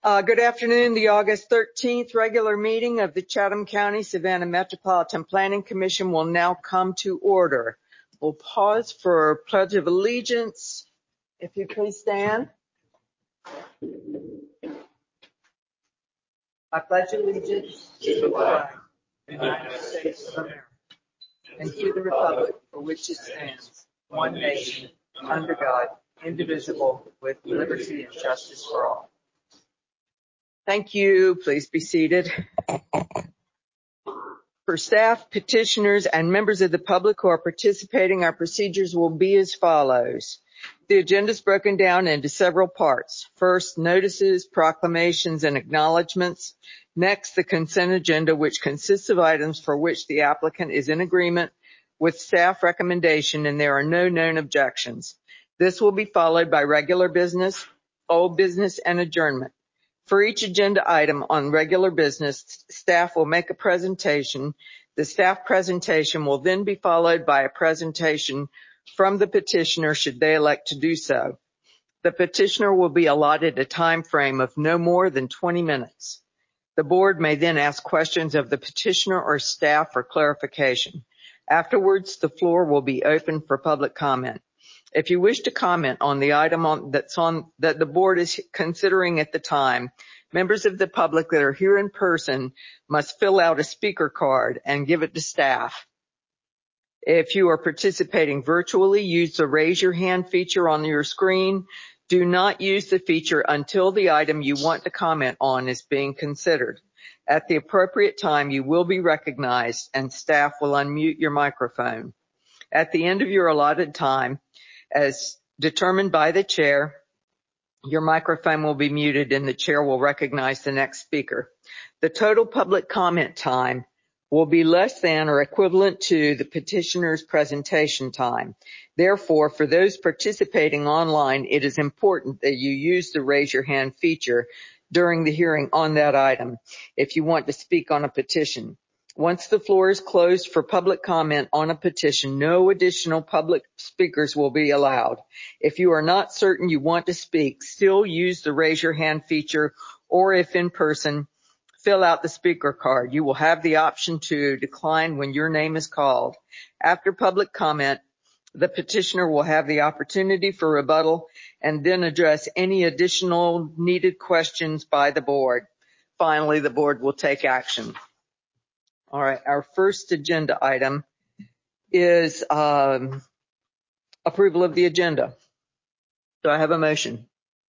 Good afternoon. The August 13th regular meeting of the Chatham County Savannah Metropolitan Planning Commission will now come to order. We'll pause for Pledge of Allegiance. If you please stand. I pledge allegiance to the flag of the United States of America and to the republic for which it stands, one nation, under God, indivisible, with liberty and justice for all. Thank you. Please be seated. For staff, petitioners, and members of the public who are participating, our procedures will be as follows. The agenda is broken down into several parts. First, notices, proclamations, and acknowledgments. Next, the consent agenda, which consists of items for which the applicant is in agreement with staff recommendation and there are no known objections. This will be followed by regular business, old business, and adjournment. For each agenda item on regular business, staff will make a presentation. The staff presentation will then be followed by a presentation from the petitioner should they elect to do so. The petitioner will be allotted a time frame of no more than 20 minutes. The board may then ask questions of the petitioner or staff for clarification. Afterwards, the floor will be open for public comment. If you wish to comment on the item that the board is considering at the time, members of the public that are here in person must fill out a speaker card and give it to staff. If you are participating virtually, use the raise your hand feature on your screen. Do not use the feature until the item you want to comment on is being considered. At the appropriate time, you will be recognized and staff will unmute your microphone. At the end of your allotted time, as determined by the chair, your microphone will be muted and the chair will recognize the next speaker. The total public comment time will be less than or equivalent to the petitioner's presentation time. Therefore, for those participating online, it is important that you use the raise your hand feature during the hearing on that item if you want to speak on a petition. Once the floor is closed for public comment on a petition, no additional public speakers will be allowed. If you are not certain you want to speak, still use the raise your hand feature, or if in person, fill out the speaker card. You will have the option to decline when your name is called. After public comment, the petitioner will have the opportunity for rebuttal and then address any additional needed questions by the board. Finally, the board will take action. All right, our first agenda item is approval of the agenda. Do I have a motion?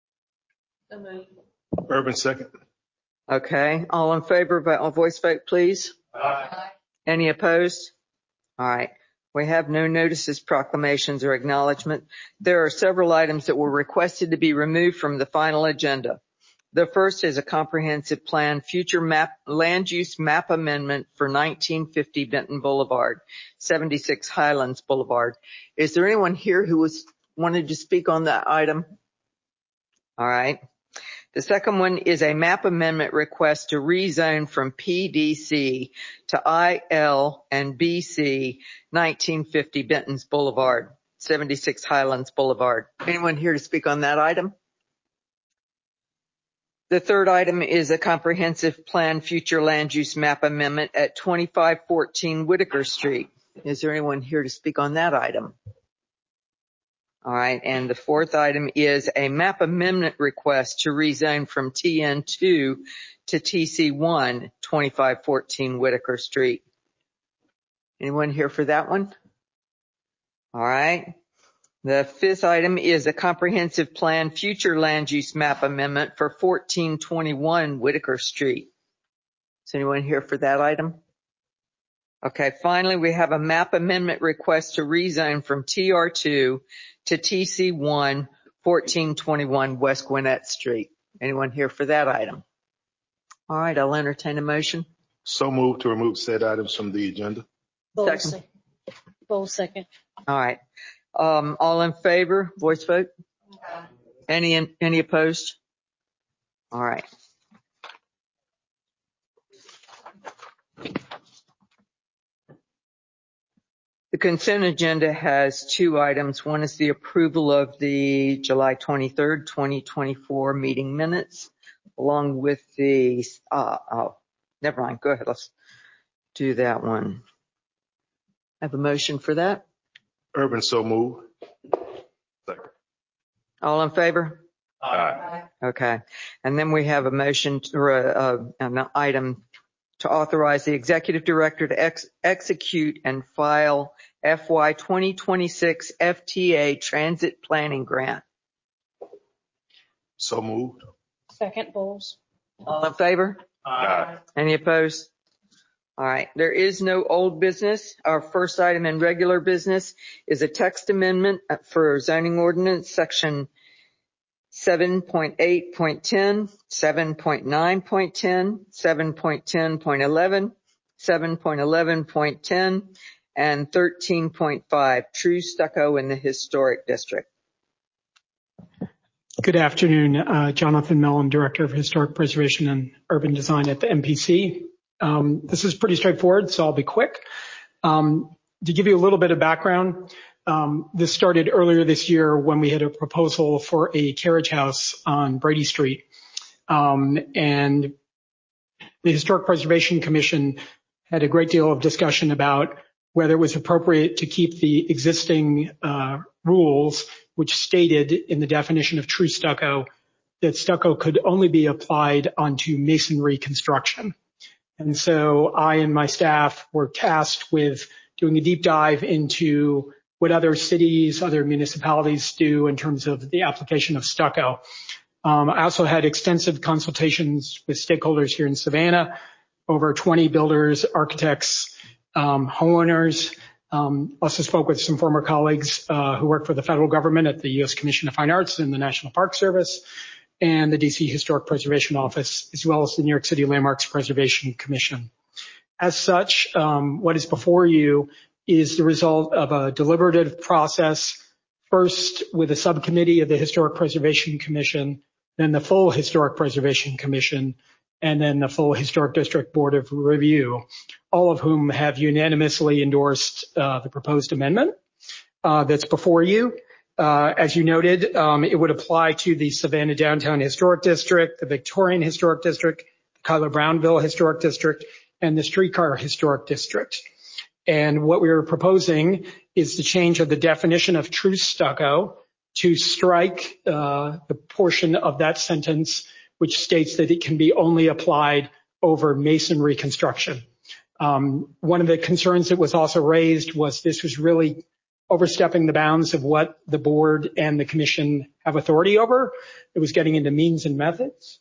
Urban, second. Okay, all in favor by voice vote, please. Aye. Any opposed? All right, we have no notices, proclamations, or acknowledgement. There are several items that were requested to be removed from the final agenda. The first is a comprehensive plan future land use map amendment for 1950 Benton Boulevard, 76 Highlands Boulevard. Is there anyone here who wanted to speak on that item? All right. The second one is a map amendment request to rezone from PDC to IL and BC 1950 Benton's Boulevard, 76 Highlands Boulevard. Anyone here to speak on that item? The third item is a comprehensive plan future land use map amendment at 2514 Whitaker Street. Is there anyone here to speak on that item? All right, and the fourth item is a map amendment request to rezone from TN2 to TC1, 2514 Whitaker Street. Anyone here for that one? All right. The fifth item is a comprehensive plan future land use map amendment for 1421 Whitaker Street. Is anyone here for that item? Okay, finally, we have a map amendment request to rezone from TR2 to TC1, 1421 West Gwinnett Street. Anyone here for that item? All right, I'll entertain a motion. So moved to remove said items from the agenda. Second. Second. All right. All in favor, voice vote? Any opposed? All right. The consent agenda has two items. One is the approval of the July 23rd, 2024 meeting minutes. along with the, never mind. Go ahead. Let's do that one. Have a motion for that? Urban, so move. Second. All in favor? Aye. Okay. And then we have a motion or an item to authorize the executive director to execute and file FY 2026 FTA Transit Planning Grant. So moved. Second, Bowles. All in favor? Aye. Any opposed? All right. There is no old business. Our first item in regular business is a text amendment for zoning ordinance section 7.8.10, 7.9.10, 7.10.11, 7.11.10, and 13.5, true stucco in the historic district. Good afternoon. Jonathan Mellon, Director of Historic Preservation and Urban Design at the MPC. This is pretty straightforward, so I'll be quick. To give you a little bit of background, this started earlier this year when we had a proposal for a carriage house on Brady Street. And the Historic Preservation Commission had a great deal of discussion about whether it was appropriate to keep the existing rules, which stated in the definition of true stucco that stucco could only be applied onto masonry construction. And so I and my staff were tasked with doing a deep dive into what other cities, other municipalities do in terms of the application of stucco. I also had extensive consultations with stakeholders here in Savannah, over 20 builders, architects, homeowners. Also spoke with some former colleagues who work for the federal government at the U.S. Commission of Fine Arts and the National Park Service and the D.C. Historic Preservation Office, as well as the New York City Landmarks Preservation Commission. As such, what is before you is the result of a deliberative process, first with a subcommittee of the Historic Preservation Commission, then the full Historic Preservation Commission, and then the full Historic District Board of Review, all of whom have unanimously endorsed the proposed amendment that's before you. As you noted, it would apply to the Savannah Downtown Historic District, the Victorian Historic District, the Cuyler Brownville Historic District, and the Streetcar Historic District. And what we are proposing is the change of the definition of true stucco to strike the portion of that sentence which states that it can be only applied over masonry construction. One of the concerns that was also raised was this was really overstepping the bounds of what the board and the commission have authority over. It was getting into means and methods.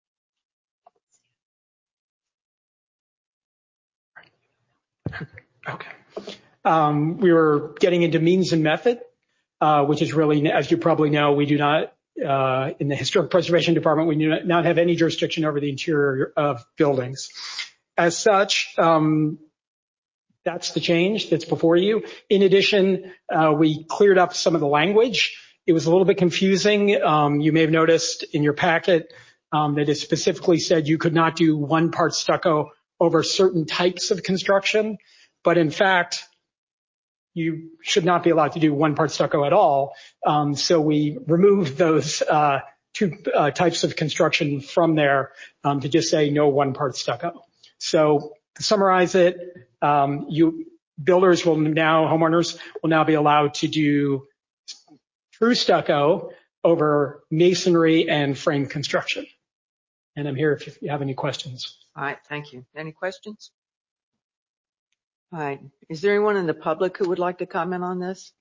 Okay. We were getting into means and method, which is really, as you probably know, we do not, in the Historic Preservation Department, we do not have any jurisdiction over the interior of buildings. As such, that's the change that's before you. In addition, we cleared up some of the language. It was a little bit confusing. You may have noticed in your packet that it specifically said you could not do one part stucco over certain types of construction. But in fact, you should not be allowed to do one part stucco at all. So we removed those two types of construction from there to just say no one part stucco. So to summarize it, homeowners will now be allowed to do true stucco over masonry and frame construction. And I'm here if you have any questions. All right. Thank you. Any questions? All right. Is there anyone in the public who would like to comment on this?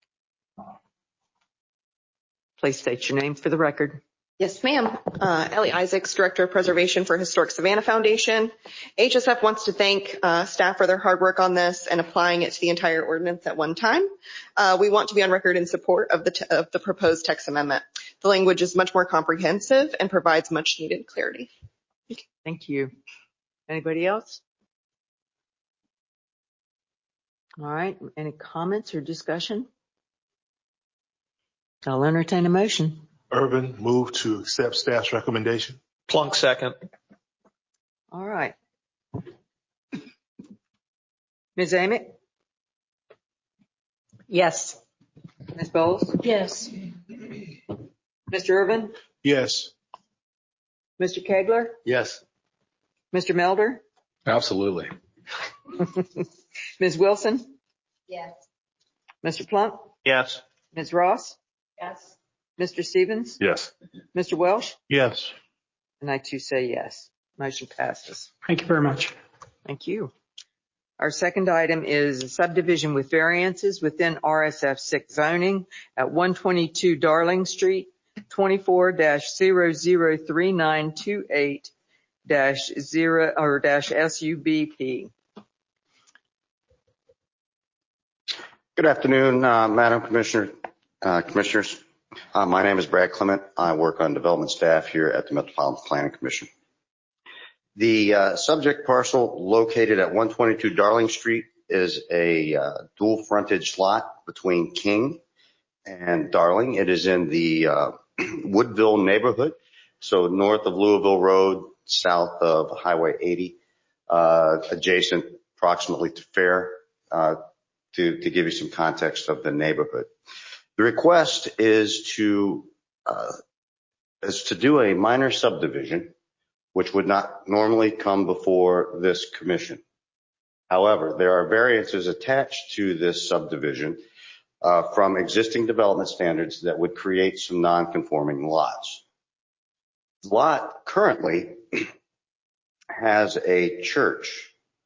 Please state your name for the record. Yes, ma'am. Ellie Isaacs, Director of Preservation for Historic Savannah Foundation. HSF wants to thank staff for their hard work on this and applying it to the entire ordinance at one time. We want to be on record in support of the proposed text amendment. The language is much more comprehensive and provides much needed clarity. Thank you. Anybody else? All right. Any comments or discussion? I'll entertain a motion. Urban, move to accept staff's recommendation. Plunk, second. All right. Ms. Amick? Yes. Ms. Bowles? Yes. Mr. Irvin? Yes. Mr. Kegler, Yes. Mr. Melder, Absolutely. Ms. Wilson, Yes. Mr. Plump, Yes. Ms. Ross, Yes. Mr. Stevens, Yes. Mr. Welsh, Yes. and I too say yes. Motion passes. Thank you very much. Thank you. Our second item is a subdivision with variances within RSF 6 zoning at 122 Darling Street, 24-003928-0 Good afternoon, Madam Commissioner, Commissioners. My name is Brad Clement. I work on development staff here at the Metropolitan Planning Commission. The subject parcel located at 122 Darling Street is a dual frontage lot between King and Darling. It is in the Woodville neighborhood, so north of Louisville Road, south of Highway 80, adjacent approximately to Fair, to give you some context of the neighborhood. The request is to do a minor subdivision, which would not normally come before this commission. However, there are variances attached to this subdivision from existing development standards that would create some non-conforming lots. The lot currently has a church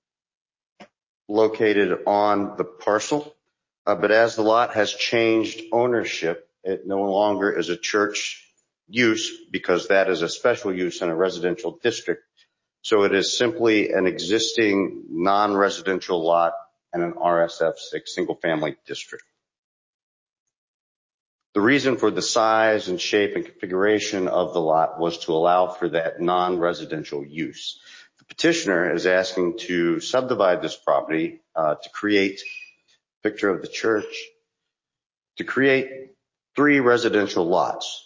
located on the parcel, but as the lot has changed ownership, it no longer is a church use because that is a special use in a residential district. So it is simply an existing non-residential lot in an RSF 6 single-family district. The reason for the size and shape and configuration of the lot was to allow for that non-residential use. The petitioner is asking to subdivide this property to create a picture of the church, to create 3 residential lots.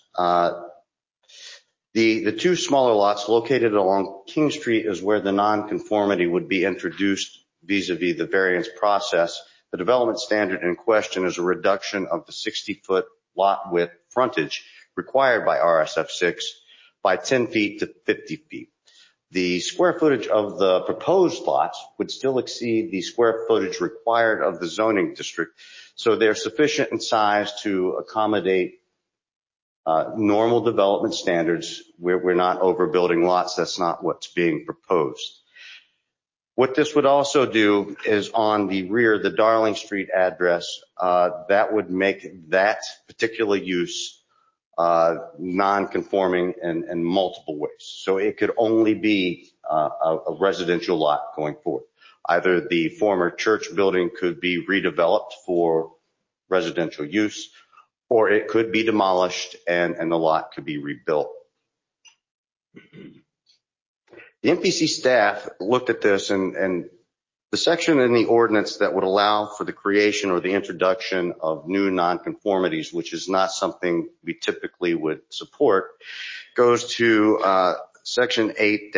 The 2 smaller lots located along King Street is where the nonconformity would be introduced vis-a-vis the variance process. The development standard in question is a reduction of the 60-foot lot width frontage required by RSF 6 by 10 feet to 50 feet. The square footage of the proposed lots would still exceed the square footage required of the zoning district, so they're sufficient in size to accommodate normal development standards. We're not overbuilding lots. That's not what's being proposed. What this would also do is on the rear, the Darling Street address, that would make that particular use non-conforming in multiple ways. So it could only be a residential lot going forward. Either the former church building could be redeveloped for residential use, or it could be demolished and the lot could be rebuilt. The MPC staff looked at this and the section in the ordinance that would allow for the creation or the introduction of new nonconformities, which is not something we typically would support, goes to section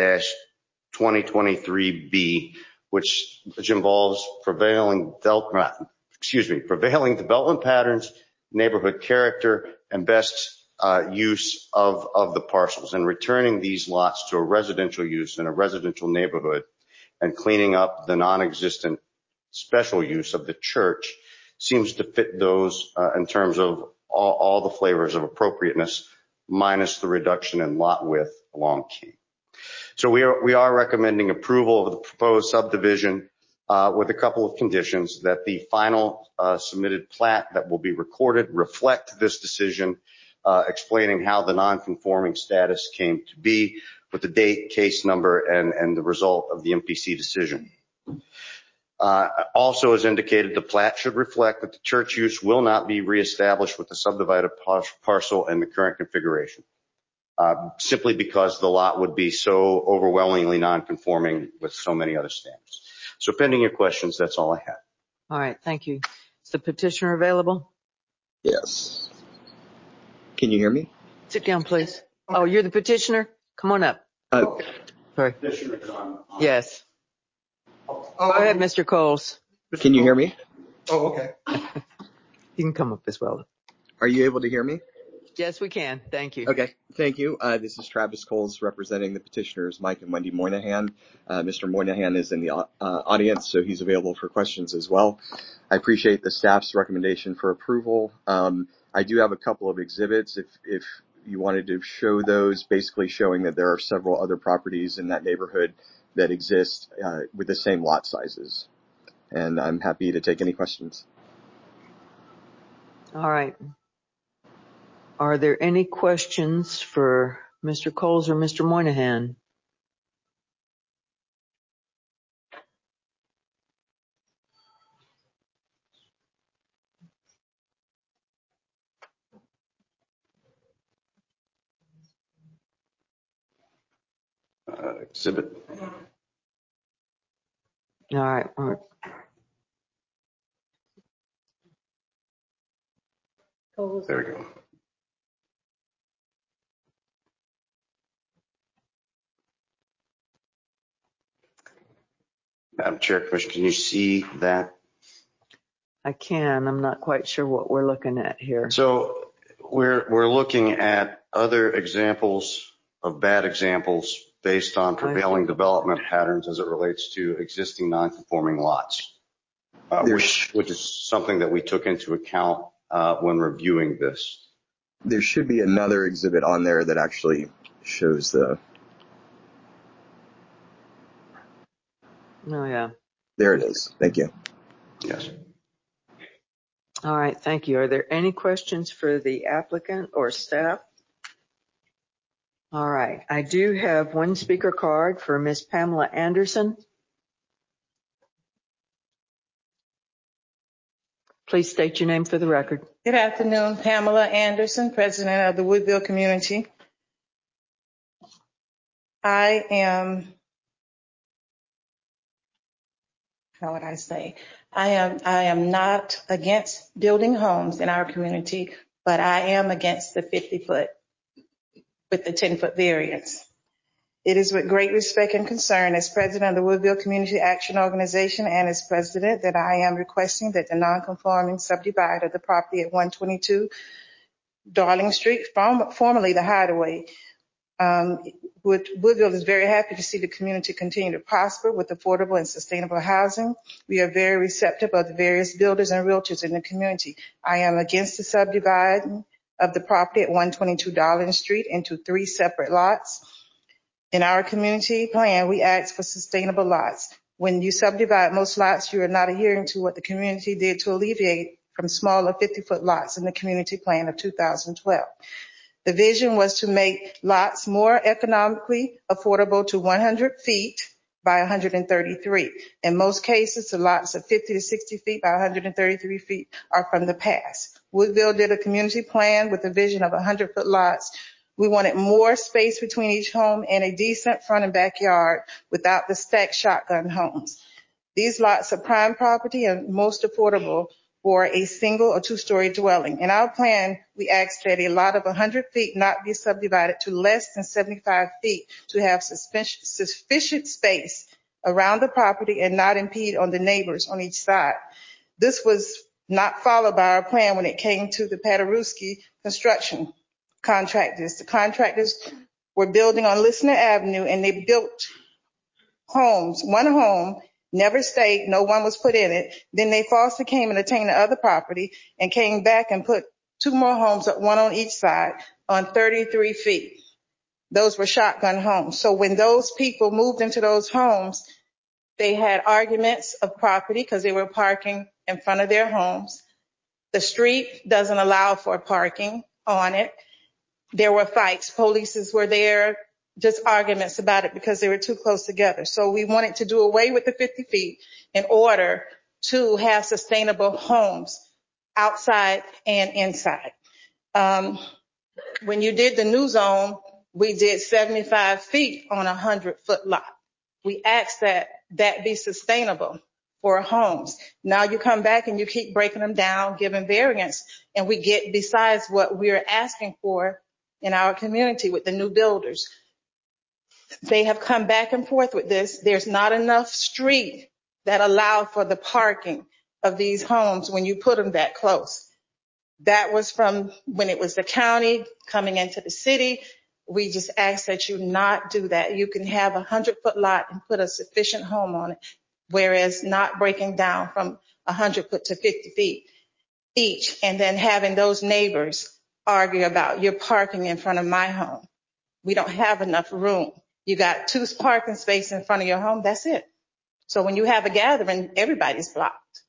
8-2023B, which involves prevailing development patterns, neighborhood character, and best use of the parcels, and returning these lots to a residential use in a residential neighborhood and cleaning up the non-existent special use of the church seems to fit those in terms of all the flavors of appropriateness, minus the reduction in lot width along King. So we are recommending approval of the proposed subdivision with a couple of conditions: that the final submitted plat that will be recorded reflect this decision, explaining how the non-conforming status came to be, with the date, case number, and the result of the MPC decision. Also, as indicated, the plat should reflect that the church use will not be reestablished with the subdivided parcel and the current configuration, simply because the lot would be so overwhelmingly non-conforming with so many other standards. So pending your questions, that's all I have. All right, thank you. Is the petitioner available? Yes. Can you hear me? Sit down, please. Oh, you're the petitioner? Come on up. Sorry. Yes. Go ahead, Mr. Coles. Can you hear me? Oh, okay. You can come up as well. Are you able to hear me? Yes, we can. Thank you. Okay, thank you. This is Travis Coles representing the petitioners Mike and Wendy Moynihan. Mr. Moynihan is in the audience, so he's available for questions as well. I appreciate the staff's recommendation for approval. I do have a couple of exhibits if you wanted to show those, basically showing that there are several other properties in that neighborhood that exist with the same lot sizes. And I'm happy to take any questions. All right. Are there any questions for Mr. Coles or Mr. Moynihan? Exhibit. All right. Coles. There we go. Madam Chair, Commissioner, can you see that? I can. I'm not quite sure what we're looking at here. So we're looking at other examples of bad examples based on prevailing development patterns as it relates to existing non-conforming lots, which is something that we took into account when reviewing this. There should be another exhibit on there that actually shows the... Oh, yeah. There it is. Thank you. Yes. All right. Thank you. Are there any questions for the applicant or staff? All right. I do have one speaker card for Ms. Pamela Anderson. Please state your name for the record. Good afternoon, Pamela Anderson, president of the Woodville community. I am, how would I say? I am not against building homes in our community, but I am against the 50-foot with the 10-foot variance. It is with great respect and concern as president of the Woodville Community Action Organization and as president that I am requesting that the non-conforming subdivide of the property at 122 Darling Street, formerly the Hideaway. Woodville is very happy to see the community continue to prosper with affordable and sustainable housing. We are very receptive of the various builders and realtors in the community. I am against the subdividing of the property at 122 Darling Street into 3 separate lots. In our community plan, we ask for sustainable lots. When you subdivide most lots, you are not adhering to what the community did to alleviate from smaller 50-foot lots in the community plan of 2012. The vision was to make lots more economically affordable to 100 feet by 133. In most cases, the lots of 50 to 60 feet by 133 feet are from the past. Woodville did a community plan with a vision of 100-foot lots. We wanted more space between each home and a decent front and backyard without the stacked shotgun homes. These lots are prime property and most affordable for a single or 2-story dwelling. In our plan, we asked that a lot of 100 feet not be subdivided to less than 75 feet to have sufficient space around the property and not impede on the neighbors on each side. This was not followed by our plan when it came to the Paderewski construction contractors. The contractors were building on Listener Avenue and they built homes, one home, never stayed, no one was put in it. Then they falsely came and attained the other property and came back and put 2 more homes, one on each side, on 33 feet. Those were shotgun homes. So when those people moved into those homes, they had arguments of property because they were parking in front of their homes. The street doesn't allow for parking on it. There were fights. Police were there, just arguments about it because they were too close together. So we wanted to do away with the 50 feet in order to have sustainable homes outside and inside. When you did the new zone, we did 75 feet on a 100-foot lot. We asked that be sustainable for homes. Now you come back and you keep breaking them down, giving variance, and we get besides what we're asking for in our community with the new builders. They have come back and forth with this. There's not enough street that allow for the parking of these homes when you put them that close. That was from when it was the county coming into the city. We just ask that you not do that. You can have a 100-foot lot and put a sufficient home on it, whereas not breaking down from 100 foot to 50 feet each and then having those neighbors argue about your parking in front of my home. We don't have enough room. You got 2 parking spaces in front of your home. That's it. So when you have a gathering, everybody's blocked.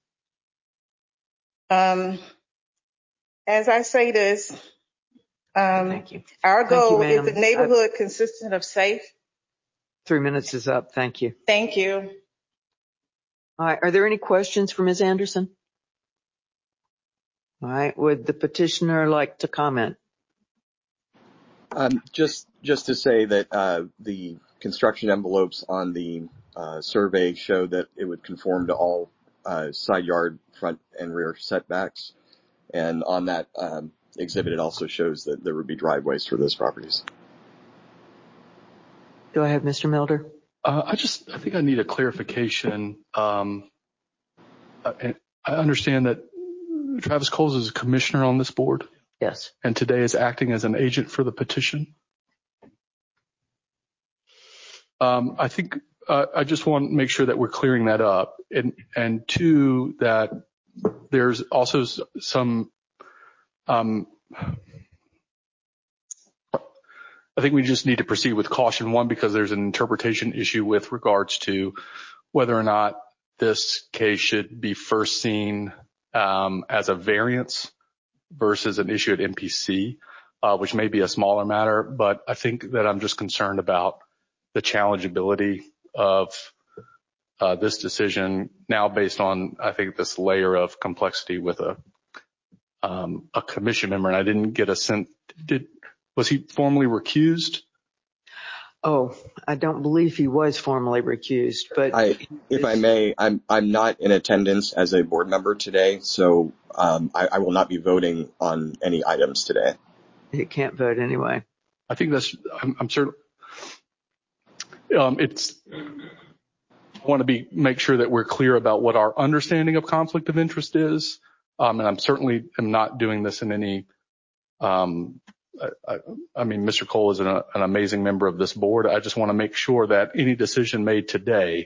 As I say this, Thank you. our goal is a ma'am. neighborhood consistent of safe. 3 minutes is up. Thank you. Thank you. All right. Are there any questions for Ms. Anderson? All right. Would the petitioner like to comment? Just to say that the construction envelopes on the survey show that it would conform to all side yard, front and rear setbacks. And on that exhibit, it also shows that there would be driveways for those properties. Go ahead, Mr. Milder. I think I need a clarification. I understand that Travis Coles is a commissioner on this board. Yes. And today is acting as an agent for the petition. I think I just want to make sure that we're clearing that up. And two, that there's also some, I think we just need to proceed with caution. One, because there's an interpretation issue with regards to whether or not this case should be first seen as a variance versus an issue at MPC, which may be a smaller matter. But I think that I'm just concerned about the challengeability of this decision now based on, I think, this layer of complexity with a commission member. And I didn't get a sense. Was he formally recused? Oh, I don't believe he was formally recused, but if I may, I'm not in attendance as a board member today, so I will not be voting on any items today. he can't vote anyway. I think I'm certain. I want to make sure that we're clear about what our understanding of conflict of interest is. And I'm certainly am not doing this in any, I mean, Mr. Cole is an amazing member of this board. I just want to make sure that any decision made today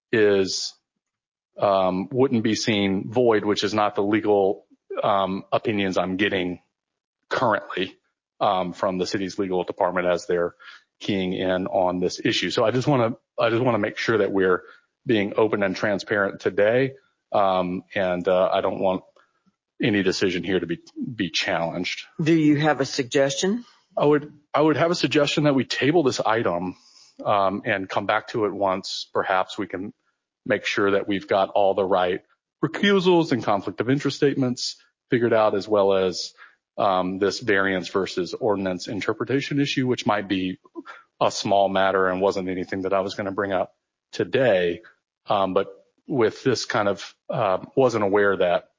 wouldn't be seen void, which is not the legal opinions I'm getting currently from the city's legal department as they're keying in on this issue. So I just want to make sure that we're being open and transparent today. And I don't want any decision here to be challenged. Do you have a suggestion? I would have a suggestion that we table this item and come back to it once. Perhaps we can make sure that we've got all the right recusals and conflict of interest statements figured out, as well as this variance versus ordinance interpretation issue, which might be a small matter and wasn't anything that I was going to bring up today. But with this kind of wasn't aware that.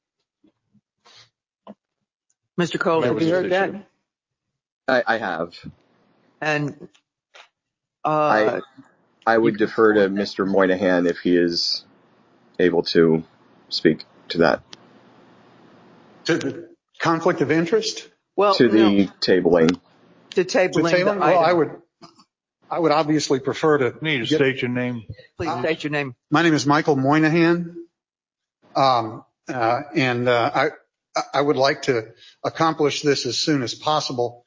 Mr. Cole, have you heard that? I have. And I would defer to Mr. Moynihan if he is able to speak to that. To the conflict of interest? Well, to the tabling. To tabling the item. Well, I would obviously prefer to. You need to state your name. Please state your name. My name is Michael Moynihan. I would like to accomplish this as soon as possible.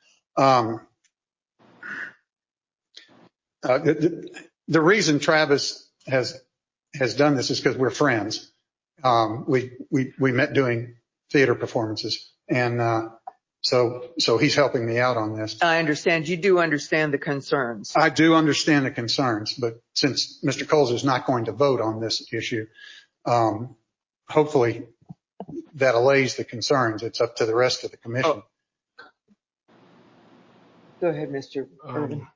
The reason Travis has done this is because we're friends. We met doing theater performances, and so he's helping me out on this. I understand. You do understand the concerns. I do understand the concerns, but since Mr. Coles is not going to vote on this issue, hopefully that allays the concerns. It's up to the rest of the commission. Go ahead, Mr. Urban.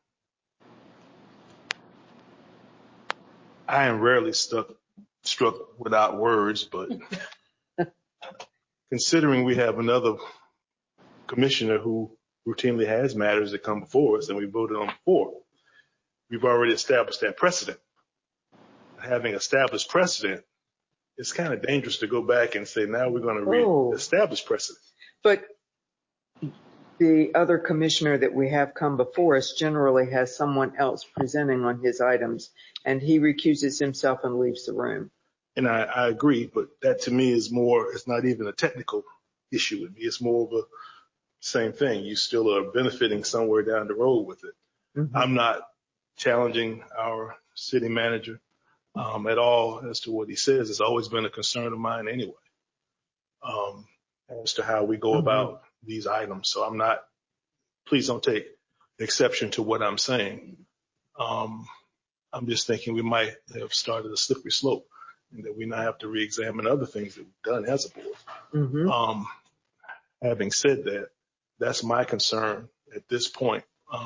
I am rarely struck without words, but considering we have another commissioner who routinely has matters that come before us and we voted on before, we've already established that precedent. Having established precedent, it's kind of dangerous to go back and say, now we're going to re-establish precedent. But the other commissioner that we have come before us generally has someone else presenting on his items, and he recuses himself and leaves the room. And I agree, but that to me is more, it's not even a technical issue with me. It's more of a same thing. You still are benefiting somewhere down the road with it. Mm-hmm. I'm not challenging our city manager at all as to what he says. It's always been a concern of mine anyway, as to how we go about these items. So please don't take exception to what I'm saying. I'm just thinking we might have started a slippery slope and that we now have to re-examine other things that we've done as a board. Mm-hmm. Having said that, that's my concern at this point.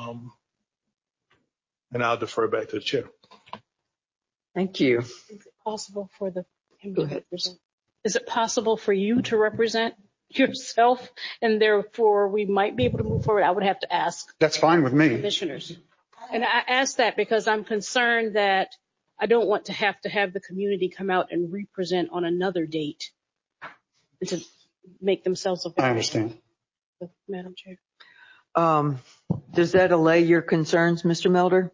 And I'll defer back to the chair. Thank you. Is it possible for him Go to ahead. represent? Is it possible for you to represent yourself, and therefore we might be able to move forward? I would have to ask That's fine with me. commissioners. And I ask that because I'm concerned that I don't want to have the community come out and represent on another date and to make themselves available. I understand. Madam Chair. Does that allay your concerns, Mr. Melder?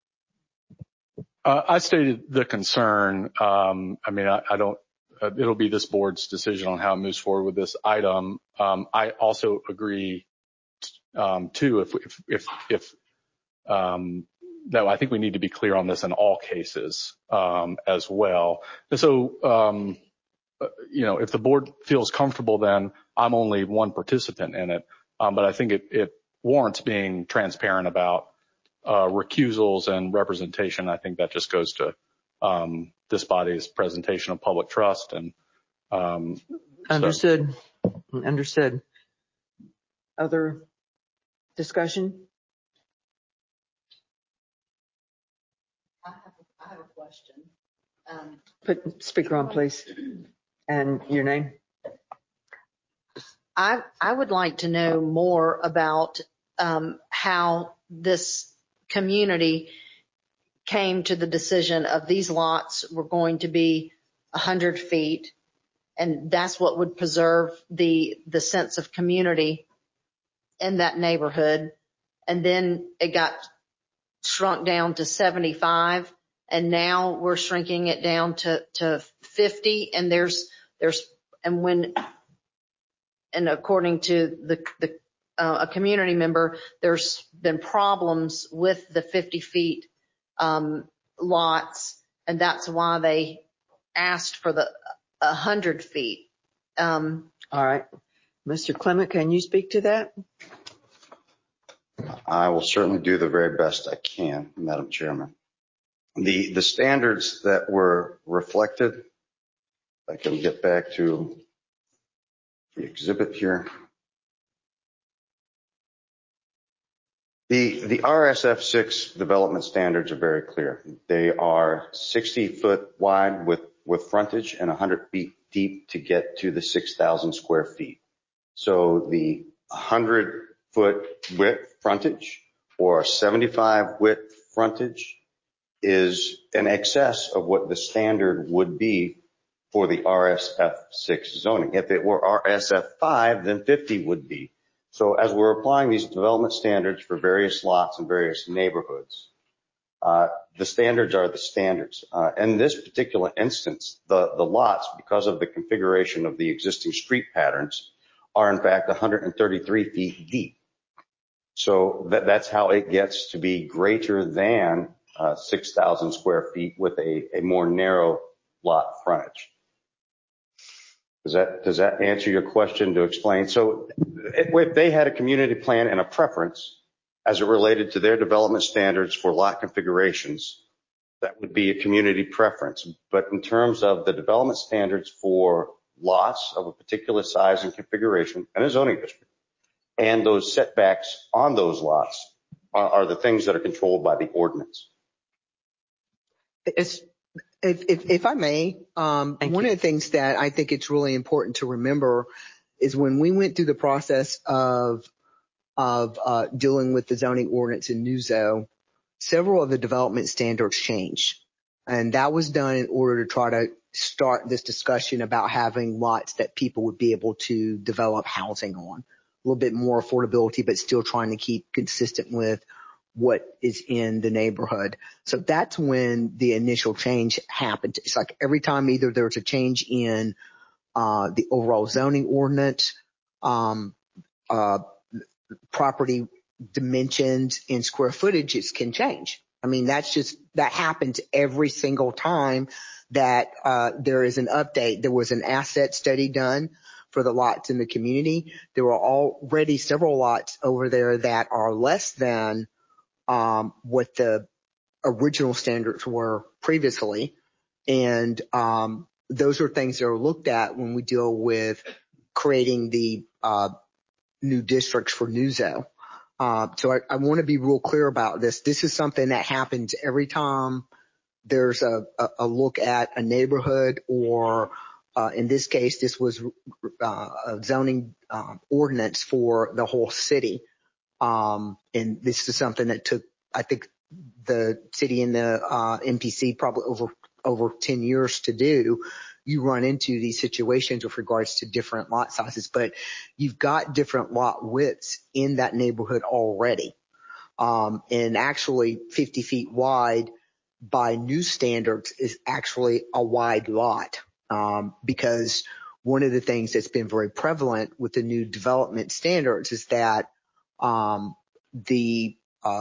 I stated the concern. I mean, I don't, it'll be this board's decision on how it moves forward with this item. I also agree, too, if that I think we need to be clear on this in all cases, as well. And so, if the board feels comfortable, then I'm only one participant in it. But I think it warrants being transparent about recusals and representation. I think that just goes to this body's presentation of public trust. And Understood. Other discussion? I have a question. Put speaker on, please. And your name? I would like to know more about how this community came to the decision of these lots were going to be 100 feet, and that's what would preserve the sense of community in that neighborhood. And then it got shrunk down to 75, and now we're shrinking it down to 50. And according to a community member, there's been problems with the 50 feet lots, and that's why they asked for the 100 feet. All right. Mr. Clement, can you speak to that? I will certainly do the very best I can, Madam Chairman. The standards that were reflected, I can get back to the exhibit here. The RSF 6 development standards are very clear. They are 60 foot wide with frontage and 100 feet deep to get to the 6,000 square feet. So the 100 foot width frontage or 75 width frontage is in excess of what the standard would be for the RSF 6 zoning. If it were RSF 5, then 50 would be. So as we're applying these development standards for various lots and various neighborhoods, the standards are the standards. In this particular instance, the lots, because of the configuration of the existing street patterns, are in fact 133 feet deep. So that's how it gets to be greater than 6,000 square feet with a more narrow lot frontage. Does that answer your question to explain? So if they had a community plan and a preference as it related to their development standards for lot configurations, that would be a community preference. But in terms of the development standards for lots of a particular size and configuration and a zoning district, and those setbacks on those lots are the things that are controlled by the ordinance. If I may, one of the things that I think it's really important to remember is when we went through the process of dealing with the zoning ordinance in NUZO, several of the development standards changed. And that was done in order to try to start this discussion about having lots that people would be able to develop housing on. A little bit more affordability, but still trying to keep consistent with what is in the neighborhood. So that's when the initial change happened. It's like every time either there's a change in the overall zoning ordinance, property dimensions and square footages can change. I mean, that happens every single time that there is an update. There was an asset study done for the lots in the community. There were already several lots over there that are less than what the original standards were previously. And those are things that are looked at when we deal with creating the new districts for NUZO. So I want to be real clear about this. This is something that happens every time there's a look at a neighborhood, or in this case, this was a zoning ordinance for the whole city. And this is something that took, I think, the city and the MPC probably over 10 years to do. You run into these situations with regards to different lot sizes, but you've got different lot widths in that neighborhood already. And actually 50 feet wide by new standards is actually a wide lot. Because one of the things that's been very prevalent with the new development standards is that the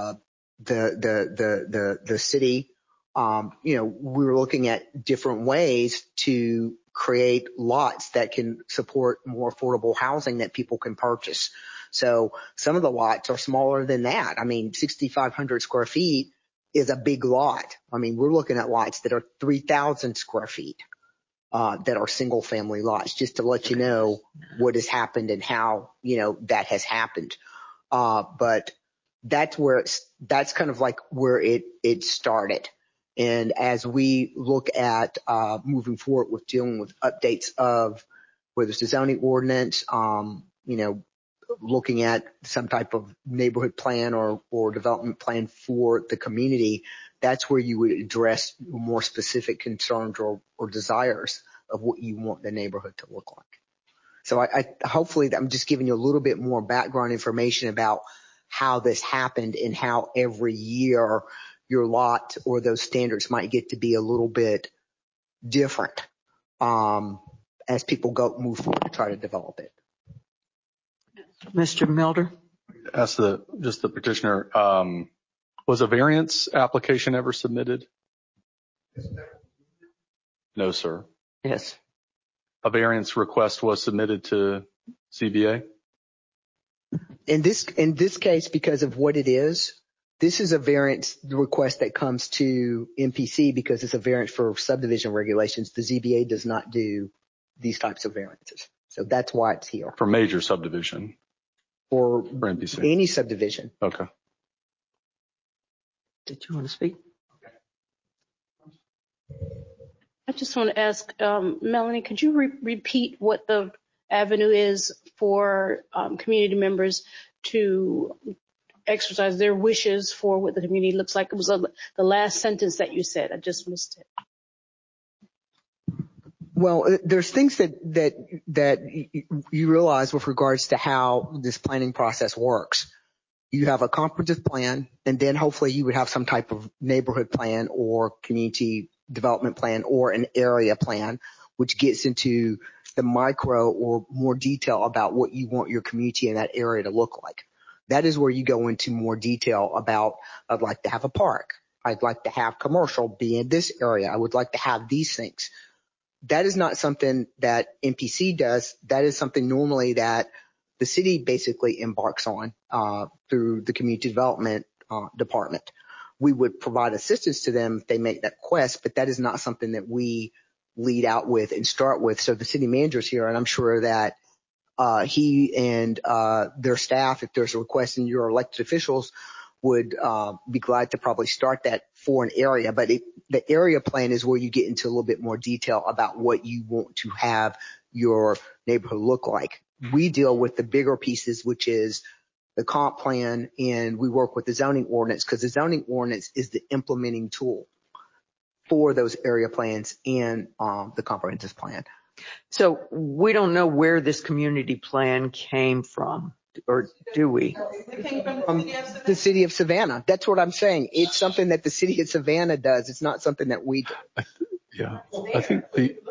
city, we were looking at different ways to create lots that can support more affordable housing that people can purchase. So some of the lots are smaller than that. I mean, 6,500 square feet is a big lot. I mean, we're looking at lots that are 3,000 square feet. That are single family lots, just to let you know what has happened and how, that has happened. But that's kind of like where it started. And as we look at, moving forward with dealing with updates of whether it's the zoning ordinance, looking at some type of neighborhood plan or development plan for the community, that's where you would address more specific concerns or desires of what you want the neighborhood to look like. So I hopefully I'm just giving you a little bit more background information about how this happened and how every year your lot or those standards might get to be a little bit different as people move forward to try to develop it. Mr. Milder? Ask the petitioner, was a variance application ever submitted? No, sir. Yes. A variance request was submitted to CBA? In this case, because of what it is, this is a variance request that comes to MPC because it's a variance for subdivision regulations. The ZBA does not do these types of variances. So that's why it's here. For major subdivision? For MPC? Any subdivision. Okay. Did you want to speak? I just want to ask, Melanie, could you repeat what the avenue is for community members to exercise their wishes for what the community looks like? It was the last sentence that you said. I just missed it. Well, there's things that you realize with regards to how this planning process works. You have a comprehensive plan, and then hopefully you would have some type of neighborhood plan or community development plan or an area plan, which gets into the micro or more detail about what you want your community in that area to look like. That is where you go into more detail about, I'd like to have a park. I'd like to have commercial be in this area. I would like to have these things. That is not something that MPC does. That is something normally that the city basically embarks on through the community development department. We would provide assistance to them if they make that request, but that is not something that we lead out with and start with. So the city manager's here, and I'm sure that he and their staff, if there's a request in your elected officials, would be glad to probably start that for an area. But the area plan is where you get into a little bit more detail about what you want to have your neighborhood look like. We deal with the bigger pieces, which is the comp plan, and we work with the zoning ordinance because the zoning ordinance is the implementing tool. for those area plans in the comprehensive plan. So we don't know where this community plan came from, or do we? It came from the city of Savannah. That's what I'm saying. It's something that the city of Savannah does. It's not something that we do. Yeah, I think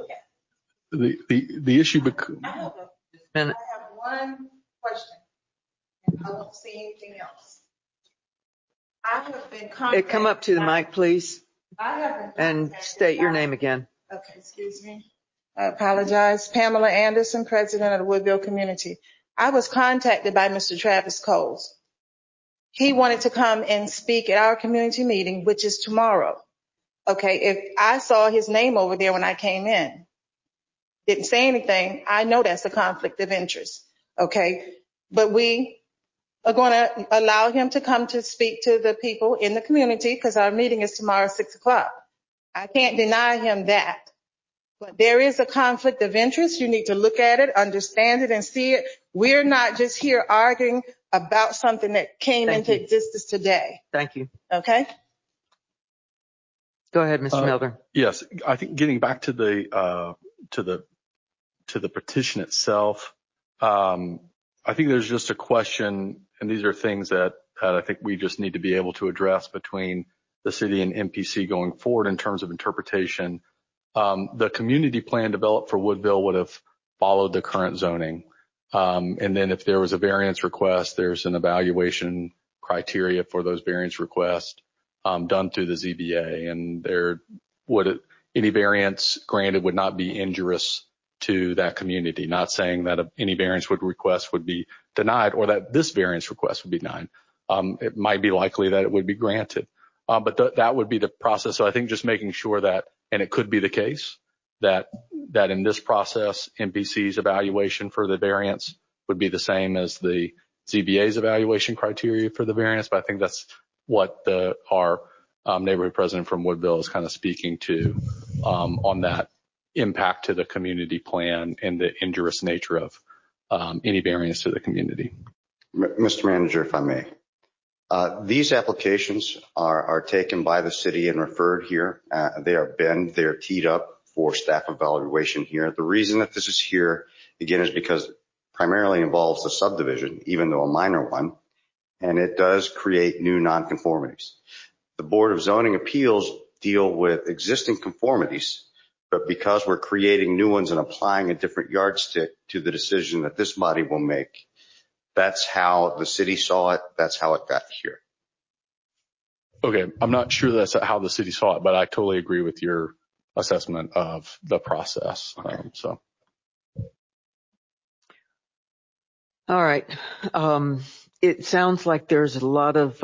the issue I have one question. I don't see anything else. I have been contacted. Come up to the mic, please, I have been and state your name again. Okay, excuse me. I apologize. Pamela Anderson, president of the Woodville community. I was contacted by Mr. Travis Coles. He wanted to come and speak at our community meeting, which is tomorrow. Okay, if I saw his name over there when I came in, didn't say anything, I know that's a conflict of interest. Okay, but we are going to allow him to come to speak to the people in the community because our meeting is tomorrow, 6:00. I can't deny him that. But there is a conflict of interest. You need to look at it, understand it, and see it. We're not just here arguing about something that came into existence today. Thank you. Okay? Go ahead, Mr. Melder. Yes, I think getting back to the petition itself, I think there's just a question, and these are things that I think we just need to be able to address between the city and MPC going forward in terms of interpretation. The community plan developed for Woodville would have followed the current zoning. And then if there was a variance request, there's an evaluation criteria for those variance requests done through the ZBA. And any variance granted would not be injurious to that community. Not saying that any variance request would be denied or that this variance request would be denied. It might be likely that it would be granted. But that would be the process. So I think just making sure that, and it could be the case, that in this process, MPC's evaluation for the variance would be the same as the ZBA's evaluation criteria for the variance. But I think that's what our neighborhood president from Woodville is kind of speaking to on that impact to the community plan and the injurious nature of any variance to the community. Mr. Manager, if I may. These applications are taken by the city and referred here. They are teed up for staff evaluation here. The reason that this is here, again, is because it primarily involves the subdivision, even though a minor one, and it does create new nonconformities. The Board of Zoning Appeals deal with existing conformities, but because we're creating new ones and applying a different yardstick to the decision that this body will make, that's how the city saw it. That's how it got here. Okay, I'm not sure that's how the city saw it, but I totally agree with your assessment of the process. Okay. All right. It sounds like there's a lot of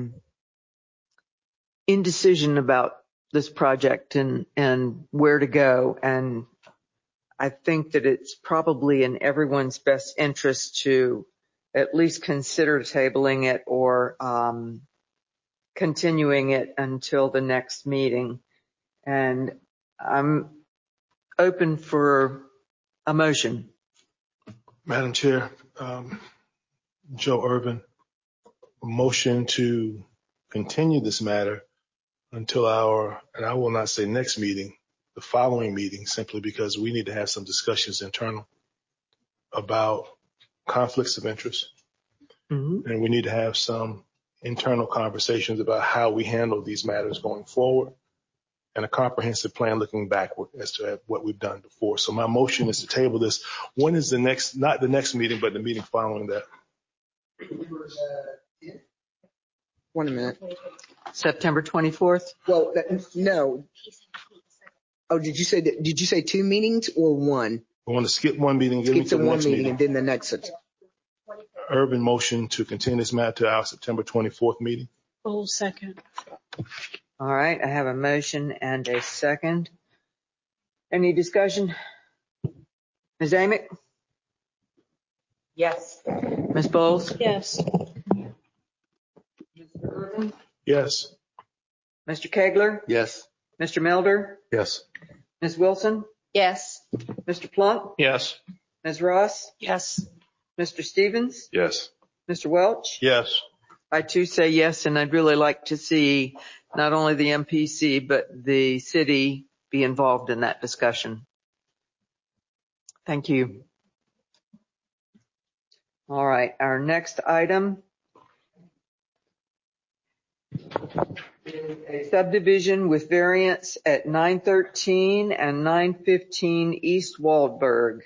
indecision about this project and where to go. And I think that it's probably in everyone's best interest to at least consider tabling it or continuing it until the next meeting. And I'm open for a motion. Madam Chair, Joe Urban, motion to continue this matter until and I will not say next meeting, the following meeting, simply because we need to have some discussions internal about conflicts of interest. Mm-hmm. And we need to have some internal conversations about how we handle these matters going forward and a comprehensive plan looking backward as to what we've done before. So my motion is to table this. When is the next, not the next meeting, but the meeting following that? 1 minute. September 24th? Well, no. Oh, did you say 2 meetings or 1? I want to skip 1 meeting. Skip the 1 meeting and then the next. Urban motion to continue this matter to our September 24th meeting. Oh, second. All right. I have a motion and a second. Any discussion? Ms. Amick? Yes. Ms. Bowles? Yes. Mr. Urban? Yes. Mr. Kegler? Yes. Mr. Melder? Yes. Ms. Wilson? Yes. Mr. Plunk? Yes. Ms. Ross? Yes. Mr. Stevens? Yes. Mr. Welch? Yes. I too say yes, and I'd really like to see not only the MPC, but the city be involved in that discussion. Thank you. All right, our next item is a subdivision with variance at 913 and 915 East Waldberg,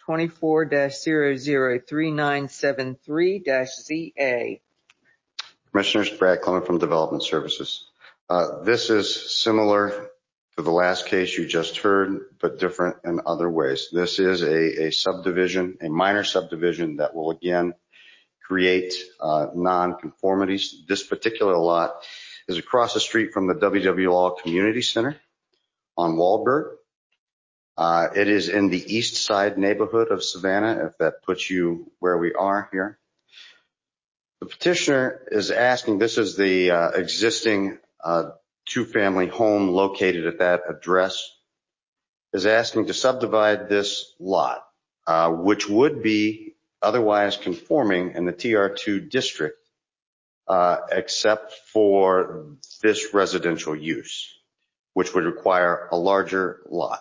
24-003973-ZA. Commissioners, Brad Clement from Development Services. This is similar to the last case you just heard, but different in other ways. This is a subdivision, a minor subdivision that will again create non-conformities. This particular lot is across the street from the WW Law Community Center on Waldberg. It is in the east side neighborhood of Savannah, if that puts you where we are here. The petitioner is asking, this is the existing two-family home located at that address, is asking to subdivide this lot, which would be otherwise conforming in the TR2 district, except for this residential use, which would require a larger lot.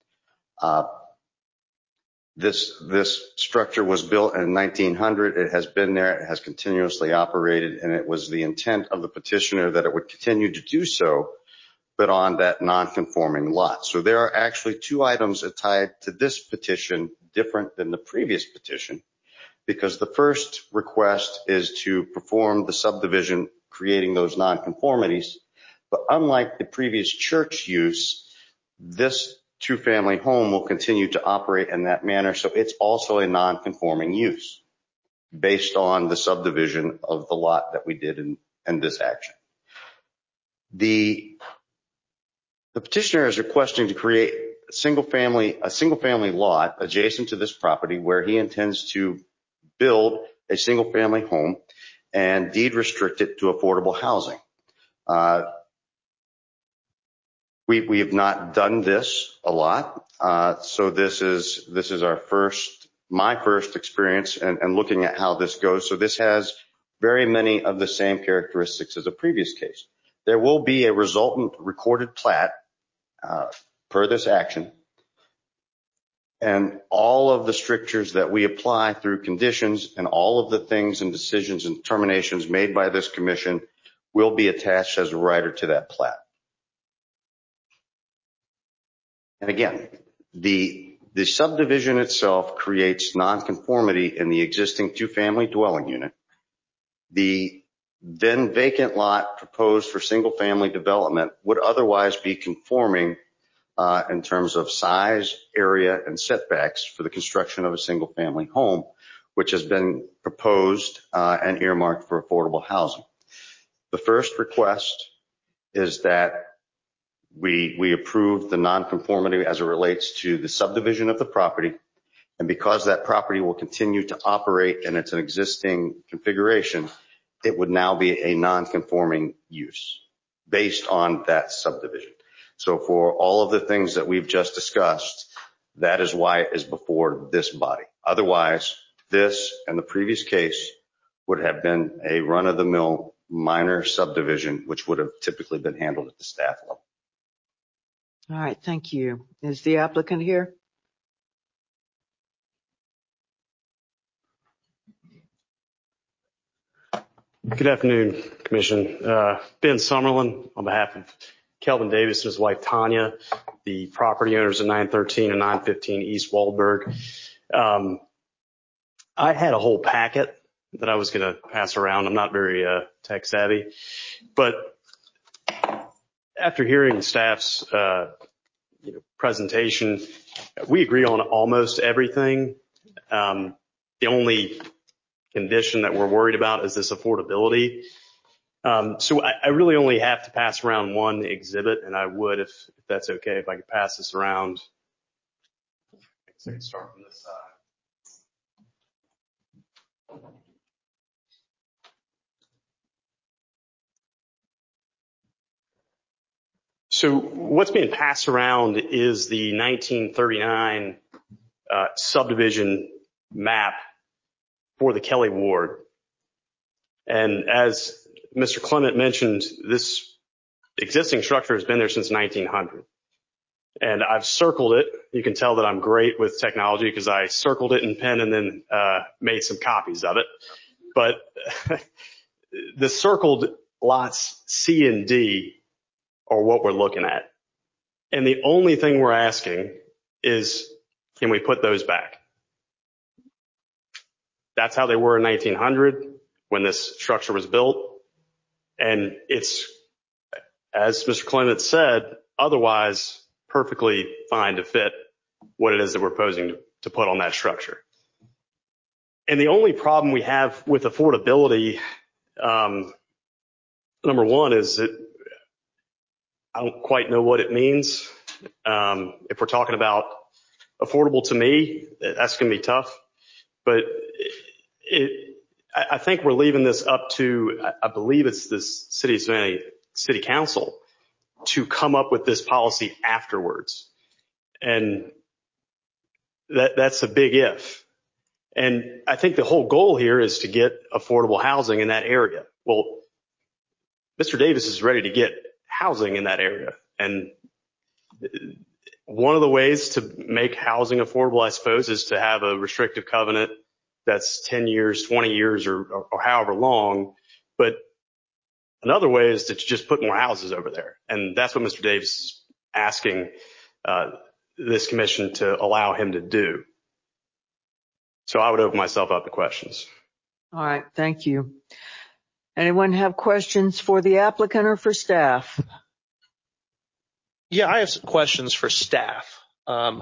This structure was built in 1900. It has been there. It has continuously operated, and it was the intent of the petitioner that it would continue to do so, but on that non-conforming lot. So there are actually two items tied to this petition different than the previous petition, because the first request is to perform the subdivision creating those non-conformities. But unlike the previous church use, this two-family home will continue to operate in that manner. So it's also a non-conforming use based on the subdivision of the lot that we did in this action. The petitioner is requesting to create a single family lot adjacent to this property where he intends to build a single family home and deed restrict it to affordable housing. We have not done this a lot. So this is my first experience and looking at how this goes. So this has very many of the same characteristics as a previous case. There will be a resultant recorded plat per this action. And all of the strictures that we apply through conditions and all of the things and decisions and determinations made by this commission will be attached as a rider to that plat. And again, the subdivision itself creates nonconformity in the existing two-family dwelling unit. The then vacant lot proposed for single-family development would otherwise be conforming in terms of size, area, and setbacks for the construction of a single-family home, which has been proposed and earmarked for affordable housing. The first request is that we approve the nonconformity as it relates to the subdivision of the property. And because that property will continue to operate in its existing configuration, it would now be a nonconforming use based on that subdivision. So for all of the things that we've just discussed, that is why it is before this body. Otherwise, this and the previous case would have been a run-of-the-mill minor subdivision, which would have typically been handled at the staff level. All right, thank you. Is the applicant here? Good afternoon, Commission. Ben Summerlin on behalf of Kelvin Davis and his wife Tanya, the property owners of 913 and 915 East Waldberg. I had a whole packet that I was going to pass around. I'm not very tech savvy, but after hearing staff's presentation, we agree on almost everything. The only condition that we're worried about is this affordability. So I really only have to pass around one exhibit, and I would, if that's okay, if I could pass this around. So I can start from this side. So what's being passed around is the 1939 subdivision map for the Kelly Ward. And as Mr. Clement mentioned, this The existing structure has been there since 1900. And I've circled it. You can tell that I'm great with technology because I circled it in pen and then made some copies of it. But the circled lots C and D are what we're looking at. And the only thing we're asking is, can we put those back? That's how they were in 1900 when this structure was built. And it's, as Mr. Clement said, otherwise perfectly fine to fit what it is that we're proposing to put on that structure. And the only problem we have with affordability, number one, is that I don't quite know what it means. If we're talking about affordable to me, that's going to be tough. But I think we're leaving this up to, I believe it's the City Council to come up with this policy afterwards. And that's a big if. And I think the whole goal here is to get affordable housing in that area. Well, Mr. Davis is ready to get housing in that area. And one of the ways to make housing affordable, I suppose, is to have a restrictive covenant that's 10 years, 20 years, or however long. But another way is to just put more houses over there. And that's what Mr. Davis is asking this commission to allow him to do. So I would open myself up to questions. All right. Thank you. Anyone have questions for the applicant or for staff? Yeah, I have some questions for staff. And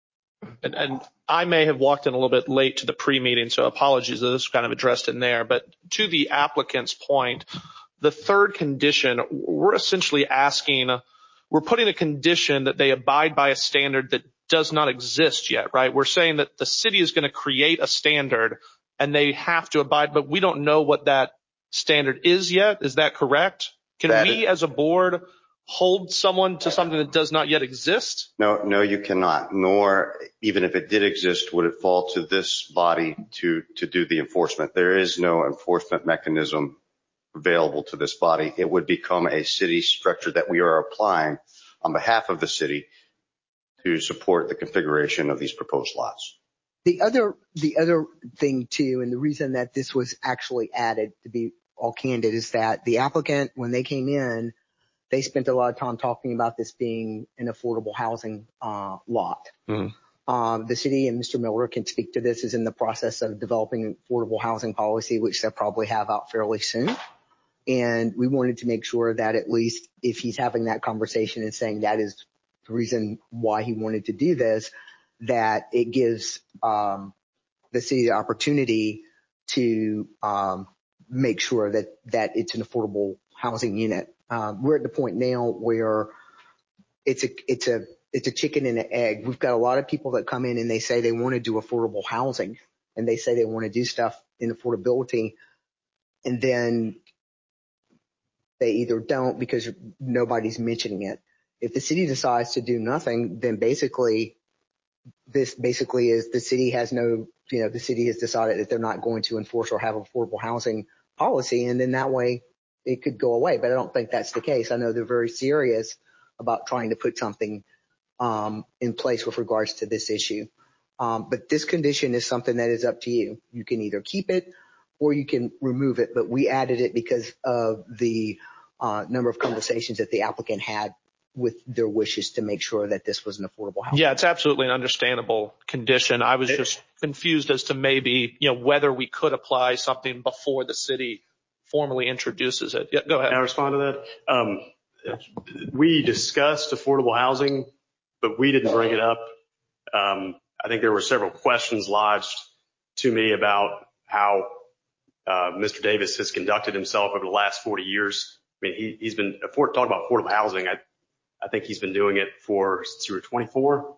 I may have walked in a little bit late to the pre-meeting, so apologies that this was kind of addressed in there. But to the applicant's point, the third condition, we're essentially asking, we're putting a condition that they abide by a standard that does not exist yet, right? We're saying that the city is going to create a standard and they have to abide, but we don't know what that standard is yet. Is that correct? Can we as a board hold someone to something that does not yet exist? No, you cannot. Nor, even if it did exist, would it fall to this body to do the enforcement. There is no enforcement mechanism available to this body. It would become a city structure that we are applying on behalf of the city to support the configuration of these proposed lots. The other thing too, and the reason that this was actually added, to be all candid, is that the applicant, when they came in, they spent a lot of time talking about this being an affordable housing lot. Mm-hmm. The city, and Mr. Miller can speak to this, is in the process of developing an affordable housing policy, which they'll probably have out fairly soon. And we wanted to make sure that at least if he's having that conversation and saying that is the reason why he wanted to do this, that it gives the city the opportunity to make sure that it's an affordable housing unit. We're at the point now where it's a chicken and an egg. We've got a lot of people that come in and they say they want to do affordable housing and they say they want to do stuff in affordability, and then they either don't because nobody's mentioning it. If the city decides to do nothing, then basically is the city has the city has decided that they're not going to enforce or have affordable housing policy, and then that way it could go away. But I don't think that's the case. I know they're very serious about trying to put something in place with regards to this issue. But this condition is something that is up to you. You can either keep it or you can remove it. But we added it because of the number of conversations that the applicant had with their wishes to make sure that this was an affordable housing. Yeah, it's absolutely an understandable condition. I was just confused as to maybe, whether we could apply something before the city formally introduces it. Yeah, go ahead. Can I respond to that? We discussed affordable housing, but we didn't bring it up. I think there were several questions lodged to me about how Mr. Davis has conducted himself over the last 40 years. I mean, he's been talking about affordable housing. I think he's been doing it since you were 24.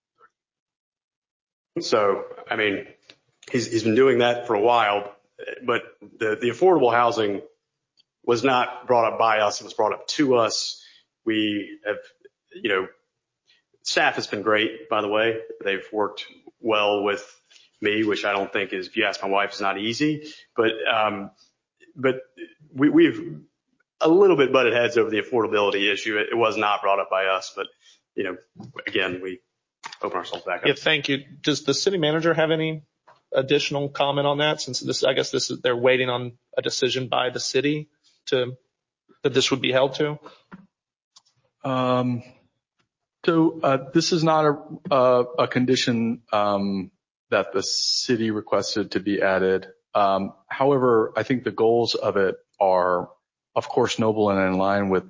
So, I mean, he's been doing that for a while, but the affordable housing was not brought up by us. It was brought up to us. We have, staff has been great, by the way. They've worked well with me, which I don't think is, if you ask my wife, is not easy. But we've a little bit butted heads over the affordability issue. It was not brought up by us, but again, we open ourselves back up. Yeah, thank you. Does the city manager have any additional comment on that? Since they're waiting on a decision by the city that this would be held to. So this is not a condition that the city requested to be added. However, I think the goals of it are, of course, noble and in line with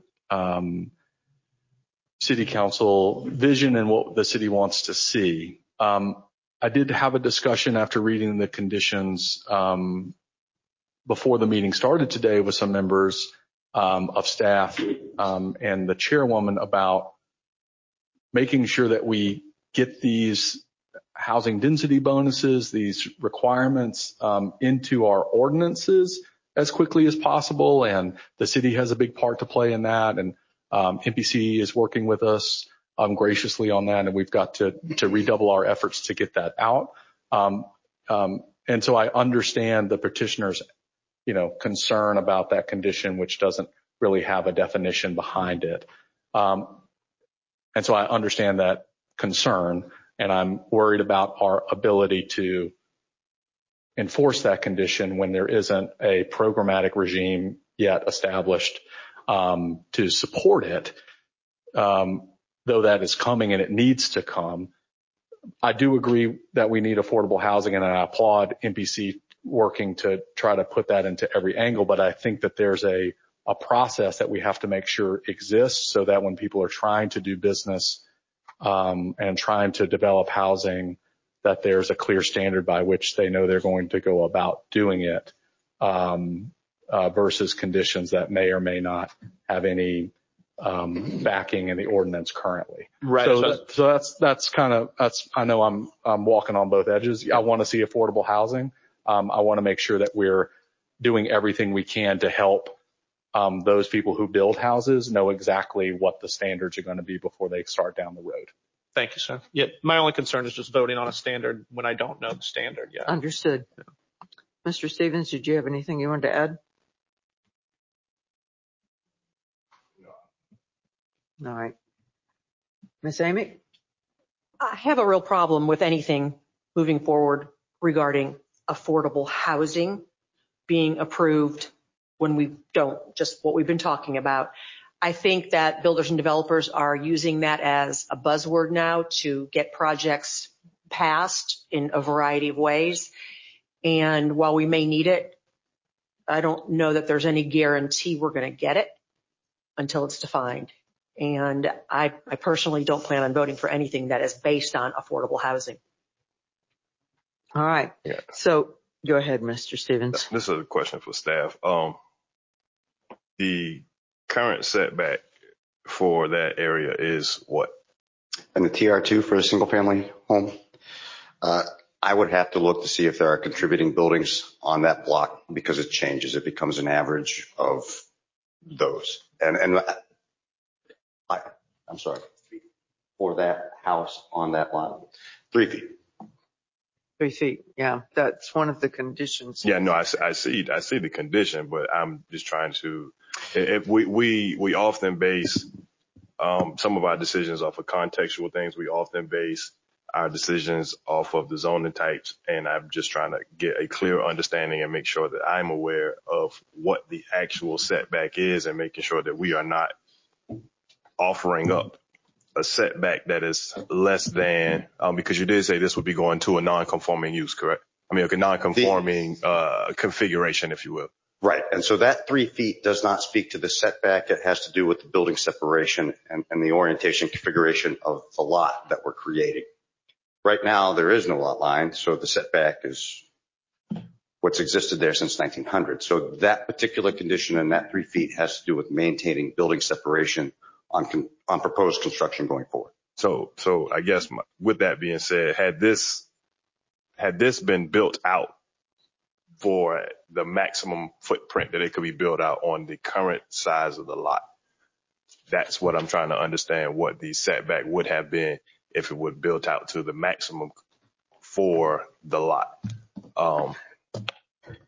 city council vision and what the city wants to see. I did have a discussion after reading the conditions before the meeting started today with some members of staff and the chairwoman about making sure that we get these housing density bonuses, these requirements into our ordinances as quickly as possible. And the city has a big part to play in that. And MPC is working with us graciously on that. And we've got to redouble our efforts to get that out. And so I understand the petitioner's, concern about that condition, which doesn't really have a definition behind it. And so I understand that concern, and I'm worried about our ability to enforce that condition when there isn't a programmatic regime yet established to support it, though that is coming and it needs to come. I do agree that we need affordable housing, and I applaud MPC working to try to put that into every angle, but I think that there's a process that we have to make sure exists so that when people are trying to do business and trying to develop housing, that there's a clear standard by which they know they're going to go about doing it versus conditions that may or may not have any backing in the ordinance currently. Right. So that's I know I'm walking on both edges. I want to see affordable housing. I want to make sure that we're doing everything we can to help those people who build houses know exactly what the standards are going to be before they start down the road. Thank you, sir. Yeah, my only concern is just voting on a standard when I don't know the standard yet. Understood. Yeah. Mr. Stevens, did you have anything you wanted to add? No. All right. Ms. Amy? I have a real problem with anything moving forward regarding affordable housing being approved when we don't, just what we've been talking about. I think that builders and developers are using that as a buzzword now to get projects passed in a variety of ways. And while we may need it, I don't know that there's any guarantee we're going to get it until it's defined. And I personally don't plan on voting for anything that is based on affordable housing. All right. Yeah. So go ahead, Mr. Stevens. This is a question for staff. The current setback for that area is what? And the TR2 for a single family home, I would have to look to see if there are contributing buildings on that block because it changes. It becomes an average of those. And I'm sorry, for that house on that lot, 3 feet. 3 feet. Yeah, that's one of the conditions. Yeah, no, I see the condition, but I'm just trying to. If we often base some of our decisions off of contextual things. We often base our decisions off of the zoning types, and I'm just trying to get a clear understanding and make sure that I'm aware of what the actual setback is, and making sure that we are not offering up a setback that is less than, because you did say this would be going to a non-conforming use, correct? I mean, a non-conforming configuration, if you will. Right. And so that 3 feet does not speak to the setback. It has to do with the building separation and the orientation configuration of the lot that we're creating. Right now, there is no lot line, so the setback is what's existed there since 1900. So that particular condition and that 3 feet has to do with maintaining building separation on proposed construction going forward. So I guess with that being said, had this been built out for the maximum footprint that it could be built out on the current size of the lot, that's what I'm trying to understand, what the setback would have been if it would built out to the maximum for the lot.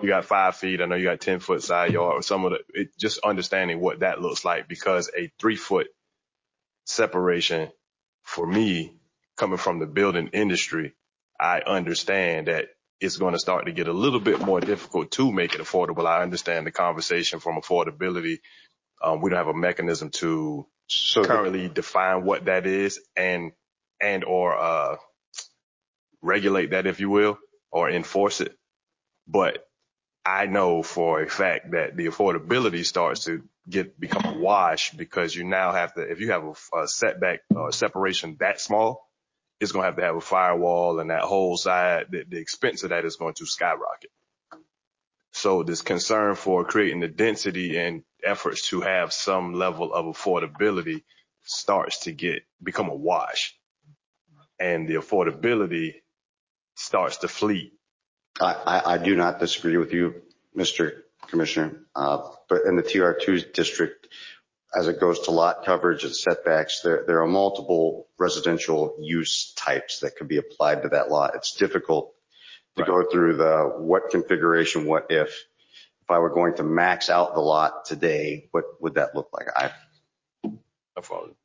you got 5 feet. I know you got 10-foot side yard or some of just understanding what that looks like, because a 3-foot separation for me coming from the building industry, I understand that it's going to start to get a little bit more difficult to make it affordable. I understand the conversation from affordability. We don't have a mechanism to currently define what that is and or regulate that, if you will, or enforce it. But I know for a fact that the affordability starts to become a wash, because you now have to, if you have a setback or separation that small, it's going to have a firewall, and that whole side, the expense of that is going to skyrocket. So this concern for creating the density and efforts to have some level of affordability starts to become a wash, and the affordability starts to flee. I do not disagree with you, Mr. Commissioner, but in the TR2 district, as it goes to lot coverage and setbacks, there are multiple residential use types that could be applied to that lot. It's difficult to go through what configuration, what if I were going to max out the lot today, what would that look like? I follow.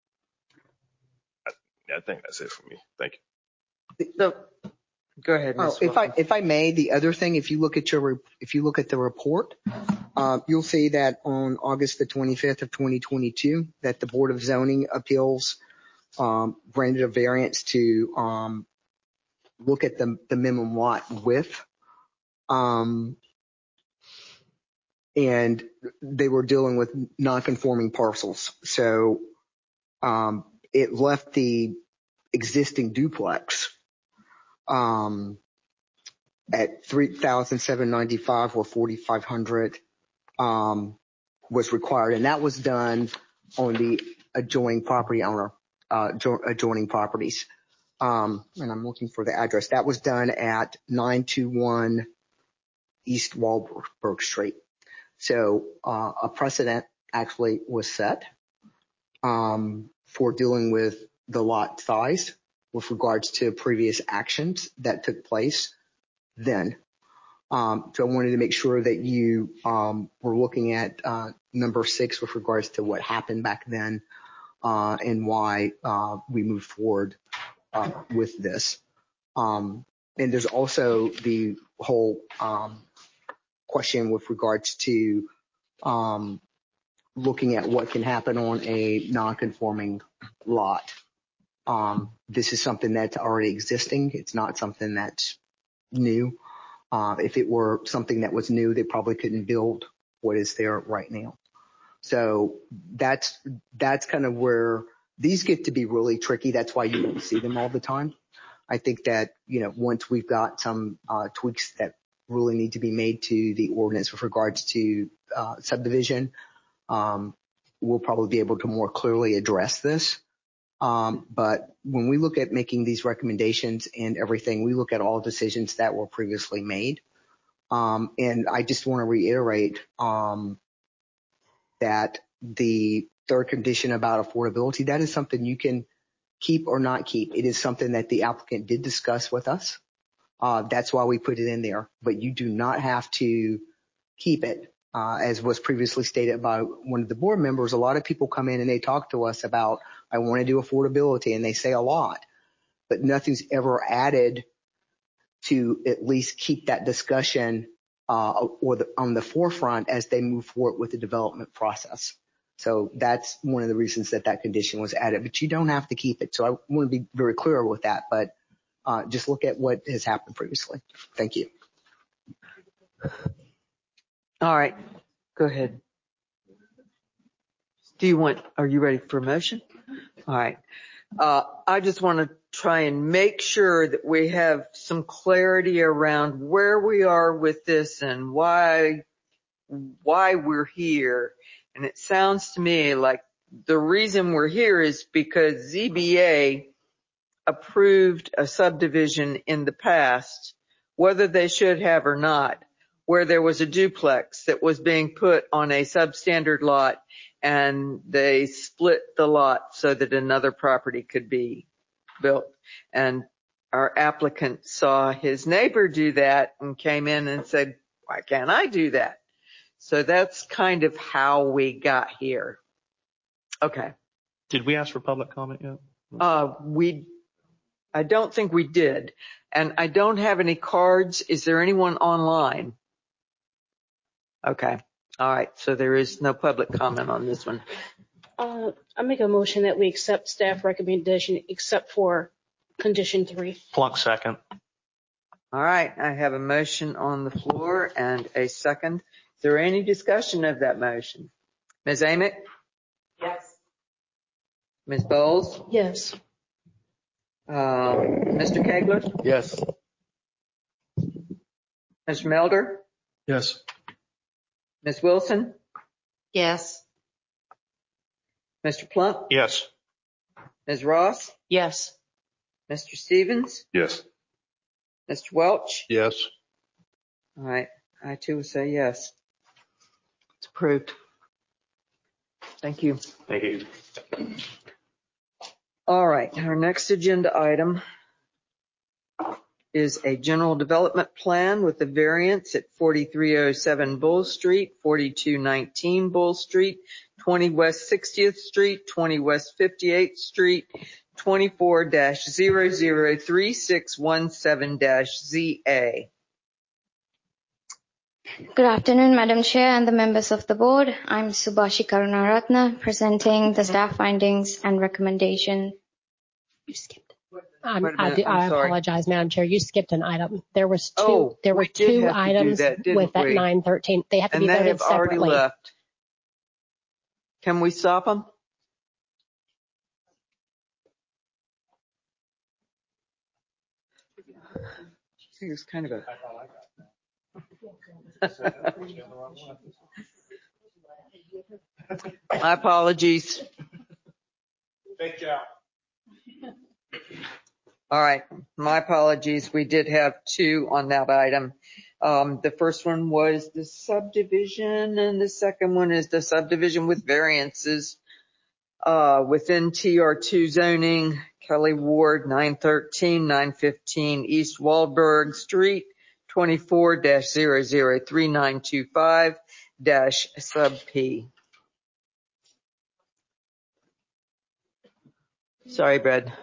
I think that's it for me. Thank you. So, go ahead, Ms. If I may, the other thing, if you look at the report, you'll see that on August the 25th of 2022, that the Board of Zoning Appeals granted a variance to look at the minimum lot width, and they were dealing with non-conforming parcels. So it left the existing duplex at 3,795 or 4,500 was required, and that was done on the adjoining property owner, adjoining properties. And I'm looking for the address. That was done at 921 East Walberg Street. So a precedent actually was set for dealing with the lot size with regards to previous actions that took place then. So I wanted to make sure that you were looking at number 6 with regards to what happened back then and why we moved forward with this. And there's also the whole question with regards to looking at what can happen on a non-conforming lot. This is something that's already existing. It's not something that's new. If it were something that was new, they probably couldn't build what is there right now. So that's kind of where these get to be really tricky. That's why you don't see them all the time. I think that, once we've got some tweaks that really need to be made to the ordinance with regards to subdivision, we'll probably be able to more clearly address this. But when we look at making these recommendations and everything, we look at all decisions that were previously made. And I just want to reiterate that the third condition about affordability, that is something you can keep or not keep. It is something that the applicant did discuss with us. That's why we put it in there. But you do not have to keep it. As was previously stated by one of the board members, a lot of people come in and they talk to us about, I want to do affordability, and they say a lot, but nothing's ever added to at least keep that discussion on the forefront as they move forward with the development process. So that's one of the reasons that condition was added, but you don't have to keep it. So I want to be very clear with that, but just look at what has happened previously. Thank you. All right, go ahead. Are you ready for a motion? All right. I just want to try and make sure that we have some clarity around where we are with this and why we're here. And it sounds to me like the reason we're here is because ZBA approved a subdivision in the past, whether they should have or not, where there was a duplex that was being put on a substandard lot, and they split the lot so that another property could be built. And our applicant saw his neighbor do that and came in and said, why can't I do that? So that's kind of how we got here. Okay. Did we ask for public comment yet? I don't think we did. And I don't have any cards. Is there anyone online? Okay. All right. So there is no public comment on this one. I make a motion that we accept staff recommendation except for condition 3. Plunk second. All right. I have a motion on the floor and a second. Is there any discussion of that motion? Ms. Amick? Yes. Ms. Bowles? Yes. Mr. Kegler? Yes. Mr. Melder? Yes. Ms. Wilson? Yes. Mr. Plump? Yes. Ms. Ross? Yes. Mr. Stevens? Yes. Mr. Welch? Yes. All right. I too will say yes. It's approved. Thank you. Thank you. All right. Our next agenda item is a general development plan with the variance at 4307 Bull Street, 4219 Bull Street, 20 West 60th Street, 20 West 58th Street, 24-003617-ZA. Good afternoon, Madam Chair and the members of the board. I'm Subhashi Karunaratne, presenting the staff findings and recommendation. You skipped. I apologize, Madam Chair. You skipped an item. There was two. Oh, there were two items with that 913. They have to be voted separately. And they have already left. Can we stop them? It was kind of a. My apologies. Thank you. All right. My apologies. We did have two on that item. The first one was the subdivision, and the second one is the subdivision with variances within TR2 zoning, Kelly Ward, 913, 915 East Waldberg Street, 24-003925 -P. Sorry, Brad.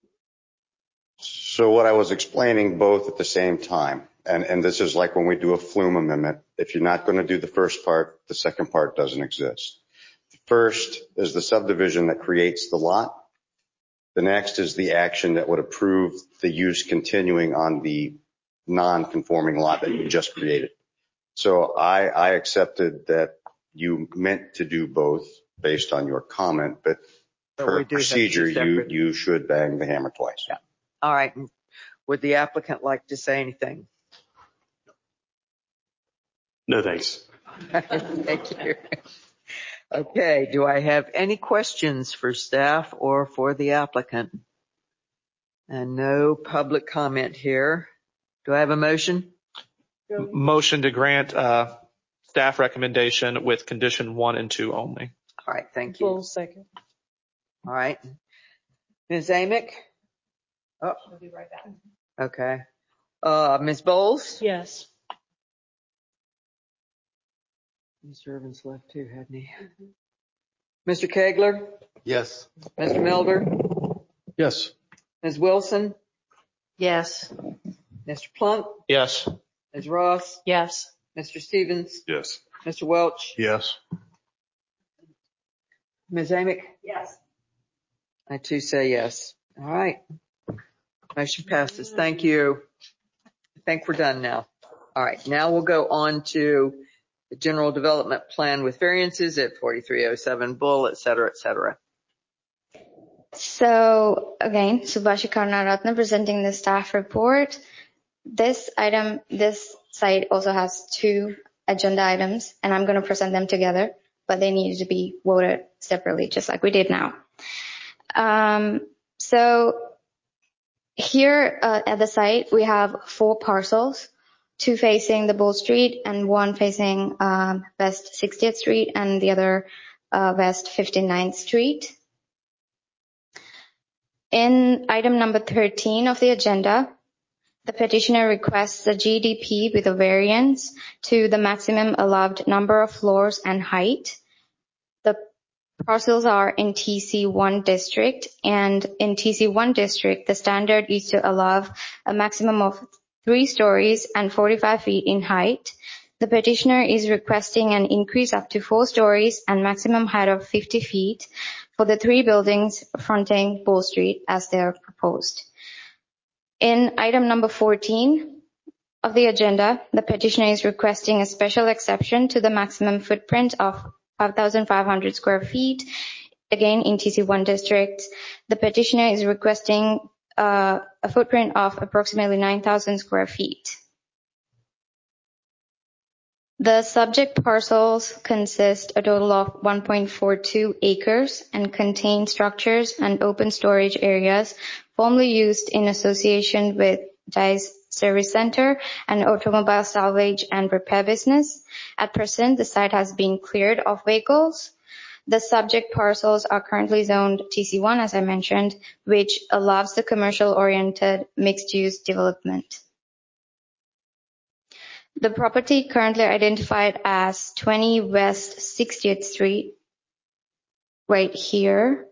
So what I was explaining both at the same time, and this is like when we do a Flume amendment, if you're not going to do the first part, the second part doesn't exist. The first is the subdivision that creates the lot. The next is the action that would approve the use continuing on the non-conforming lot that you just created. So I accepted that you meant to do both based on your comment, but per procedure, you should bang the hammer twice. Yeah. All right. Would the applicant like to say anything? No, thanks. Thank you. Okay. Do I have any questions for staff or for the applicant? And no public comment here. Do I have a motion? Motion to grant staff recommendation with condition 1 and 2 only. All right. Thank you. Full second. All right. Ms. Amick? Oh, We'll be right back. okay. Ms. Bowles? Yes. Mr. Irvin's left too, hadn't he? Mr. Kegler? Yes. Mr. Melder? Yes. Ms. Wilson? Yes. Mr. Plunk? Yes. Ms. Ross? Yes. Mr. Stevens? Yes. Mr. Welch? Yes. Ms. Amick? Yes. I too say yes. All right. Motion passes. Thank you. I think we're done now. All right. Now we'll go on to the general development plan with variances at 4307 Bull, et cetera, et cetera. So again, Subhashi Karunaratne presenting the staff report. This site also has two agenda items, and I'm going to present them together, but they need to be voted separately, just like we did now. So here at the site, we have 4 parcels, 2 facing the Bull Street and 1 facing West 60th Street and the other West 59th Street. In item number 13 of the agenda, The petitioner requests a GDP with a variance to the maximum allowed number of floors and height. The parcels are in TC1 district, and in TC1 district, the standard is to allow a maximum of 3 stories and 45 feet in height. The petitioner is requesting an increase up to 4 stories and maximum height of 50 feet for the 3 buildings fronting Bull Street as they are proposed. In item number 14 of the agenda, the petitioner is requesting a special exception to the maximum footprint of 5,500 square feet, again in TC1 district. The petitioner is requesting a footprint of approximately 9,000 square feet. The subject parcels consist a total of 1.42 acres and contain structures and open storage areas formerly used in association with Dice Service Center and automobile salvage and repair business. At present, the site has been cleared of vehicles. The subject parcels are currently zoned TC1, as I mentioned, which allows the commercial-oriented mixed-use development. The property currently identified as 20 West 60th Street, right here,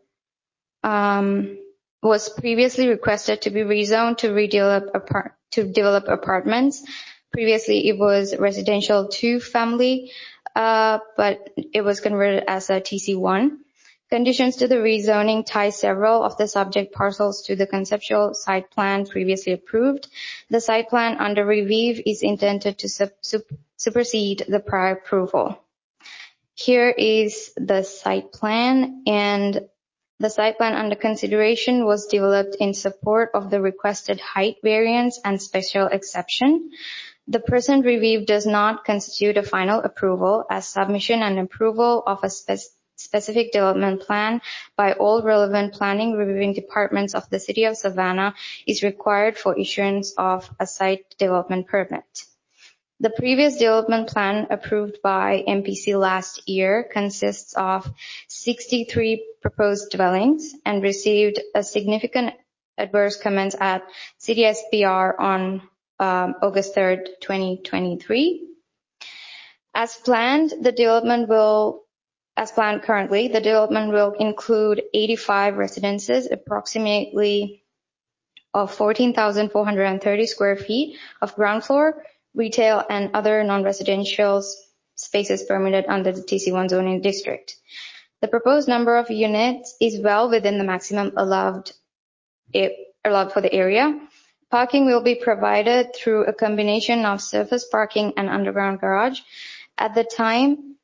was previously requested to be rezoned to develop apartments. Previously, it was residential 2-family, but it was converted as a TC1. Conditions to the rezoning tie several of the subject parcels to the conceptual site plan previously approved. The site plan under review is intended to supersede the prior approval. Here is the site plan, and the site plan under consideration was developed in support of the requested height variance and special exception. The present review does not constitute a final approval, as submission and approval of a specific development plan by all relevant planning reviewing departments of the City of Savannah is required for issuance of a site development permit. The previous development plan approved by MPC last year consists of 63 proposed dwellings and received a significant adverse comments at CDSPR on August 3rd, 2023. As planned currently, the development will include 85 residences, approximately of 14,430 square feet of ground floor, retail, and other non-residential spaces permitted under the TC1 zoning district. The proposed number of units is well within the maximum allowed for the area. Parking will be provided through a combination of surface parking and underground garage. At this time,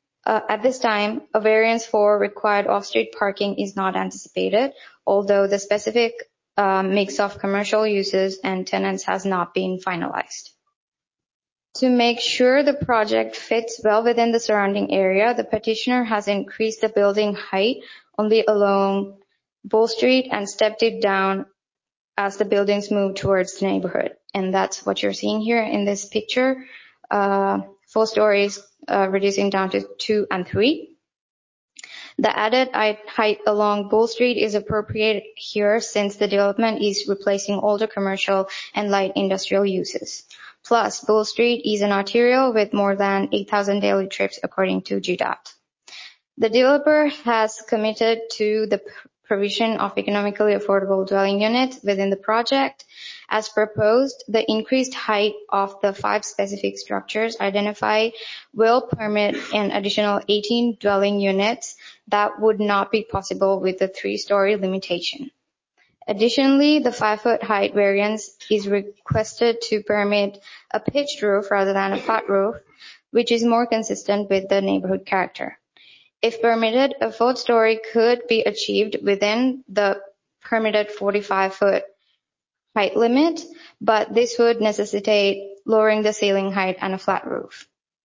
a variance for required off-street parking is not anticipated, although the specific mix of commercial uses and tenants has not been finalized. To make sure the project fits well within the surrounding area, the petitioner has increased the building height only along Bull Street and stepped it down as the buildings move towards the neighborhood. And that's what you're seeing here in this picture. 4 stories reducing down to 2 and 3. The added height along Bull Street is appropriate here since the development is replacing older commercial and light industrial uses. Plus, Bull Street is an arterial with more than 8,000 daily trips according to GDOT. The developer has committed to the provision of economically affordable dwelling units within the project. As proposed, the increased height of the 5 specific structures identified will permit an additional 18 dwelling units that would not be possible with the 3-story limitation. Additionally, the 5-foot height variance is requested to permit a pitched roof rather than a flat roof, which is more consistent with the neighborhood character. If permitted, a 4th story could be achieved within the permitted 45-foot height limit, but this would necessitate lowering the ceiling height and a flat roof.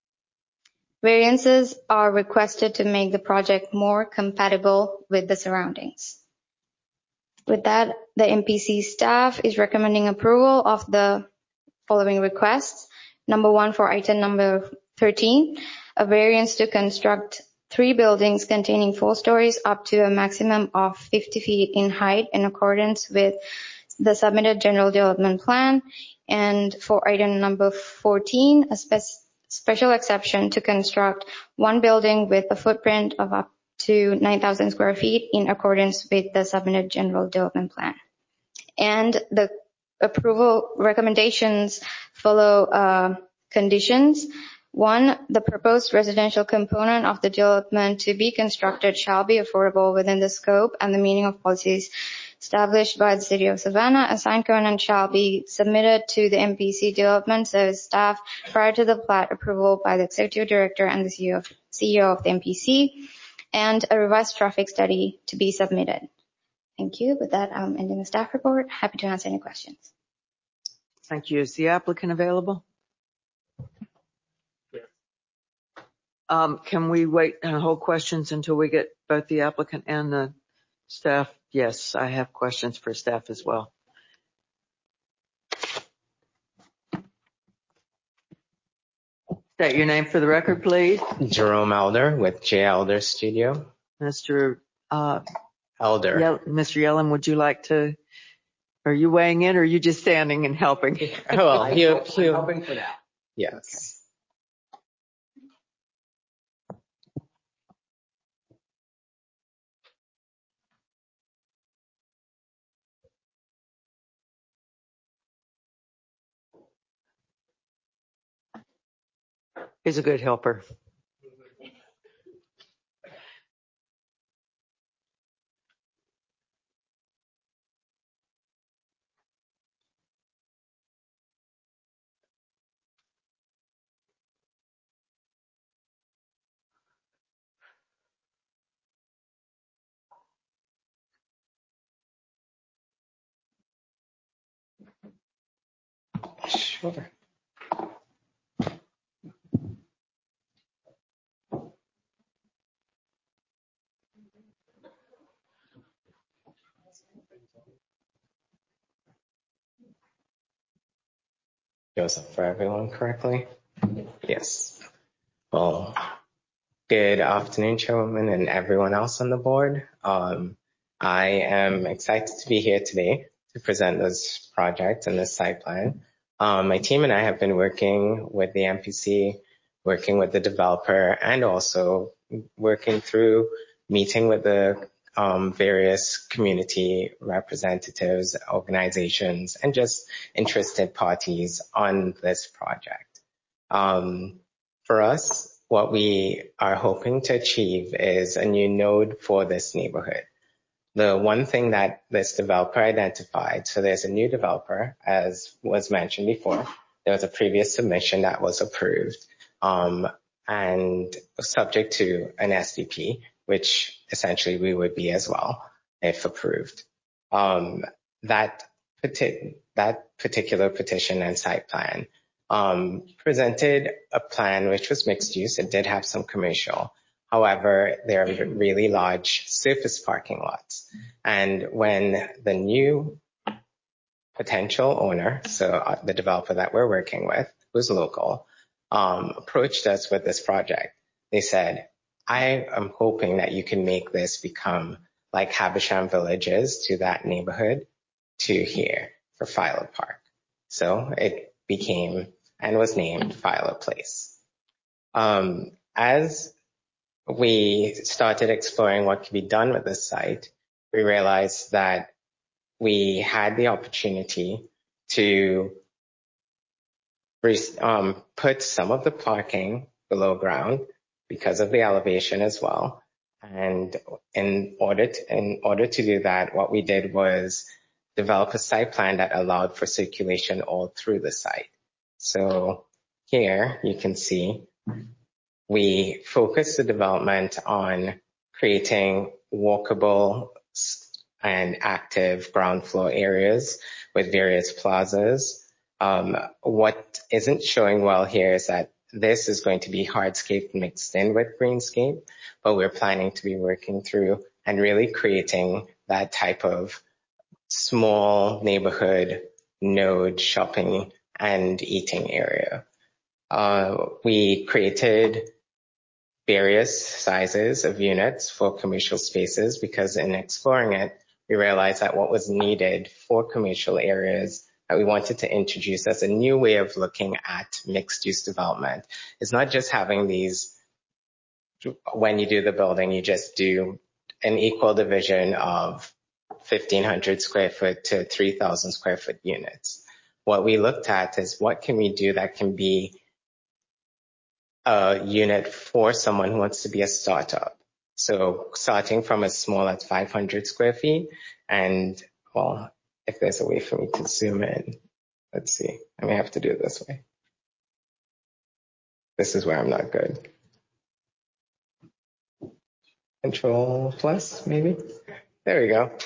Variances are requested to make the project more compatible with the surroundings. With that, the MPC staff is recommending approval of the following requests. Number 1, for item number 13, a variance to construct 3 buildings containing 4 stories up to a maximum of 50 feet in height in accordance with the submitted general development plan. And for item number 14, a special exception to construct one building with a footprint of up to 9,000 square feet in accordance with the submitted general development plan. And the approval recommendations follow conditions. 1, the proposed residential component of the development to be constructed shall be affordable within the scope and the meaning of policies established by the City of Savannah. A signed covenant shall be submitted to the MPC Development Service staff prior to the plat approval by the Executive Director and the CEO of the MPC, and a revised traffic study to be submitted. Thank you. With that, I'm ending the staff report. Happy to answer any questions. Thank you. Is the applicant available? Can we wait and hold questions until we get both the applicant and the staff? Yes, I have questions for staff as well. State your name for the record, please. Jerome Elder with J. Elder Studio. Mr. Elder. Mr. Yellen, would you like to, are you weighing in or are you just standing and helping? Well, I'm helping for now. Yes. Okay. He's a good helper. Sure. Goes up for everyone correctly? Yes. Well, good afternoon, Chairwoman, and everyone else on the board. I am excited to be here today to present this project and this site plan. My team and I have been working with the MPC, working with the developer, and also working through meeting with the various community representatives, organizations, and just interested parties on this project. For us, what we are hoping to achieve is a new node for this neighborhood. The one thing that this developer identified, so there's a new developer, as was mentioned before. There was a previous submission that was approved and subject to an SDP, which essentially we would be as well if approved. That particular petition and site plan presented a plan which was mixed use. It did have some commercial. However, there are really large surface parking lots. And when the new potential owner, so the developer that we're working with, who's local, approached us with this project, they said, I am hoping that you can make this become like Havisham Village is to that neighborhood to here for Philo Park. So it became and was named Philo Place. As we started exploring what could be done with this site, we realized that we had the opportunity to put some of the parking below ground because of the elevation as well. And in order to do that, what we did was develop a site plan that allowed for circulation all through the site. So here you can see we focused the development on creating walkable and active ground floor areas with various plazas. What isn't showing well here is that this is going to be hardscape mixed in with greenscape, but we're planning to be working through and really creating that type of small neighborhood node shopping and eating area. We created various sizes of units for commercial spaces because in exploring it, we realized that what was needed for commercial areas that we wanted to introduce as a new way of looking at mixed-use development. It's not just having these, when you do the building, you just do an equal division of 1,500 square foot to 3,000 square foot units. What we looked at is what can we do that can be a unit for someone who wants to be a startup. So starting from as small as 500 square feet, and well, if there's a way for me to zoom in, let's see, I may have to do it this way. This is where I'm not good. Control plus, maybe? There we go.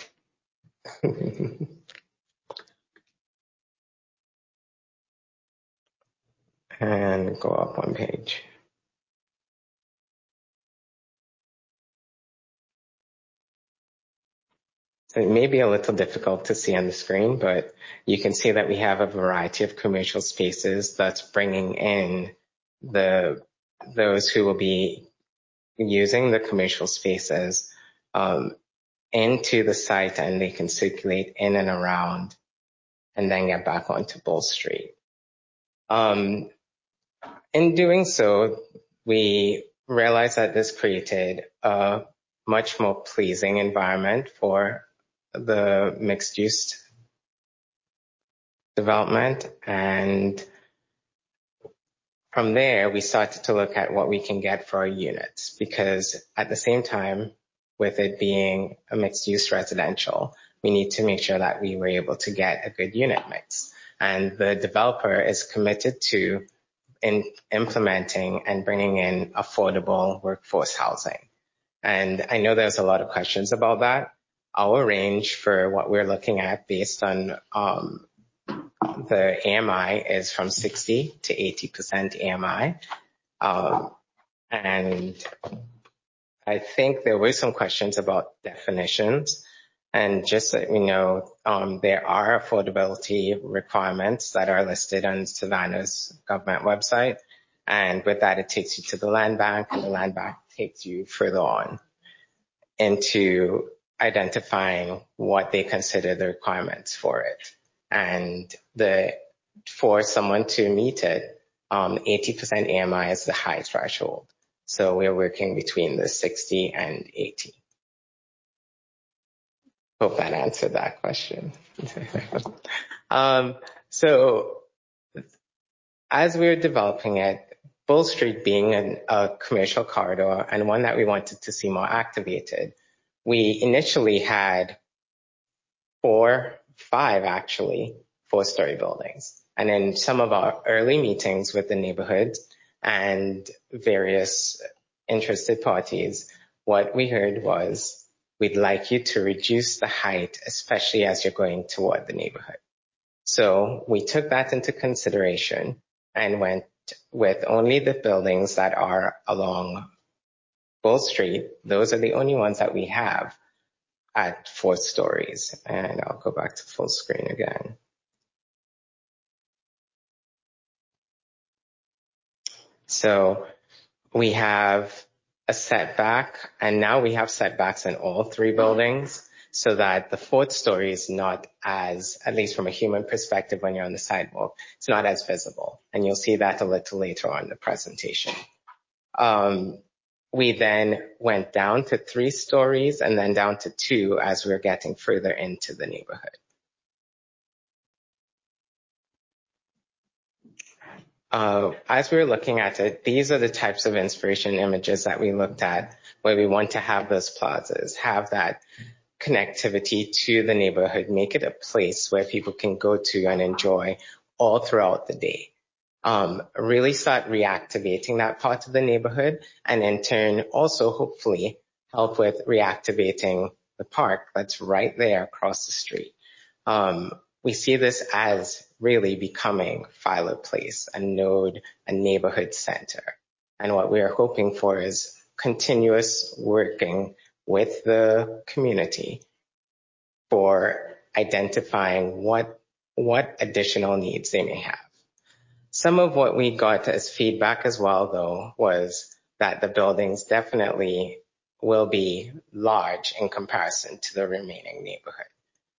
And go up one page. So it may be a little difficult to see on the screen, but you can see that we have a variety of commercial spaces that's bringing in those who will be using the commercial spaces into the site, and they can circulate in and around and then get back onto Bull Street. In doing so, we realized that this created a much more pleasing environment for the mixed-use development. And from there, we started to look at what we can get for our units, because at the same time, with it being a mixed-use residential, we need to make sure that we were able to get a good unit mix. And the developer is committed to implementing and bringing in affordable workforce housing. And I know there's a lot of questions about that. Our range for what we're looking at based on the AMI is from 60 to 80% AMI. And I think there were some questions about definitions. And just so we know, there are affordability requirements that are listed on Savannah's government website. And with that, it takes you to the land bank, and the land bank takes you further on into identifying what they consider the requirements for it. And for someone to meet it, 80% AMI is the high threshold. So we're working between the 60 and 80. Hope that answered that question. So as we're developing it, Bull Street being a commercial corridor and one that we wanted to see more activated, we initially had 5 4-story buildings. And in some of our early meetings with the neighborhood and various interested parties, what we heard was, we'd like you to reduce the height, especially as you're going toward the neighborhood. So we took that into consideration and went with only the buildings that are along Bull Street. Those are the only ones that we have at 4 stories. And I'll go back to full screen again. So we have a setback, and now we have setbacks in all 3 buildings, so that the 4th story is not as, at least from a human perspective when you're on the sidewalk, it's not as visible. And you'll see that a little later on in the presentation. We then went down to 3 stories and then down to 2 as we're getting further into the neighborhood. As we were looking at it, these are the types of inspiration images that we looked at, where we want to have those plazas, have that connectivity to the neighborhood, make it a place where people can go to and enjoy all throughout the day. Really start reactivating that part of the neighborhood, and in turn also hopefully help with reactivating the park that's right there across the street. We see this as really becoming Filer Place, a node, a neighborhood center. And what we are hoping for is continuous working with the community for identifying what additional needs they may have. Some of what we got as feedback as well, though, was that the buildings definitely will be large in comparison to the remaining neighborhood.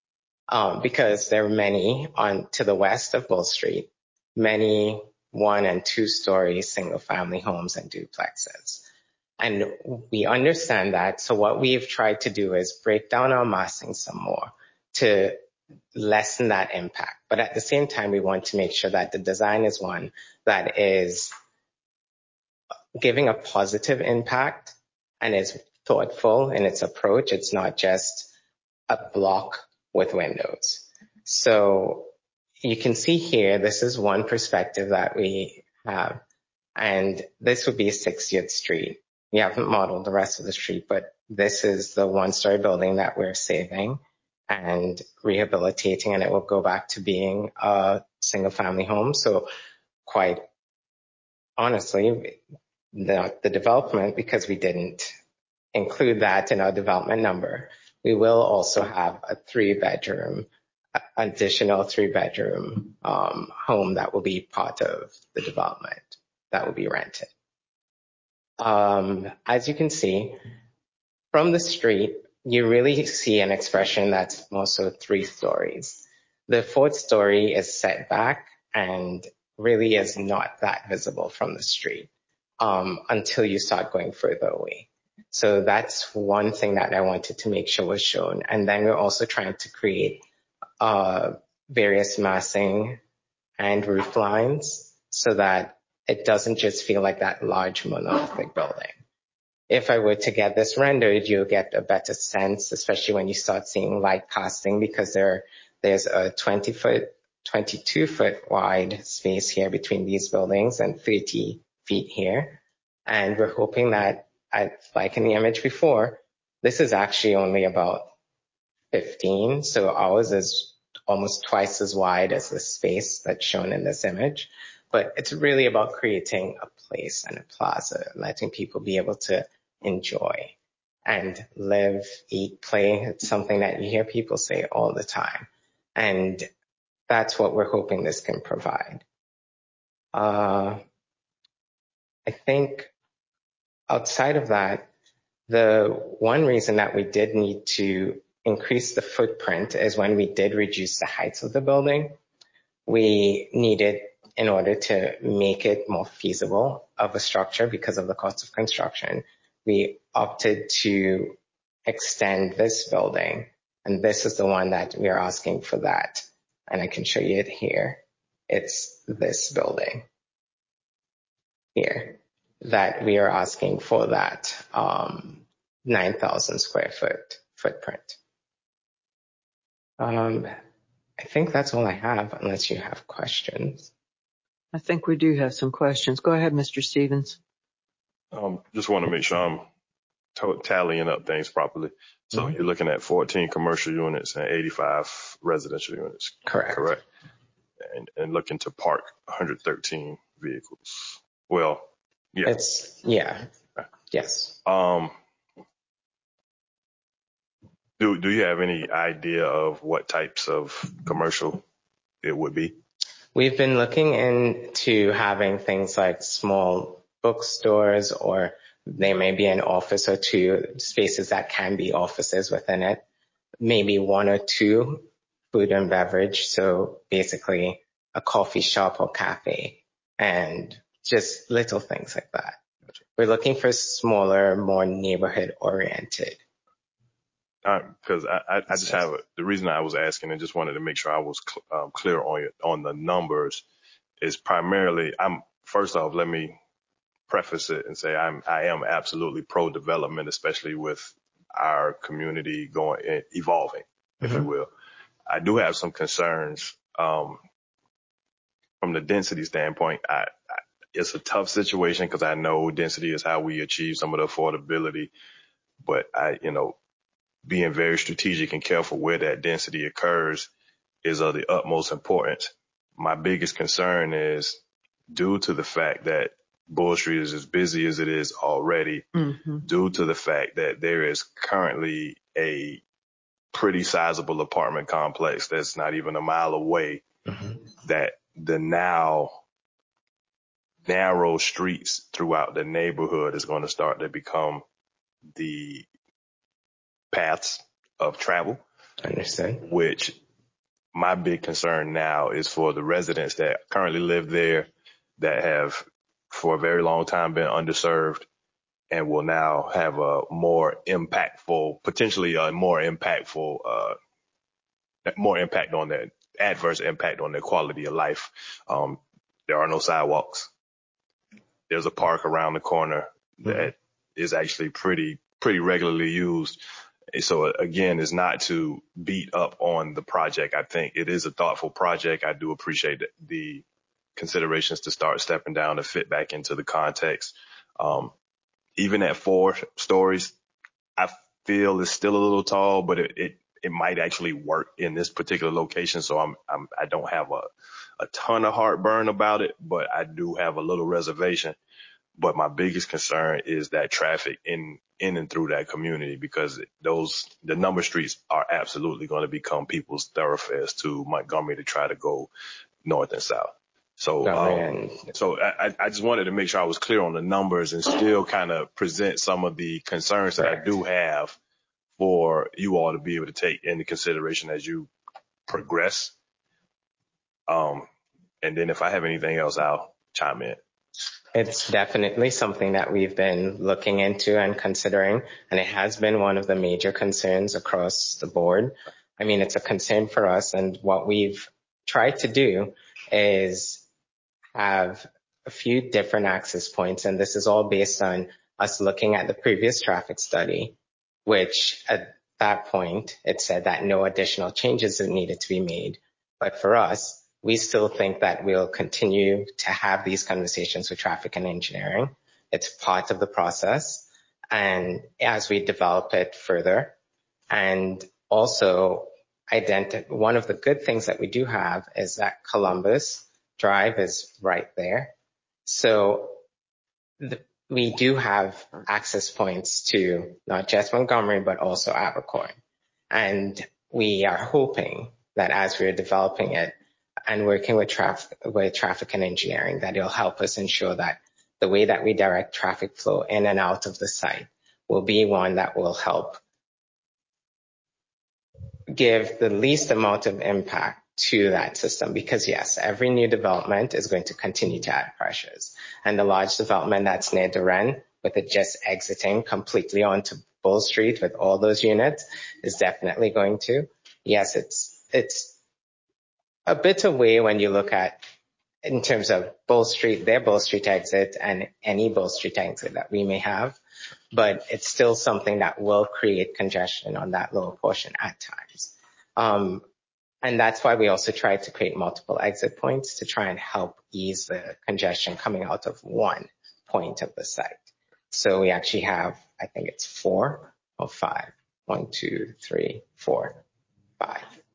because there are many to the west of Bull Street, many 1- and 2-story single-family homes and duplexes. And we understand that. So what we've tried to do is break down our massing some more to lessen that impact. But at the same time, we want to make sure that the design is one that is giving a positive impact and is thoughtful in its approach. It's not just a block with windows. So you can see here, this is one perspective that we have. And this would be 60th Street. We haven't modeled the rest of the street, but this is the 1-story building that we're saving and rehabilitating, and it will go back to being a single-family home. So quite honestly, the development, because we didn't include that in our development number, we will also have a 3-bedroom, additional 3-bedroom home that will be part of the development that will be rented. As you can see, from the street, you really see an expression that's also 3 stories. The 4th story is set back and really is not that visible from the street until you start going further away. So that's one thing that I wanted to make sure was shown. And then we're also trying to create various massing and roof lines so that it doesn't just feel like that large monolithic building. If I were to get this rendered, you'll get a better sense, especially when you start seeing light casting, because there's a 22-foot wide space here between these buildings and 30 feet here. And we're hoping that, like in the image before, this is actually only about 15. So ours is almost twice as wide as the space that's shown in this image. But it's really about creating a place and a plaza, letting people be able to enjoy and live, eat, play. It's something that you hear people say all the time. And that's what we're hoping this can provide. I think outside of that, the one reason that we did need to increase the footprint is when we did reduce the heights of the building, we needed, in order to make it more feasible of a structure because of the cost of construction, we opted to extend this building. And this is the one that we are asking for that. And I can show you it here. It's this building here that we are asking for that 9,000 square foot footprint. I think that's all I have, unless you have questions. I think we do have some questions. Go ahead, Mr. Stevens. Just want to make sure I'm tallying up things properly. So you're looking at 14 commercial units and 85 residential units. Correct. And looking to park 113 vehicles. Well, yeah. Yes. Do you have any idea of what types of commercial it would be? We've been looking into having things like small bookstores, or there may be an office or 2 spaces that can be offices within it. Maybe 1 or 2 food and beverage. So basically a coffee shop or cafe, and just little things like that. We're looking for smaller, more neighborhood oriented. Because I just have the reason I was asking and just wanted to make sure I was clear on the numbers is primarily, first off, let me preface it and say I am absolutely pro development, especially with our community evolving, if you will. I do have some concerns from the density standpoint. It's a tough situation because I know density is how we achieve some of the affordability, but being very strategic and careful where that density occurs is of the utmost importance. My biggest concern is due to the fact that Bull Street is as busy as it is already, due to the fact that there is currently a pretty sizable apartment complex that's not even a mile away, that the now narrow streets throughout the neighborhood is going to start to become the paths of travel. Understand. Which my big concern now is for the residents that currently live there that have for a very long time been underserved and will now have a more impactful, potentially a more impact on their adverse impact on their quality of life. There are no sidewalks. There's a park around the corner that is actually pretty regularly used. So again, it's not to beat up on the project. I think it is a thoughtful project. I do appreciate the considerations to start stepping down to fit back into the context. Even at 4 stories, I feel it's still a little tall, but it might actually work in this particular location. So I don't have a ton of heartburn about it, but I do have a little reservation. But my biggest concern is that traffic in and through that community, because the number streets are absolutely going to become people's thoroughfares to Montgomery to try to go north and south. So, I just wanted to make sure I was clear on the numbers and still kind of present some of the concerns that I do have for you all to be able to take into consideration as you progress. And then if I have anything else, I'll chime in. It's definitely something that we've been looking into and considering, and it has been one of the major concerns across the board. I mean, it's a concern for us, and what we've tried to do is have a few different access points, and this is all based on us looking at the previous traffic study, which at that point, it said that no additional changes needed to be made. But for us, we still think that we'll continue to have these conversations with traffic and engineering. It's part of the process. And as we develop it further, and also one of the good things that we do have is that Columbus Drive is right there. So we do have access points to not just Montgomery, but also Abercorn. And we are hoping that as we're developing it and working with traffic and engineering, that it'll help us ensure that the way that we direct traffic flow in and out of the site will be one that will help give the least amount of impact to that system. Because yes, every new development is going to continue to add pressures. And the large development that's near Duren, with it just exiting completely onto Bull Street with all those units, is definitely going to. Yes, it's a bit away when you look at in terms of Bull Street, their Bull Street exit and any Bull Street exit that we may have, but it's still something that will create congestion on that lower portion at times. And that's why we also try to create multiple exit points to try and help ease the congestion coming out of one point of the site. So we actually have, I think it's 4 or 5. 1, 2, 3, 4, 5.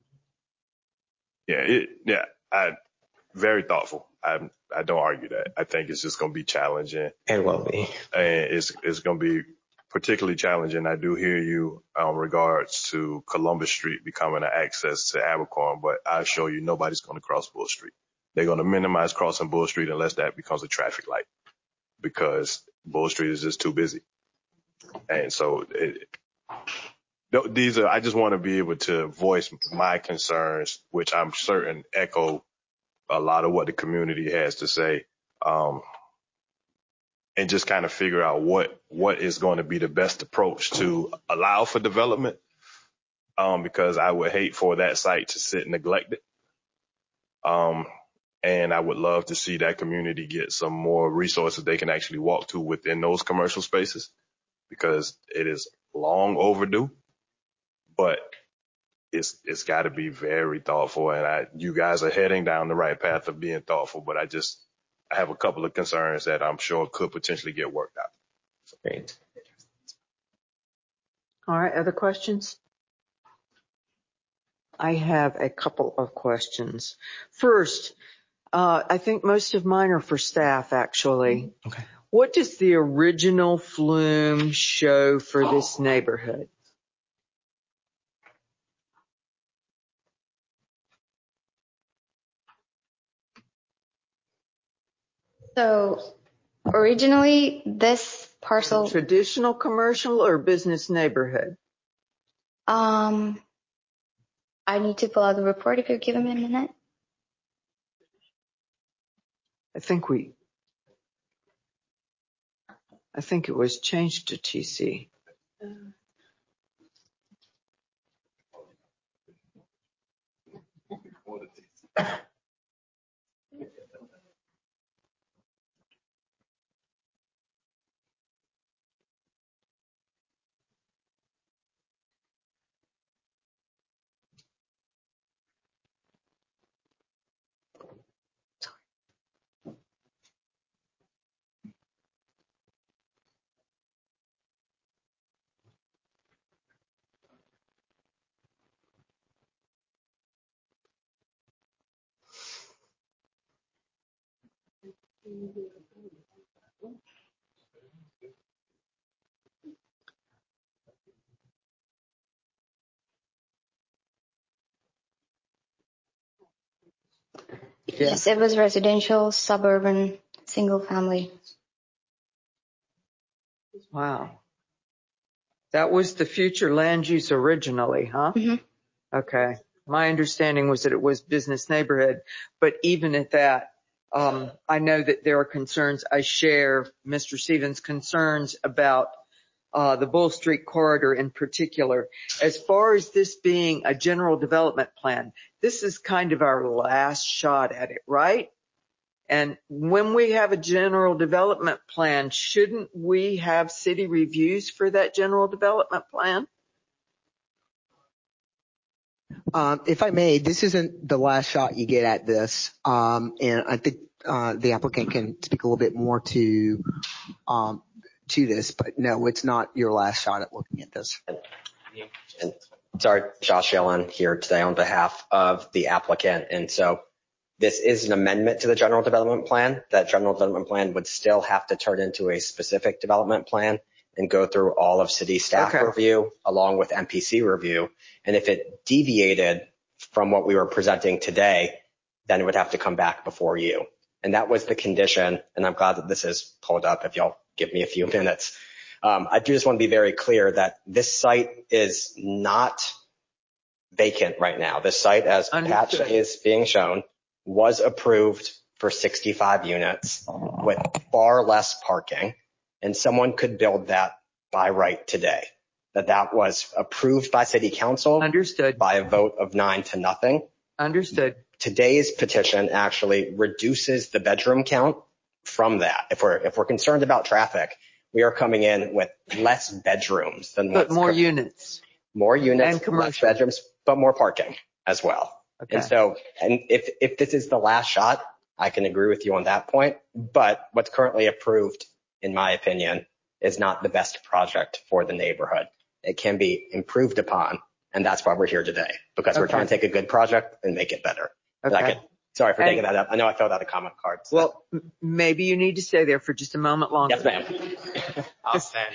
Very thoughtful. I don't argue that. I think it's just going to be challenging. It will be. And it's going to be particularly challenging. I do hear you in regards to Columbus Street becoming an access to Abercorn, but I assure you nobody's going to cross Bull Street. They're going to minimize crossing Bull Street unless that becomes a traffic light, because Bull Street is just too busy. And so I just want to be able to voice my concerns, which I'm certain echo a lot of what the community has to say, and just kind of figure out what is going to be the best approach to allow for development, because I would hate for that site to sit neglected. And I would love to see that community get some more resources they can actually walk to within those commercial spaces, because it is long overdue, but it's got to be very thoughtful. And you guys are heading down the right path of being thoughtful, but I have a couple of concerns that I'm sure could potentially get worked out. Great. All right. Other questions? I have a couple of questions. First, I think most of mine are for staff, actually. Okay. What does the original flume show for this neighborhood? So originally this parcel. Traditional commercial or business neighborhood? I need to pull out the report if you're giving me a minute. I think it was changed to TC. Yes, it was residential, suburban, single family. Wow. That was the future land use originally, huh? Mm-hmm. Okay. My understanding was that it was business neighborhood, but even at that, I know that there are concerns. I share Mr. Stevens' concerns about the Bull Street corridor in particular. As far as this being a general development plan, this is kind of our last shot at it, right? And when we have a general development plan, shouldn't we have city reviews for that general development plan? If I may, this isn't the last shot you get at this. And I think the applicant can speak a little bit more to this, but no, it's not your last shot at looking at this. And sorry, Josh Allen here today on behalf of the applicant. And so this is an amendment to the general development plan. That general development plan would still have to turn into a specific development plan and go through all of city staff review along with MPC review. And if it deviated from what we were presenting today, then it would have to come back before you. And that was the condition. And I'm glad that this is pulled up if y'all give me a few minutes. I do just want to be very clear that this site is not vacant right now. This site, as Patch is being shown, was approved for 65 units with far less parking. And someone could build that by right today. That was approved by city council. Understood. By a vote of 9-0. Understood. Today's petition actually reduces the bedroom count from that. If we're concerned about traffic, we are coming in with less bedrooms than but more units. More units, and commercial. Less bedrooms, but more parking as well. Okay. And if this is the last shot, I can agree with you on that point. But what's currently approved, in my opinion, is not the best project for the neighborhood. It can be improved upon, and that's why we're here today, because we're trying to take a good project and make it better. Okay. Sorry for taking that up. I know I filled out a comment card. So. Well, maybe you need to stay there for just a moment longer. Yes, ma'am. I'll stand.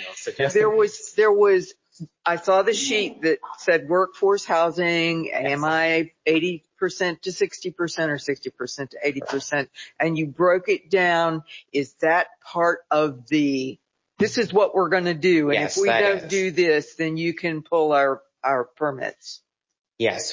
There was, I saw the sheet that said workforce housing. Yes. Am I 80% to 60% or 60% to 80%? And you broke it down. Is that part of this is what we're going to do. And yes, if we don't do this, then you can pull our permits. Yes,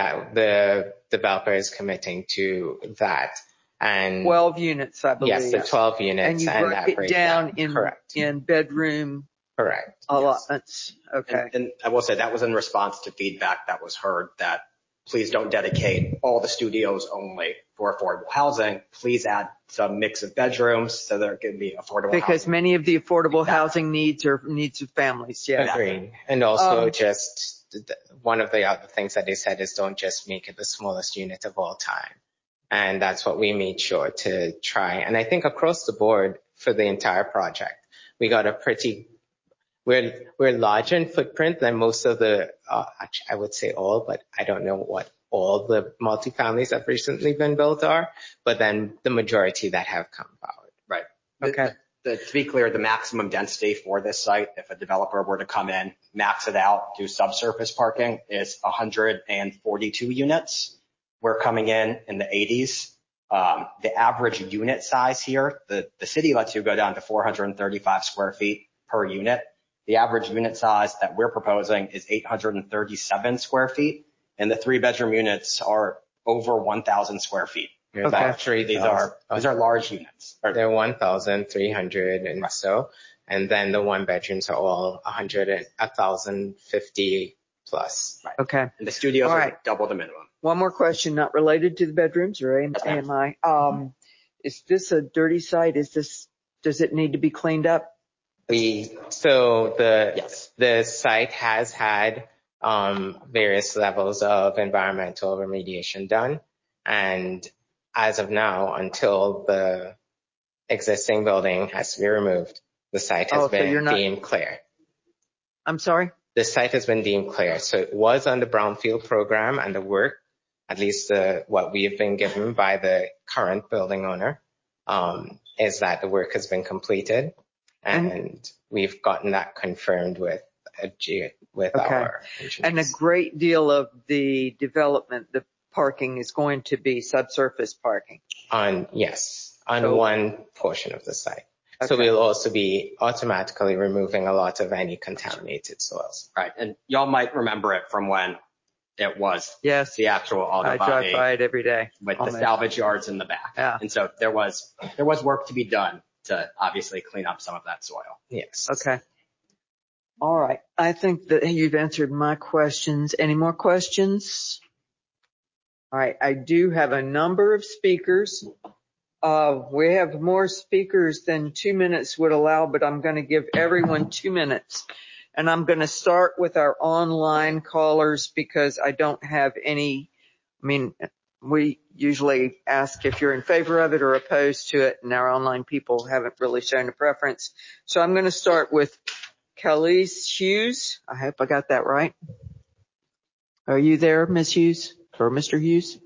the developer is committing to that. And 12 units, I believe. Yes, the 12 units. And you broke it down in bedroom allotments. Yes. Okay. And I will say that was in response to feedback that was heard that please don't dedicate all the studios only for affordable housing. Please add some mix of bedrooms so there can be affordable housing. Because many of the affordable housing needs are needs of families. Yeah. Agreed. And also just one of the other things that they said is don't just make it the smallest unit of all time. And that's what we made sure to try. And I think across the board for the entire project, we got we're larger in footprint than most of the, actually I would say all, but I don't know what all the multifamilies that have recently been built are, but then the majority that have come forward. Right. Okay. To be clear, the maximum density for this site, if a developer were to come in, max it out, do subsurface parking, is 142 units. We're coming in the 80s. The average unit size here, the city lets you go down to 435 square feet per unit. The average unit size that we're proposing is 837 square feet. and the 3-bedroom units are over 1,000 square feet. Okay. These are large units. They're 1,300 and so, and then the 1-bedrooms are all 1,050 plus. Right. Okay. And the studios are double the minimum. One more question, not related to the bedrooms or AMI. Is this a dirty site? Does it need to be cleaned up? The site has had various levels of environmental remediation done, and as of now, until the existing building has to be removed, the site has been deemed clear. I'm sorry? The site has been deemed clear. So it was on the brownfield program, and the work, at least what we have been given by the current building owner, is that the work has been completed, and we've gotten that confirmed with our engineers. And a great deal of the development, the parking is going to be subsurface parking. On one portion of the site. Okay. So we'll also be automatically removing a lot of any contaminated soils. Right. And y'all might remember it from when it was the actual auto body. I drive by it every day. With the salvage yards in the back. Yeah. And so there was work to be done to obviously clean up some of that soil. Yes. Okay. All right. I think that you've answered my questions. Any more questions? All right. I do have a number of speakers. We have more speakers than 2 minutes would allow, but I'm going to give everyone 2 minutes. And I'm going to start with our online callers because I don't have any. I mean, we usually ask if you're in favor of it or opposed to it, and our online people haven't really shown a preference. So I'm going to start with Khalees Hughes. I hope I got that right. Are you there, Ms. Hughes or Mr. Hughes?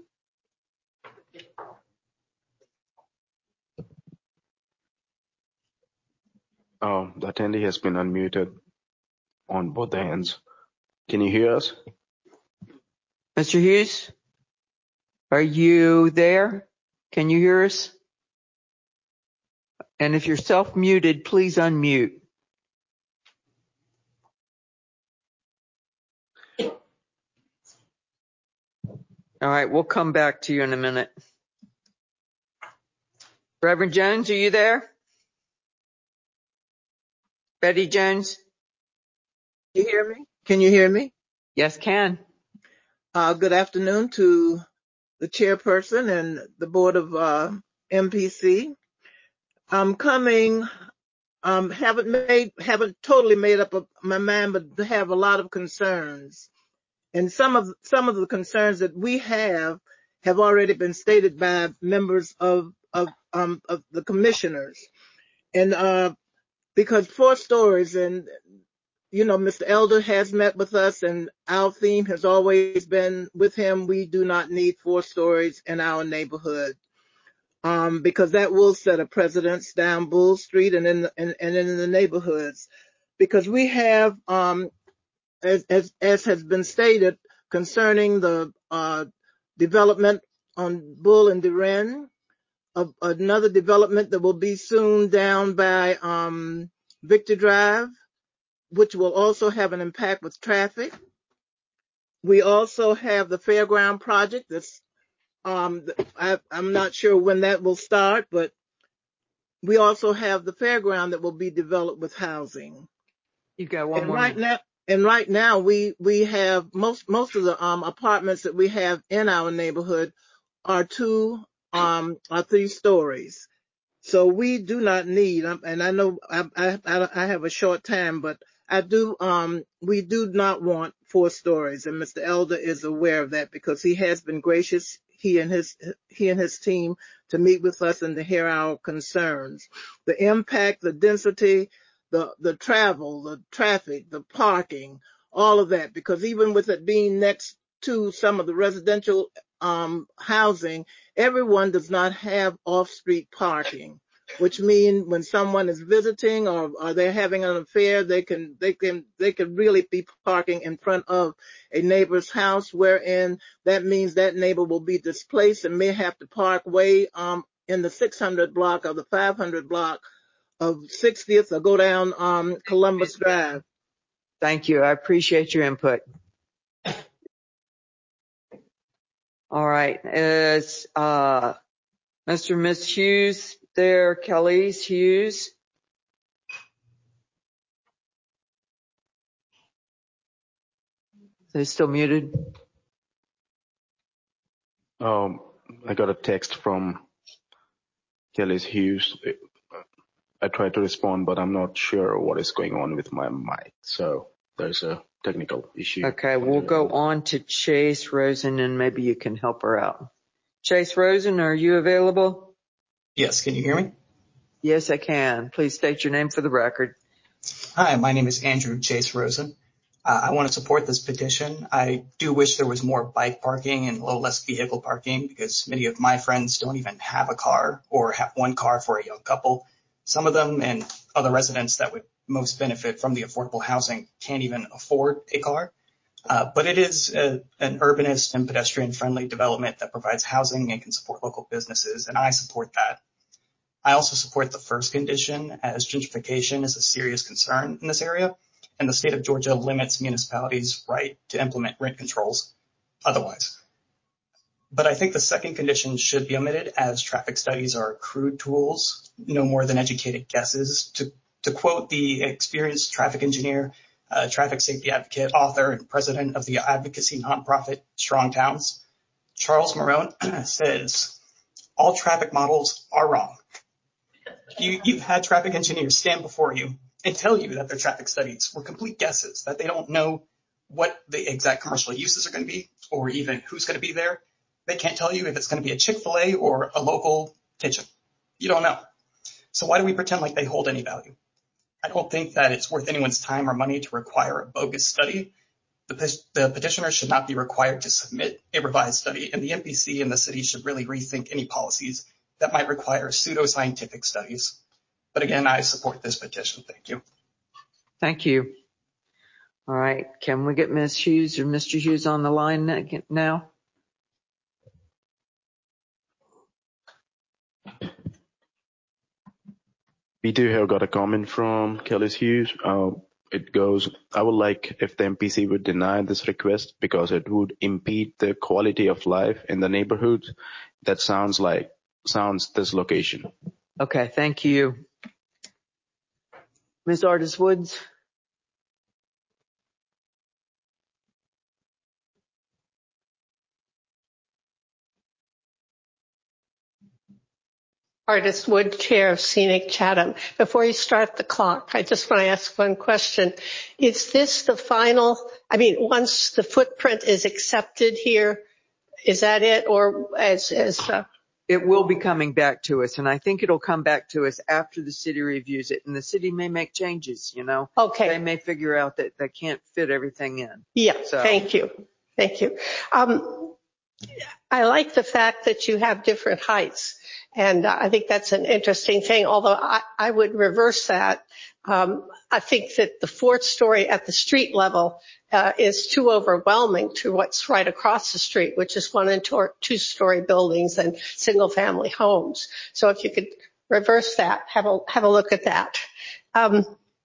The attendee has been unmuted on both ends. Can you hear us? Mr. Hughes, are you there? Can you hear us? And if you're self-muted, please unmute. All right, we'll come back to you in a minute. Reverend Jones, are you there? Betty Jones? You hear me? Can you hear me? Yes, can. Good afternoon to the chairperson and the board of MPC. I'm coming, haven't totally made up my mind, but have a lot of concerns. And some of the concerns that we have already been stated by members of the commissioners. And because 4 stories, and Mr. Elder has met with us, and our theme has always been with him, we do not need 4 stories in our neighborhood, because that will set a precedence down Bull Street and in the neighborhoods. Because we have, as has been stated, concerning the development on Bull and Duran, another development that will be soon down by Victor Drive, which will also have an impact with traffic. We also have the fairground project that's, I'm not sure when that will start, but we also have the fairground that will be developed with housing. You got one more. Right now we have most of the apartments that we have in our neighborhood are 3 stories. So we do not need, and I know I have a short time, but we do not want 4 stories, and Mr. Elder is aware of that because he has been gracious, he and his team, to meet with us and to hear our concerns. The impact, the density, the travel, the traffic, the parking, all of that, because even with it being next to some of the residential housing, everyone does not have off-street parking, which means when someone is visiting or they're having an affair, they can really be parking in front of a neighbor's house, wherein that means that neighbor will be displaced and may have to park way in the 600 block or the 500 block of 60th or go down Columbus Drive. Thank you. I appreciate your input. All right. Is Mr. and Ms. Hughes there? Kelly's Hughes? They're still muted. I got a text from Kelly's Hughes. I tried to respond, but I'm not sure what is going on with my mic. So there's a technical issue. Okay, we'll go on to Chase Rosen, and maybe you can help her out. Chase Rosen, are you available? Yes, can you hear me? Yes, I can. Please state your name for the record. Hi, my name is Andrew Chase Rosen. I want to support this petition. I do wish there was more bike parking and a little less vehicle parking because many of my friends don't even have a car or have one car for a young couple. Some of them and other residents that would most benefit from the affordable housing can't even afford a car. But it is an urbanist and pedestrian-friendly development that provides housing and can support local businesses, and I support that. I also support the first condition, as gentrification is a serious concern in this area, and the state of Georgia limits municipalities' right to implement rent controls otherwise. But I think the second condition should be omitted, as traffic studies are crude tools, no more than educated guesses. To quote the experienced traffic engineer, traffic safety advocate, author, and president of the advocacy nonprofit Strong Towns, Charles Marone says, all traffic models are wrong. You've had traffic engineers stand before you and tell you that their traffic studies were complete guesses, that they don't know what the exact commercial uses are going to be or even who's going to be there. They can't tell you if it's going to be a Chick-fil-A or a local kitchen. You don't know. So why do we pretend like they hold any value? I don't think that it's worth anyone's time or money to require a bogus study. The petitioner should not be required to submit a revised study, and the MPC and the city should really rethink any policies that might require pseudoscientific studies. But again, I support this petition. Thank you. Thank you. All right. Can we get Ms. Hughes or Mr. Hughes on the line now? We do have got a comment from Kelly's Hughes. It goes, I would like if the MPC would deny this request because it would impede the quality of life in the neighborhood. That sounds this location. Okay, thank you. Ms. Artis Woods. Artis Wood, Chair of Scenic Chatham. Before you start the clock, I just want to ask one question. Is this the final, once the footprint is accepted here, is that it? Or it will be coming back to us, and I think it'll come back to us after the city reviews it, and the city may make changes, Okay. They may figure out that they can't fit everything in. Yeah, so. Thank you. I like the fact that you have different heights. And I think that's an interesting thing, although I would reverse that. I think that the fourth story at the street level is too overwhelming to what's right across the street, which is 1- and 2-story buildings and single-family homes. So if you could reverse that, have a look at that. And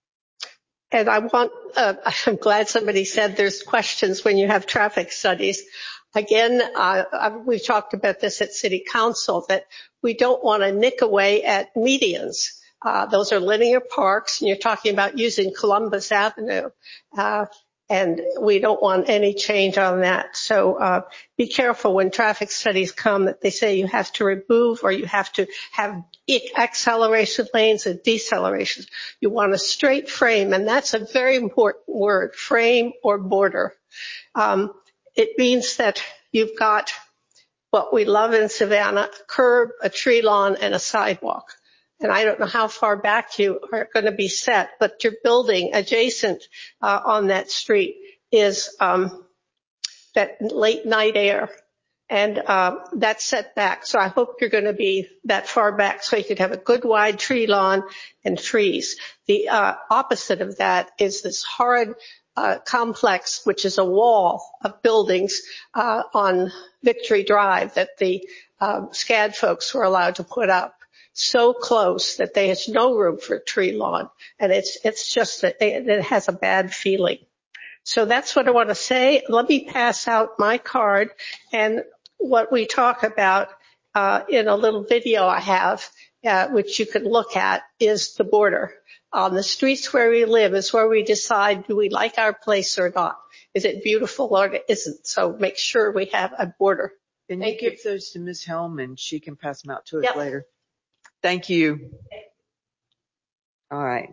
I'm glad somebody said there's questions when you have traffic studies. Again, we've talked about this at City Council, that we don't want to nick away at medians. Those are linear parks, and you're talking about using Columbus Avenue. And we don't want any change on that. So be careful when traffic studies come that they say you have to remove or you have to have acceleration lanes and decelerations. You want a straight frame, and that's a very important word, frame or border. It means that you've got what we love in Savannah, a curb, a tree lawn, and a sidewalk. And I don't know how far back you are going to be set, but your building adjacent on that street is that late night air. And that's set back. So I hope you're going to be that far back so you could have a good wide tree lawn and trees. The opposite of that is this horrid complex, which is a wall of buildings on Victory Drive that the SCAD folks were allowed to put up so close that there's no room for a tree lawn, and it's just that it has a bad feeling. So that's what I want to say. Let me pass out my card, and what we talk about in a little video I have, which you can look at, is the border. On the streets where we live is where we decide, do we like our place or not? Is it beautiful or it isn't? So make sure we have a border. Can you give those to Ms. Helm and she can pass them out to us later? Thank you. All right.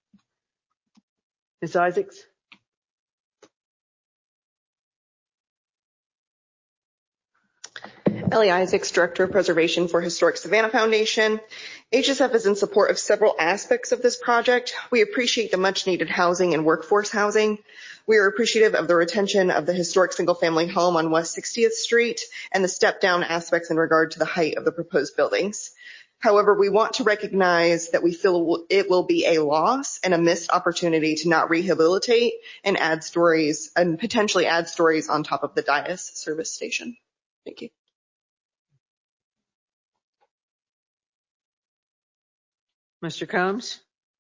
Ms. Isaacs? Ellie Isaacs, Director of Preservation for Historic Savannah Foundation. HSF is in support of several aspects of this project. We appreciate the much needed housing and workforce housing. We are appreciative of the retention of the historic single-family home on West 60th Street and the step-down aspects in regard to the height of the proposed buildings. However, we want to recognize that we feel it will be a loss and a missed opportunity to not rehabilitate and add stories and potentially add stories on top of the Dias service station. Thank you. Mr. Combs?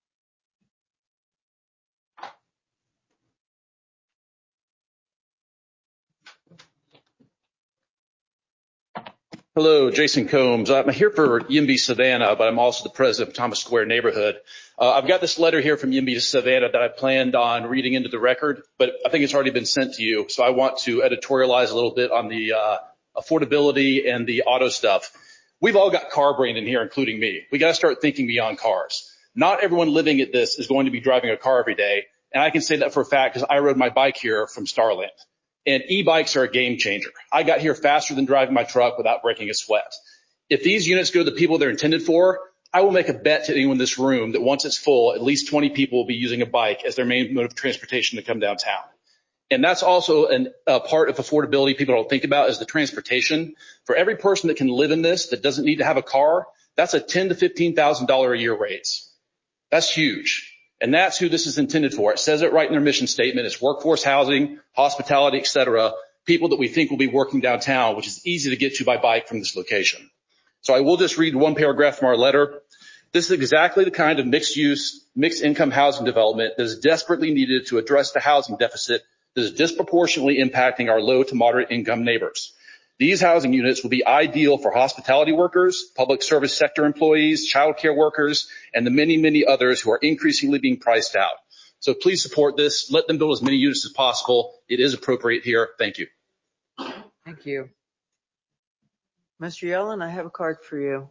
Hello, Jason Combs. I'm here for YIMBY Savannah, but I'm also the president of Thomas Square neighborhood. I've got this letter here from YIMBY Savannah that I planned on reading into the record, but I think it's already been sent to you. So I want to editorialize a little bit on the affordability and the auto stuff. We've all got car brain in here, including me. We got to start thinking beyond cars. Not everyone living at this is going to be driving a car every day. And I can say that for a fact because I rode my bike here from Starland. And e-bikes are a game changer. I got here faster than driving my truck without breaking a sweat. If these units go to the people they're intended for, I will make a bet to anyone in this room that once it's full, at least 20 people will be using a bike as their main mode of transportation to come downtown. And that's also a part of affordability people don't think about is the transportation. For every person that can live in this that doesn't need to have a car, that's a $10,000 to $15,000 a year raise. That's huge. And that's who this is intended for. It says it right in their mission statement. It's workforce housing, hospitality, et cetera, people that we think will be working downtown, which is easy to get to by bike from this location. So I will just read one paragraph from our letter. This is exactly the kind of mixed-use, mixed-income housing development that is desperately needed to address the housing deficit that is disproportionately impacting our low to moderate income neighbors. These housing units will be ideal for hospitality workers, public service sector employees, childcare workers, and the many, many others who are increasingly being priced out. So please support this. Let them build as many units as possible. It is appropriate here. Thank you. Thank you. Mr. Yellen, I have a card for you.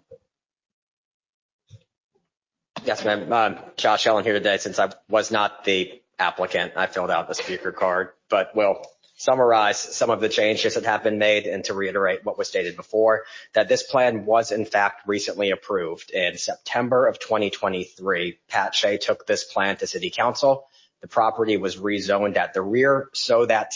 Yes, ma'am. Josh Yellen here today. Since I was not the applicant, I filled out the speaker card, but will summarize some of the changes that have been made and to reiterate what was stated before, that this plan was in fact recently approved. In September of 2023, Pat Shea took this plan to City Council. The property was rezoned at the rear so that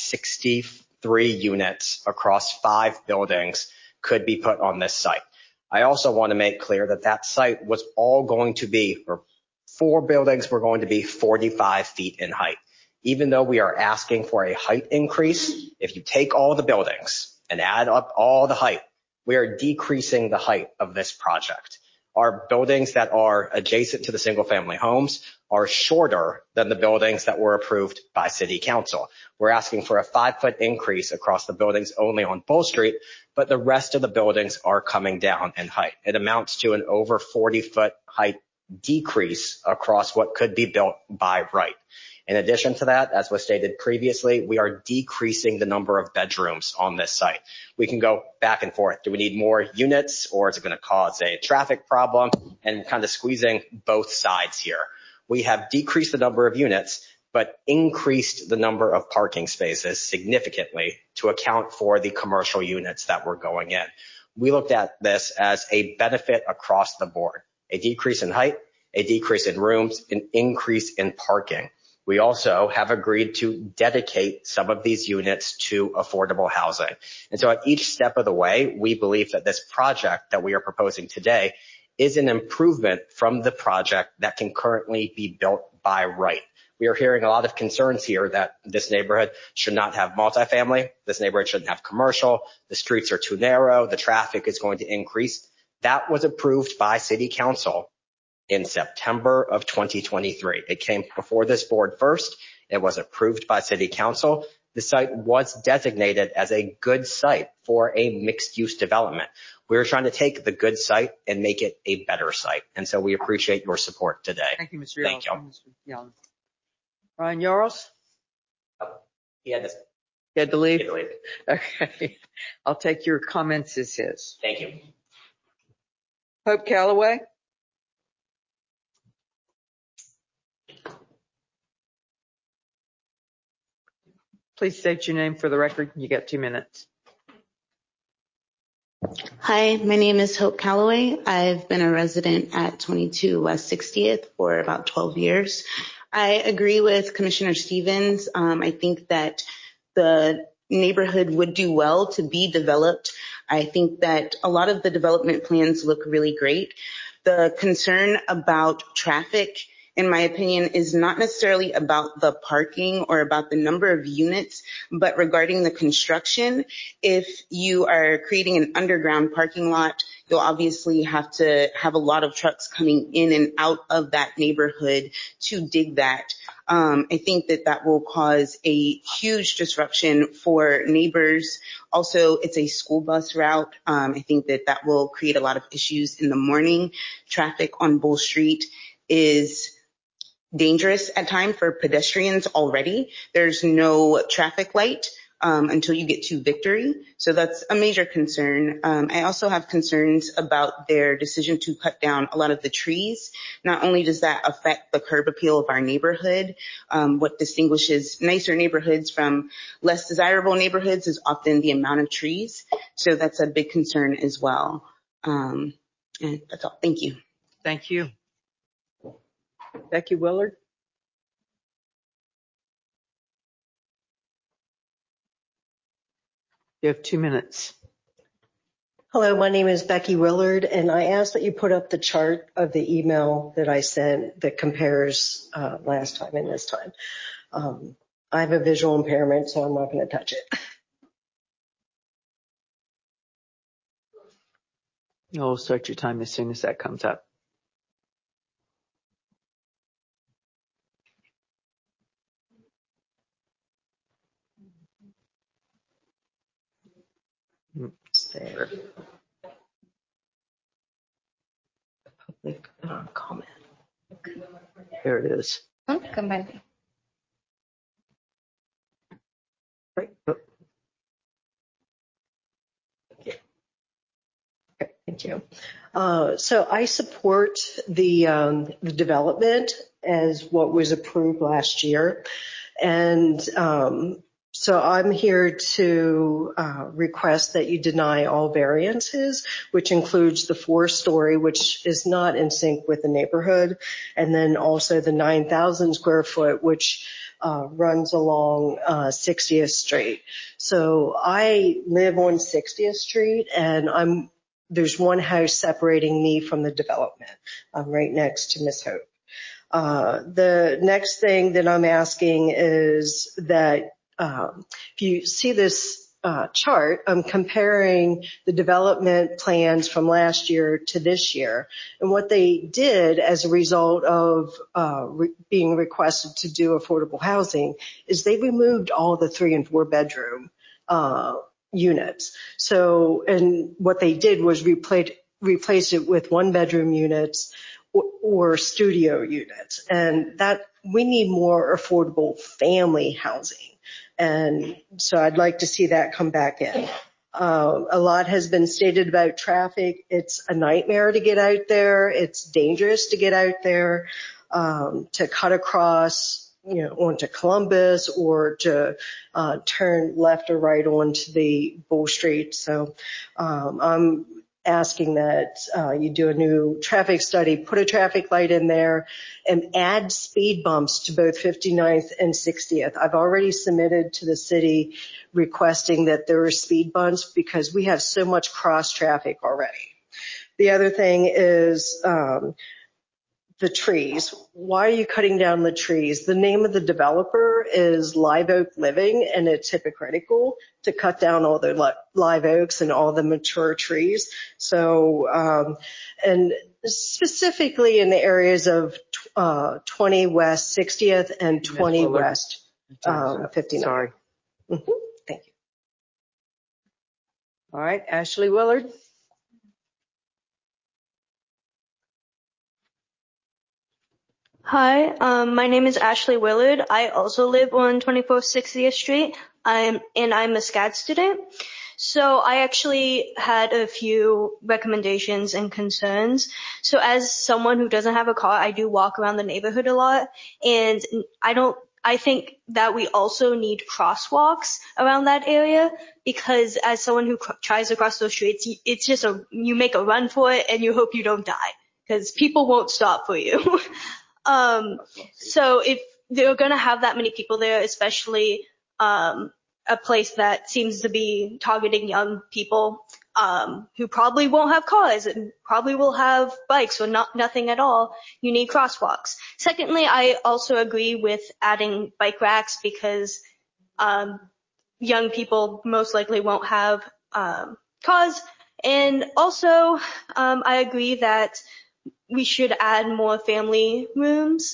63 units across 5 buildings could be put on this site. I also want to make clear that that site was all going to be, or 4 buildings were going to be 45 feet in height. Even though we are asking for a height increase, if you take all the buildings and add up all the height, we are decreasing the height of this project. Our buildings that are adjacent to the single family homes are shorter than the buildings that were approved by City Council. We're asking for a 5-foot increase across the buildings only on Bull Street, but the rest of the buildings are coming down in height. It amounts to an over 40-foot height decrease across what could be built by right. In addition to that, as was stated previously, we are decreasing the number of bedrooms on this site. We can go back and forth. Do we need more units, or is it going to cause a traffic problem? And kind of squeezing both sides here. We have decreased the number of units, but increased the number of parking spaces significantly to account for the commercial units that were going in. We looked at this as a benefit across the board. A decrease in height, a decrease in rooms, an increase in parking. We also have agreed to dedicate some of these units to affordable housing. And so at each step of the way, we believe that this project that we are proposing today is an improvement from the project that can currently be built by right. We are hearing a lot of concerns here that this neighborhood should not have multifamily. This neighborhood shouldn't have commercial. The streets are too narrow. The traffic is going to increase. That was approved by City Council in September of 2023. It came before this board first. It was approved by City Council. the site was designated as a good site for a mixed-use development. We're trying to take the good site and make it a better site. And so we appreciate your support today. Thank you, Mr. Thank you. Young. Ryan Yarls? He had to leave? Okay. I'll take your comments as his. Thank you. Hope Calloway? Please state your name for the record. You got 2 minutes. Hi, my name is Hope Calloway. I've been a resident at 22 West 60th for about 12 years. I agree with Commissioner Stevens. I think that the neighborhood would do well to be developed. I think that a lot of the development plans look really great. The concern about traffic, in my opinion, is not necessarily about the parking or about the number of units, but regarding the construction. If you are creating an underground parking lot, you'll obviously have to have a lot of trucks coming in and out of that neighborhood to dig that. I think that that will cause a huge disruption for neighbors. Also, it's a school bus route. I think that that will create a lot of issues in the morning. Traffic on Bull Street is dangerous at times for pedestrians already. There's no traffic light until you get to Victory. So that's a major concern. I also have concerns about their decision to cut down a lot of the trees. Not only does that affect the curb appeal of our neighborhood, what distinguishes nicer neighborhoods from less desirable neighborhoods is often the amount of trees. So that's a big concern as well. And that's all. Thank you. Thank you. Becky Willard? You have 2 minutes. Hello, my name is Becky Willard, and I asked that you put up the chart of the email that I sent that compares last time and this time. I have a visual impairment, so I'm not going to touch it. You'll start your time as soon as that comes up. There. Public comment. There it is. Combine. Right. Okay, thank you. So I support the development as what was approved last year, and so I'm here to request that you deny all variances, which includes the 4-story, which is not in sync with the neighborhood, and then also the 9,000 square foot, which runs along 60th Street. So I live on 60th Street, and there's one house separating me from the development. I'm right next to Miss Hope. The next thing that I'm asking is that if you see this chart, I'm comparing the development plans from last year to this year. And what they did as a result of being requested to do affordable housing is they removed all the 3 and 4 bedroom units. So, and what they did was replace it with 1 bedroom units or studio units. And that we need more affordable family housing. And so I'd like to see that come back in. A lot has been stated about traffic. It's a nightmare to get out there. It's dangerous to get out there, to cut across, onto Columbus or to turn left or right onto the Bull Street. So I'm asking that you do a new traffic study, put a traffic light in there, and add speed bumps to both 59th and 60th. I've already submitted to the city requesting that there are speed bumps because we have so much cross traffic already. The other thing is the trees. Why are you cutting down the trees? The name of the developer is Live Oak Living, and it's hypocritical to cut down all the live oaks and all the mature trees. So, and specifically in the areas of 20 West 60th and 20 West 59th. Sorry. Thank you. All right, Ashley Willard. Hi, my name is Ashley Willard. I also live on 2460th Street. I'm a SCAD student. So I actually had a few recommendations and concerns. So as someone who doesn't have a car, I do walk around the neighborhood a lot, and I think that we also need crosswalks around that area, because as someone who tries to cross those streets, it's just you make a run for it and you hope you don't die, because people won't stop for you. So if they're going to have that many people there, especially a place that seems to be targeting young people who probably won't have cars and probably will have bikes or nothing at all, you need crosswalks. Secondly, I also agree with adding bike racks, because young people most likely won't have cars. And also, I agree that we should add more family rooms,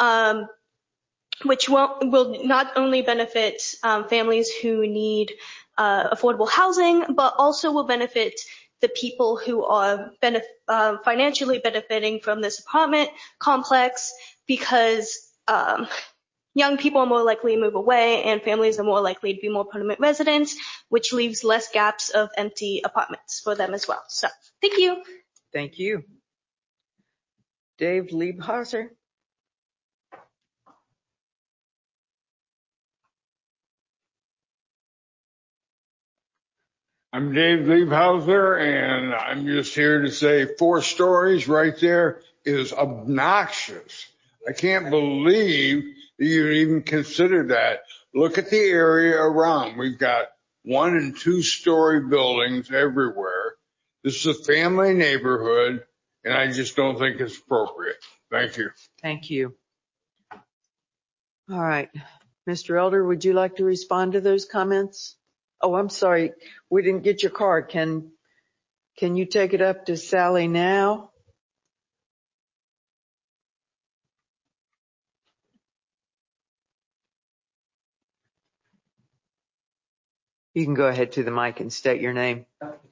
which will not only benefit families who need affordable housing, but also will benefit the people who are financially benefiting from this apartment complex, because young people are more likely to move away and families are more likely to be more permanent residents, which leaves less gaps of empty apartments for them as well. So thank you. Thank you. Dave Liebhauser. I'm Dave Liebhauser, and I'm just here to say 4 stories right there is obnoxious. I can't believe that you even consider that. Look at the area around. We've got 1 and 2 story buildings everywhere. This is a family neighborhood, and I just don't think it's appropriate. Thank you. Thank you. All right. Mr. Elder, would you like to respond to those comments? Oh, I'm sorry. We didn't get your card. Can you take it up to Sally now? You can go ahead to the mic and state your name.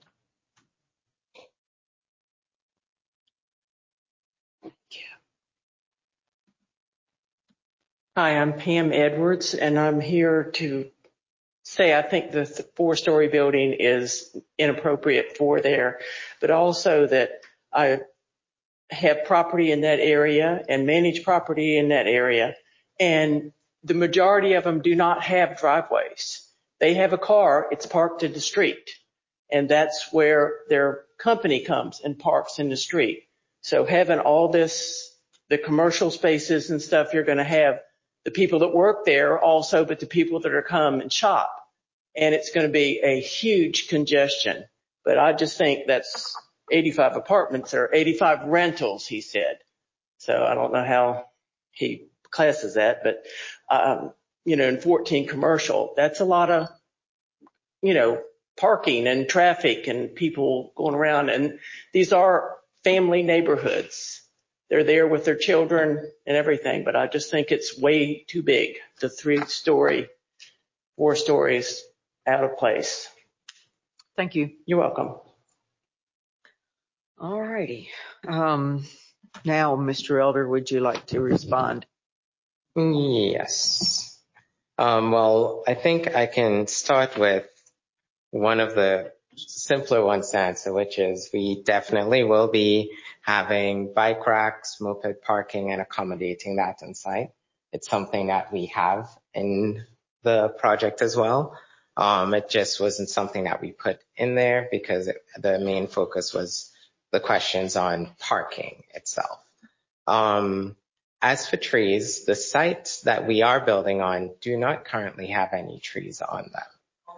Hi, I'm Pam Edwards, and I'm here to say I think the 4-story building is inappropriate for there, but also that I have property in that area and manage property in that area, and the majority of them do not have driveways. They have a car, it's parked in the street, and that's where their company comes and parks in the street. So having all this, the commercial spaces and stuff, you're going to have the people that work there also, but the people that are come and shop. And it's going to be a huge congestion. But I just think that's 85 apartments or 85 rentals, he said. So I don't know how he classes that, but, and 14 commercial, that's a lot of, parking and traffic and people going around. And these are family neighborhoods. They're there with their children and everything, but I just think it's way too big. The 3-story, 4 stories out of place. Thank you. You're welcome. All righty. Now, Mr. Elder, would you like to respond? Yes. Well, I think I can start with one of the simpler ones to answer, which is we definitely will be having bike racks, moped parking, and accommodating that on site. It's something that we have in the project as well. It just wasn't something that we put in there because the main focus was the questions on parking itself. As for trees, the sites that we are building on do not currently have any trees on them.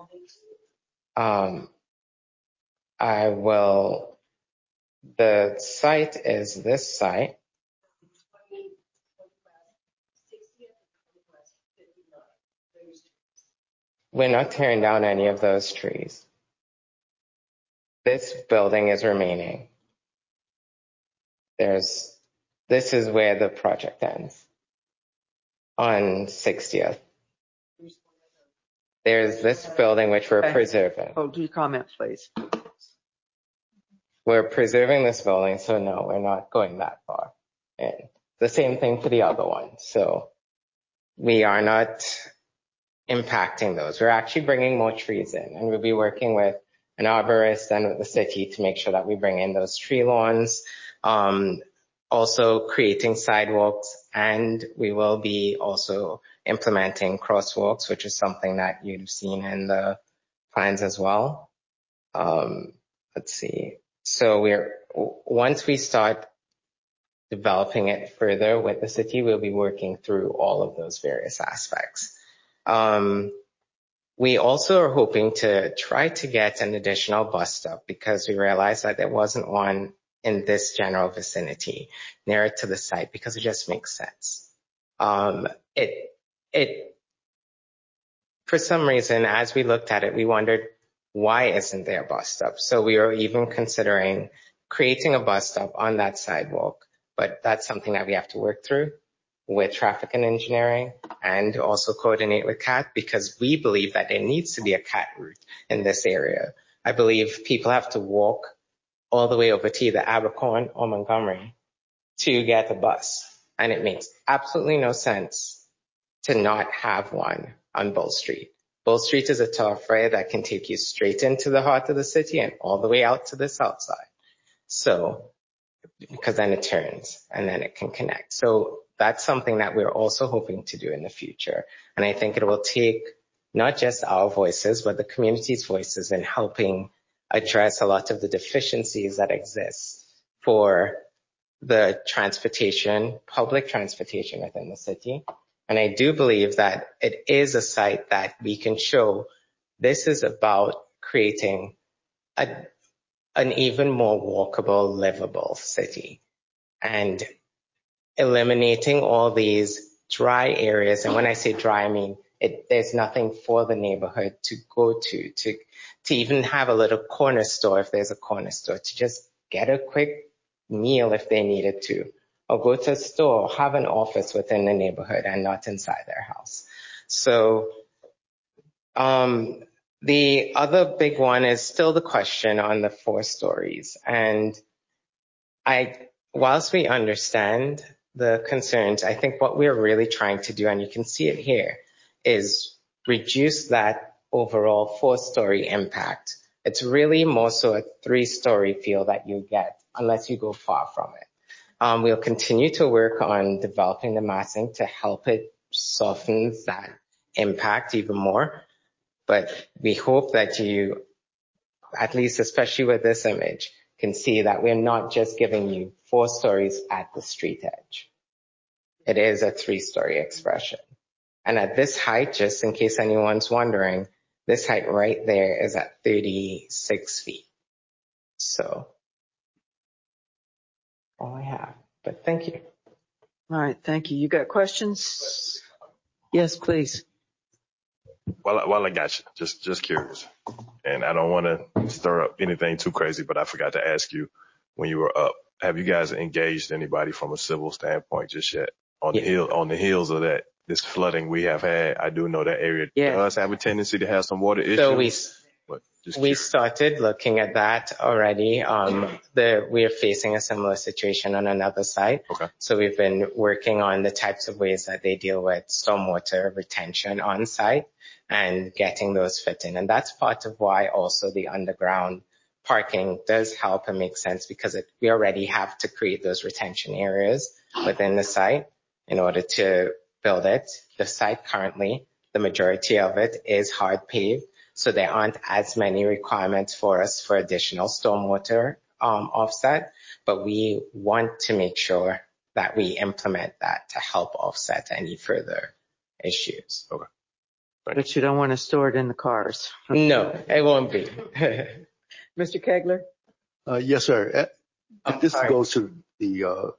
The site is this site. We're not tearing down any of those trees. This building is remaining. This is where the project ends on 60th. There's this building which we're preserving. Hold your comment, please. We're preserving this building, so no, we're not going that far. And the same thing for the other one. So we are not impacting those. We're actually bringing more trees in, and we'll be working with an arborist and with the city to make sure that we bring in those tree lawns. Also creating sidewalks, and we will be also implementing crosswalks, which is something that you've seen in the plans as well. Let's see. So once we start developing it further with the city, we'll be working through all of those various aspects. We also are hoping to try to get an additional bus stop because we realized that there wasn't one in this general vicinity nearer to the site because it just makes sense. For some reason, as we looked at it, we wondered, why isn't there a bus stop? So we were even considering creating a bus stop on that sidewalk, but that's something that we have to work through with traffic and engineering and also coordinate with CAT because we believe that there needs to be a CAT route in this area. I believe people have to walk all the way over to either Abercorn or Montgomery to get a bus. And it makes absolutely no sense to not have one on Bull Street. Bull Street is a thoroughfare that can take you straight into the heart of the city and all the way out to the south side. So, because then it turns and then it can connect. So that's something that we're also hoping to do in the future. And I think it will take not just our voices, but the community's voices in helping address a lot of the deficiencies that exist for the transportation, public transportation within the city. And I do believe that it is a site that we can show this is about creating an even more walkable, livable city and eliminating all these dry areas. And when I say dry, I mean there's nothing for the neighborhood to go to even have a little corner store if there's a corner store, to just get a quick meal if they needed to, or go to a store, or have an office within the neighborhood and not inside their house. So the other big one is still the question on the 4 stories. And whilst we understand the concerns, I think what we're really trying to do, and you can see it here, is reduce that overall 4-story impact. It's really more so a 3-story feel that you get unless you go far from it. We'll continue to work on developing the massing to help it soften that impact even more. But we hope that you, at least especially with this image, can see that we're not just giving you 4 stories at the street edge. It is a 3-story expression. And at this height, just in case anyone's wondering, this height right there is at 36 feet. So, all I have, but thank you. All right, thank you. You got questions? Yes, please. Well, I got you. Just curious. And I don't want to stir up anything too crazy, but I forgot to ask you when you were up, have you guys engaged anybody from a civil standpoint just yet? On the heels of that, this flooding we have had, I do know that area does have a tendency to have some water issues. So we started looking at that already. We are facing a similar situation on another site. Okay. So we've been working on the types of ways that they deal with stormwater retention on site and getting those fit in. And that's part of why also the underground parking does help and make sense, because we already have to create those retention areas within the site in order to build it. The site currently, the majority of it is hard paved, so there aren't as many requirements for us for additional stormwater offset, but we want to make sure that we implement that to help offset any further issues. Okay. But you don't want to store it in the cars. No, it won't be. Mr. Kegler? Yes, sir. This goes to the,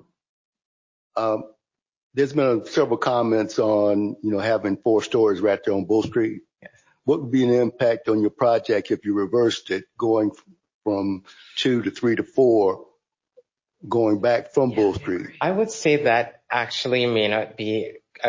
there's been several comments on, having 4 stories right there on Bull Street. Yes. What would be an impact on your project if you reversed it, going from 2 to 3 to 4, going back from Bull Street? I would say that actually may not be a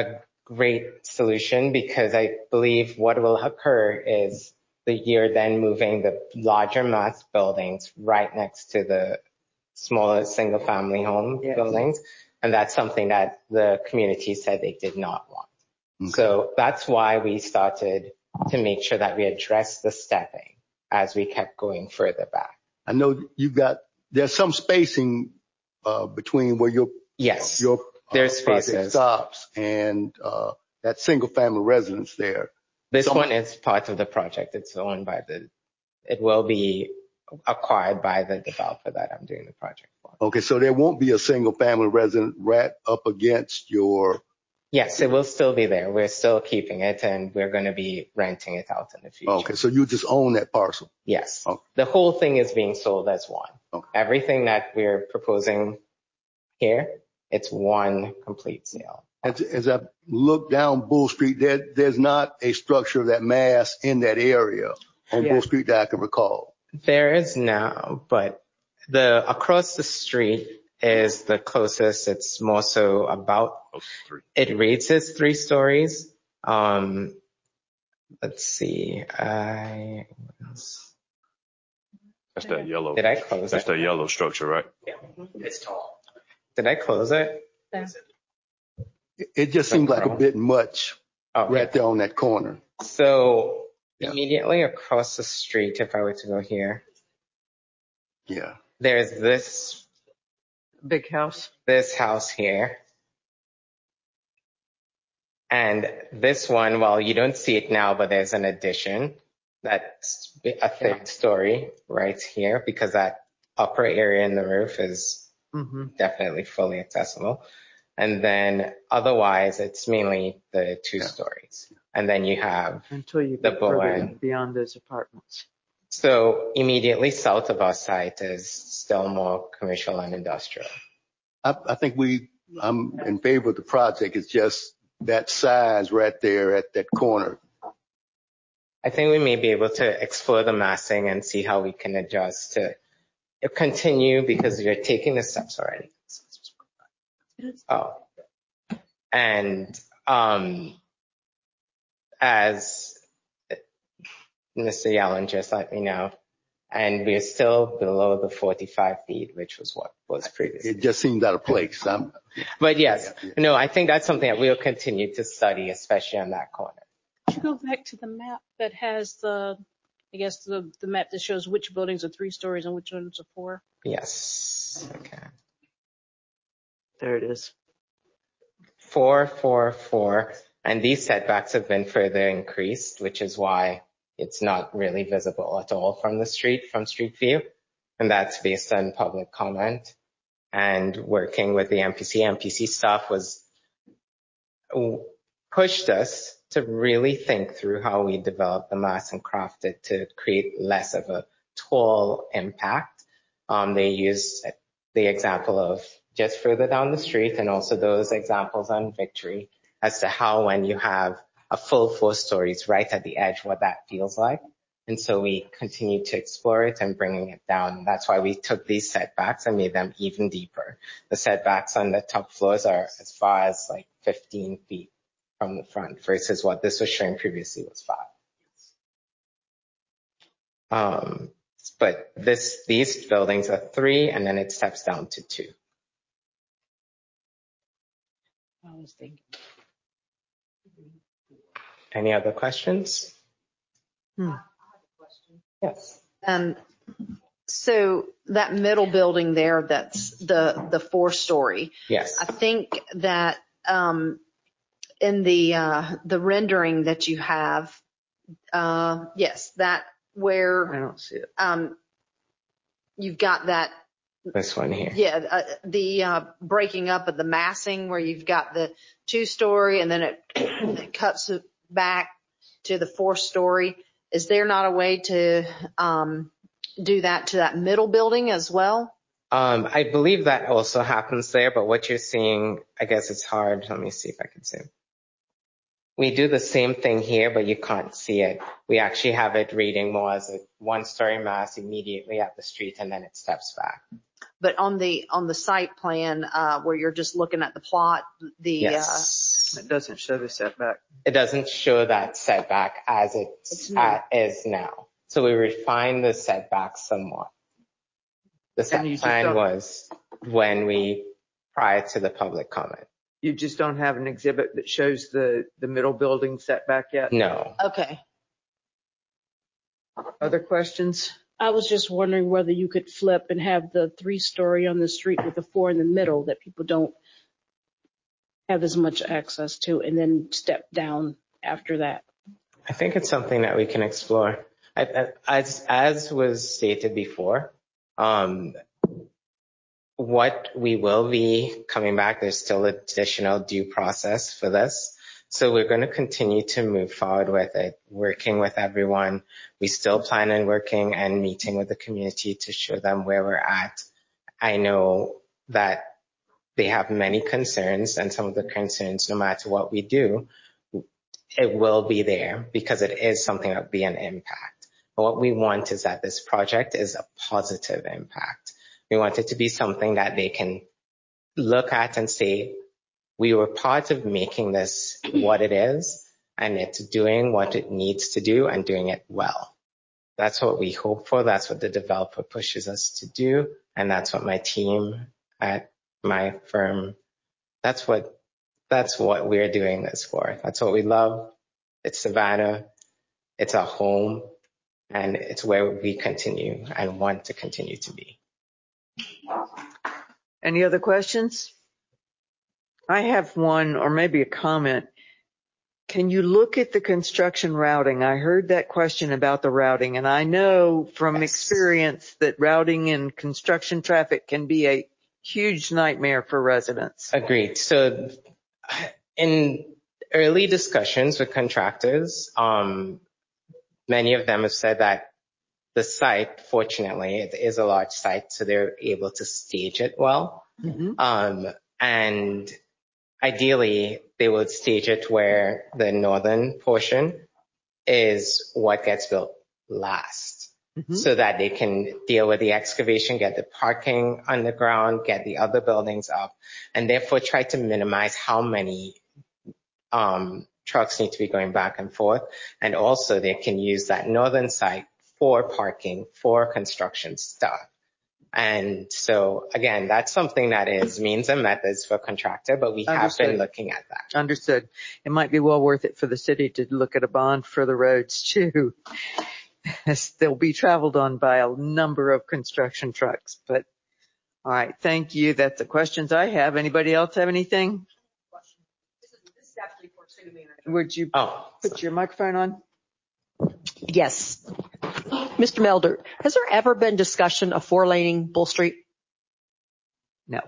great solution because I believe what will occur is you're then moving the larger mass buildings right next to the smaller single family home buildings. And that's something that the community said they did not want. Okay. So that's why we started to make sure that we address the stepping as we kept going further back. I know there's some spacing between where your there's spaces stops and that single family residence there. This one is part of the project. It's owned by it will be acquired by the developer that I'm doing the project for. Okay, so there won't be a single family resident right up against your... Yes, it will still be there. We're still keeping it and we're going to be renting it out in the future. Okay, so you just own that parcel? Yes. Okay. The whole thing is being sold as one. Okay. Everything that we're proposing here, it's one complete sale. As I look down Bull Street, there's not a structure of that mass in that area on Bull Street that I can recall. There is now, but across the street is the closest. It's more so about, it reads as 3 stories. Let's see. That's that yellow. Did I close it? That's that yellow structure, right? Yeah, it's tall. Did I close it? It just seems like a bit much right there on that corner. So immediately across the street, if I were to go here, there's this big house. This house here. And this one, well, you don't see it now, but there's an addition that's a 3rd story right here because that upper area in the roof is definitely fully accessible. And then otherwise, it's mainly the 2 stories. And then you have until you get further beyond those apartments. So immediately south of our site is still more commercial and industrial. I think I'm in favor of the project. It's just that size right there at that corner. I think we may be able to explore the massing and see how we can adjust to continue because you're taking the steps already. Oh, and as Mr. Yellen just let me know, and we're still below the 45 feet, which was what was previously. It just seemed out of place. But yes, no, I think that's something that we'll continue to study, especially on that corner. Could you go back to the map that has the map that shows which buildings are 3 stories and which ones are 4? Yes. Okay. There it is. 4, 4, 4. And these setbacks have been further increased, which is why it's not really visible at all from the street, from street view. And that's based on public comment and working with the MPC. MPC staff pushed us to really think through how we develop the mass and craft it to create less of a tall impact. They used the example of just further down the street and also those examples on Victory as to how when you have a full 4 stories right at the edge, what that feels like. And so we continue to explore it and bringing it down. That's why we took these setbacks and made them even deeper. The setbacks on the top floors are as far as like 15 feet from the front versus what this was showing previously was 5. But these buildings are 3 and then it steps down to 2. I was thinking. Any other questions? Yes. So that middle building there, that's the 4-story. Yes. I think that in the rendering that you have, yes, that where I don't see it. You've got that. This one here. Yeah, the breaking up of the massing where you've got the 2-story and then it cuts it back to the 4-story. Is there not a way to do that to that middle building as well? I believe that also happens there, but what you're seeing, I guess it's hard. Let me see if I can zoom. We do the same thing here, but you can't see it. We actually have it reading more as a one-story mass immediately at the street, and then it steps back. But on the site plan, where you're just looking at the plot, Yes. It doesn't show the setback. It doesn't show that setback as it is now. So we refined the setback somewhat. The set plan was prior to the public comment. You just don't have an exhibit that shows the middle building setback yet? No. Okay. Other questions? I was just wondering whether you could flip and have the 3-story on the street with the 4 in the middle that people don't have as much access to, and then step down after that. I think it's something that we can explore. As was stated before, what we will be coming back, there's still additional due process for this. So we're going to continue to move forward with it, working with everyone. We still plan on working and meeting with the community to show them where we're at. I know that they have many concerns, and some of the concerns, no matter what we do, it will be there because it is something that will be an impact. But what we want is that this project is a positive impact. We want it to be something that they can look at and say, we were part of making this what it is, and it's doing what it needs to do and doing it well. That's what we hope for. That's what the developer pushes us to do. And that's what my team at my firm, that's what we're doing this for. That's what we love. It's Savannah. It's our home. And it's where we continue and want to continue to be. Any other questions? I have one, or maybe a comment. Can you look at the construction routing? I heard that question about the routing, and I know from experience that routing and construction traffic can be a huge nightmare for residents. Agreed. So in early discussions with contractors, many of them have said that the site, fortunately, it is a large site, so they're able to stage it well. Mm-hmm. And ideally, they would stage it where the northern portion is what gets built last, mm-hmm. so that they can deal with the excavation, get the parking underground, get the other buildings up, and therefore try to minimize how many trucks need to be going back and forth. And also they can use that northern site for parking, for construction stuff. And so again, that's something that is means and methods for contractor, but we have been looking at that. Understood. It might be well worth it for the city to look at a bond for the roads too. They'll be traveled on by a number of construction trucks, but all right. Thank you. That's the questions I have. Anybody else have anything? This is actually for city manager. Would you put your microphone on? Yes. Mr. Melder, has there ever been discussion of 4-laning Bull Street? No.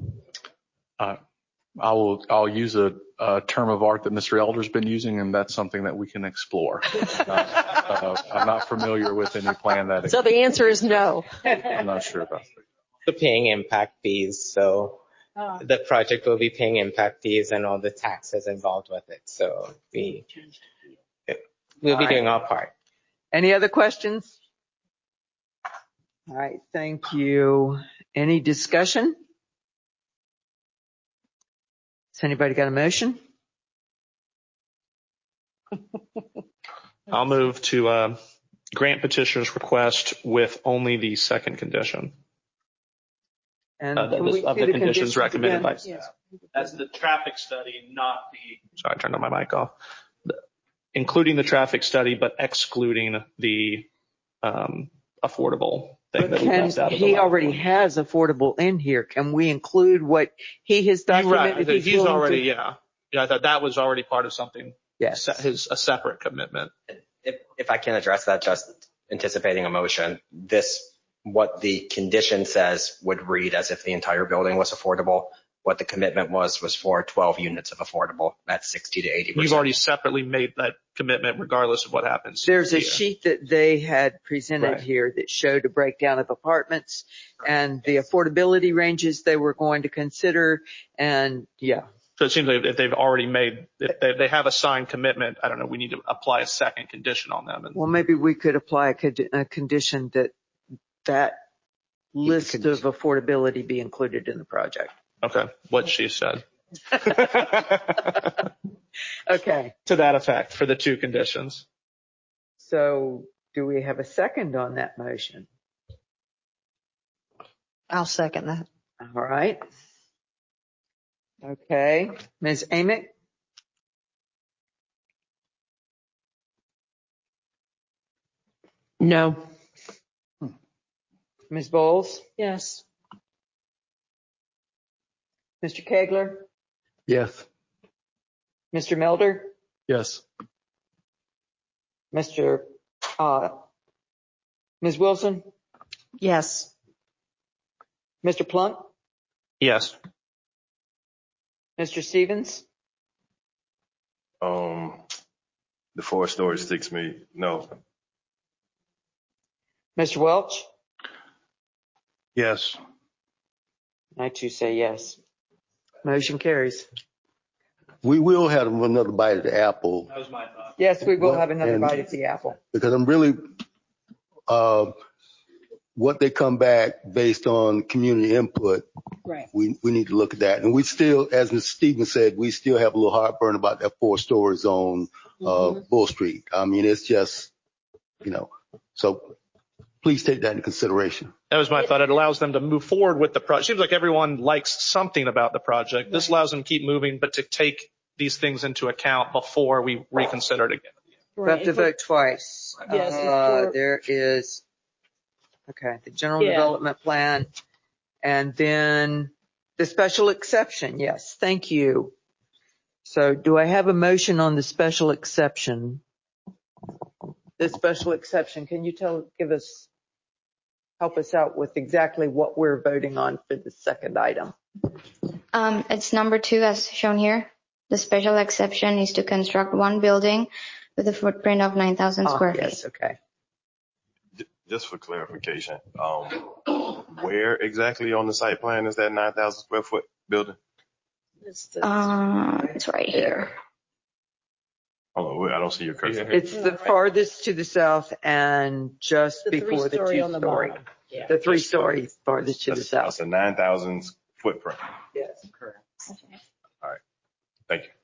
I'll use a term of art that Mr. Elder's been using, and that's something that we can explore. I'm not familiar with any plan that. So the answer is no. I'm not sure about that. The paying impact fees, so the project will be paying impact fees and all the taxes involved with it. So we'll be doing our part. Any other questions? All right, thank you. Any discussion? Has anybody got a motion? I'll move to grant petitioner's request with only the second condition. And the conditions recommended by. Yes. That's the traffic study, not the. Sorry, I turned my mic off. Including the traffic study, but excluding the affordable thing that we passed out of the he already has affordable in here. Can we include what he has documented? Right. He's already, yeah. I thought that was already part of something. Yes. A separate commitment. If I can address that, just anticipating a motion, what the condition says would read as if the entire building was affordable. What the commitment was for 12 units of affordable at 60 to 80%. You've already separately made that commitment regardless of what happens. There's a sheet that they had presented here that showed a breakdown of apartments and the affordability ranges they were going to consider. And yeah, So it seems like if they've already if they have a signed commitment, I don't know, we need to apply a second condition on them. Well, maybe we could apply a condition that list of affordability be included in the project. Okay, what she said. Okay. To that effect for the two conditions. So do we have a second on that motion? I'll second that. All right. Okay. Ms. Amick? No. Ms. Bowles? Yes. Mr. Kegler? Yes. Mr. Melder? Yes. Ms. Wilson? Yes. Mr. Plunk? Yes. Mr. Stevens? The 4-story sticks me. No. Mr. Welch? Yes. I too say yes. Motion carries. We will have another bite at the apple. That was my thought. Yes, we will have another bite at the apple. Because I'm really, what they come back based on community input, Right. we need to look at that. And we still, as Mr. Stevens said, we still have a little heartburn about that 4 stories on Bull Street. I mean, it's just, so please take that into consideration. That was my thought. It allows them to move forward with the project. Seems like everyone likes something about the project. This allows them to keep moving, but to take these things into account before we reconsider it again. We have to vote twice. Yes, there is, the general development plan and then the special exception. Yes, thank you. So do I have a motion on the special exception? The special exception, can you help us out with exactly what we're voting on for the second item? It's number 2 as shown here. The special exception is to construct one building with a footprint of 9,000 square feet. Yes, okay. Just for clarification, where exactly on the site plan is that 9,000 square foot building? It's right here. Oh, I don't see your cursor. It's the farthest to the south and just before the 2-story. Yeah. The 3-story farthest to the south. That's a 9,000 footprint. Yes, correct. All right. Thank you.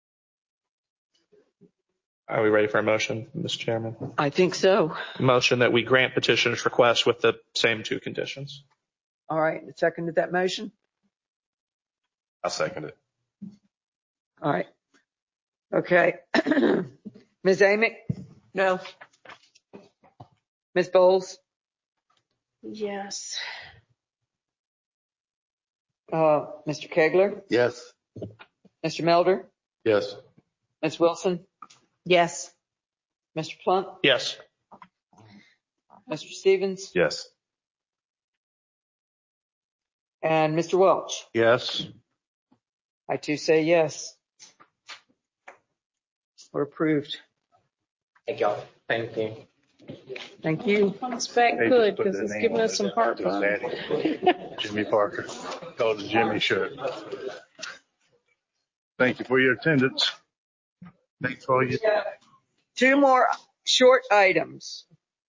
Are we ready for a motion, Mr. Chairman? I think so. Motion that we grant petitioner's request with the same two conditions. All right. Seconded that motion? I second it. All right. Okay. Ms. Amick? No. Ms. Bowles? Yes. Mr. Kegler? Yes. Mr. Melder? Yes. Ms. Wilson? Yes. Mr. Plunk? Yes. Mr. Stevens? Yes. And Mr. Welch? Yes. I too say yes. We're approved. Thank y'all. Thank you. Thank you. Comes back good because it's giving us some heartburn. Jimmy Parker. Called the Jimmy shirt. Thank you for your attendance. Thanks for all you. 2 more short items.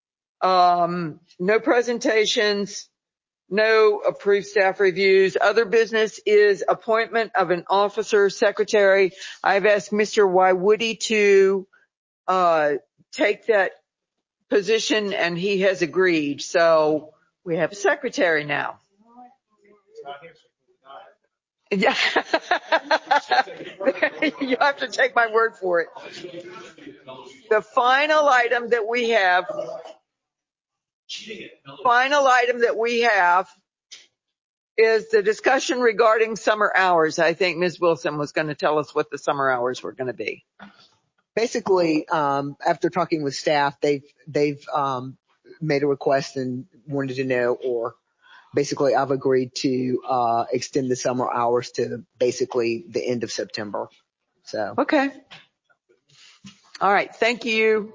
No presentations, no approved staff reviews. Other business is appointment of an officer secretary. I've asked Mr. Wywoody to take that position and he has agreed. So we have a secretary now. Yeah. You have to take my word for it. The final item that we have is the discussion regarding summer hours. I think Ms. Wilson was going to tell us what the summer hours were going to be. Basically, after talking with staff, they've made a request and wanted to know, or basically I've agreed to extend the summer hours to basically the end of September. So okay. All right. Thank you.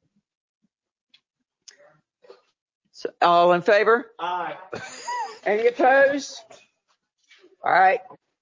So, all in favor? Aye. Any opposed? All right.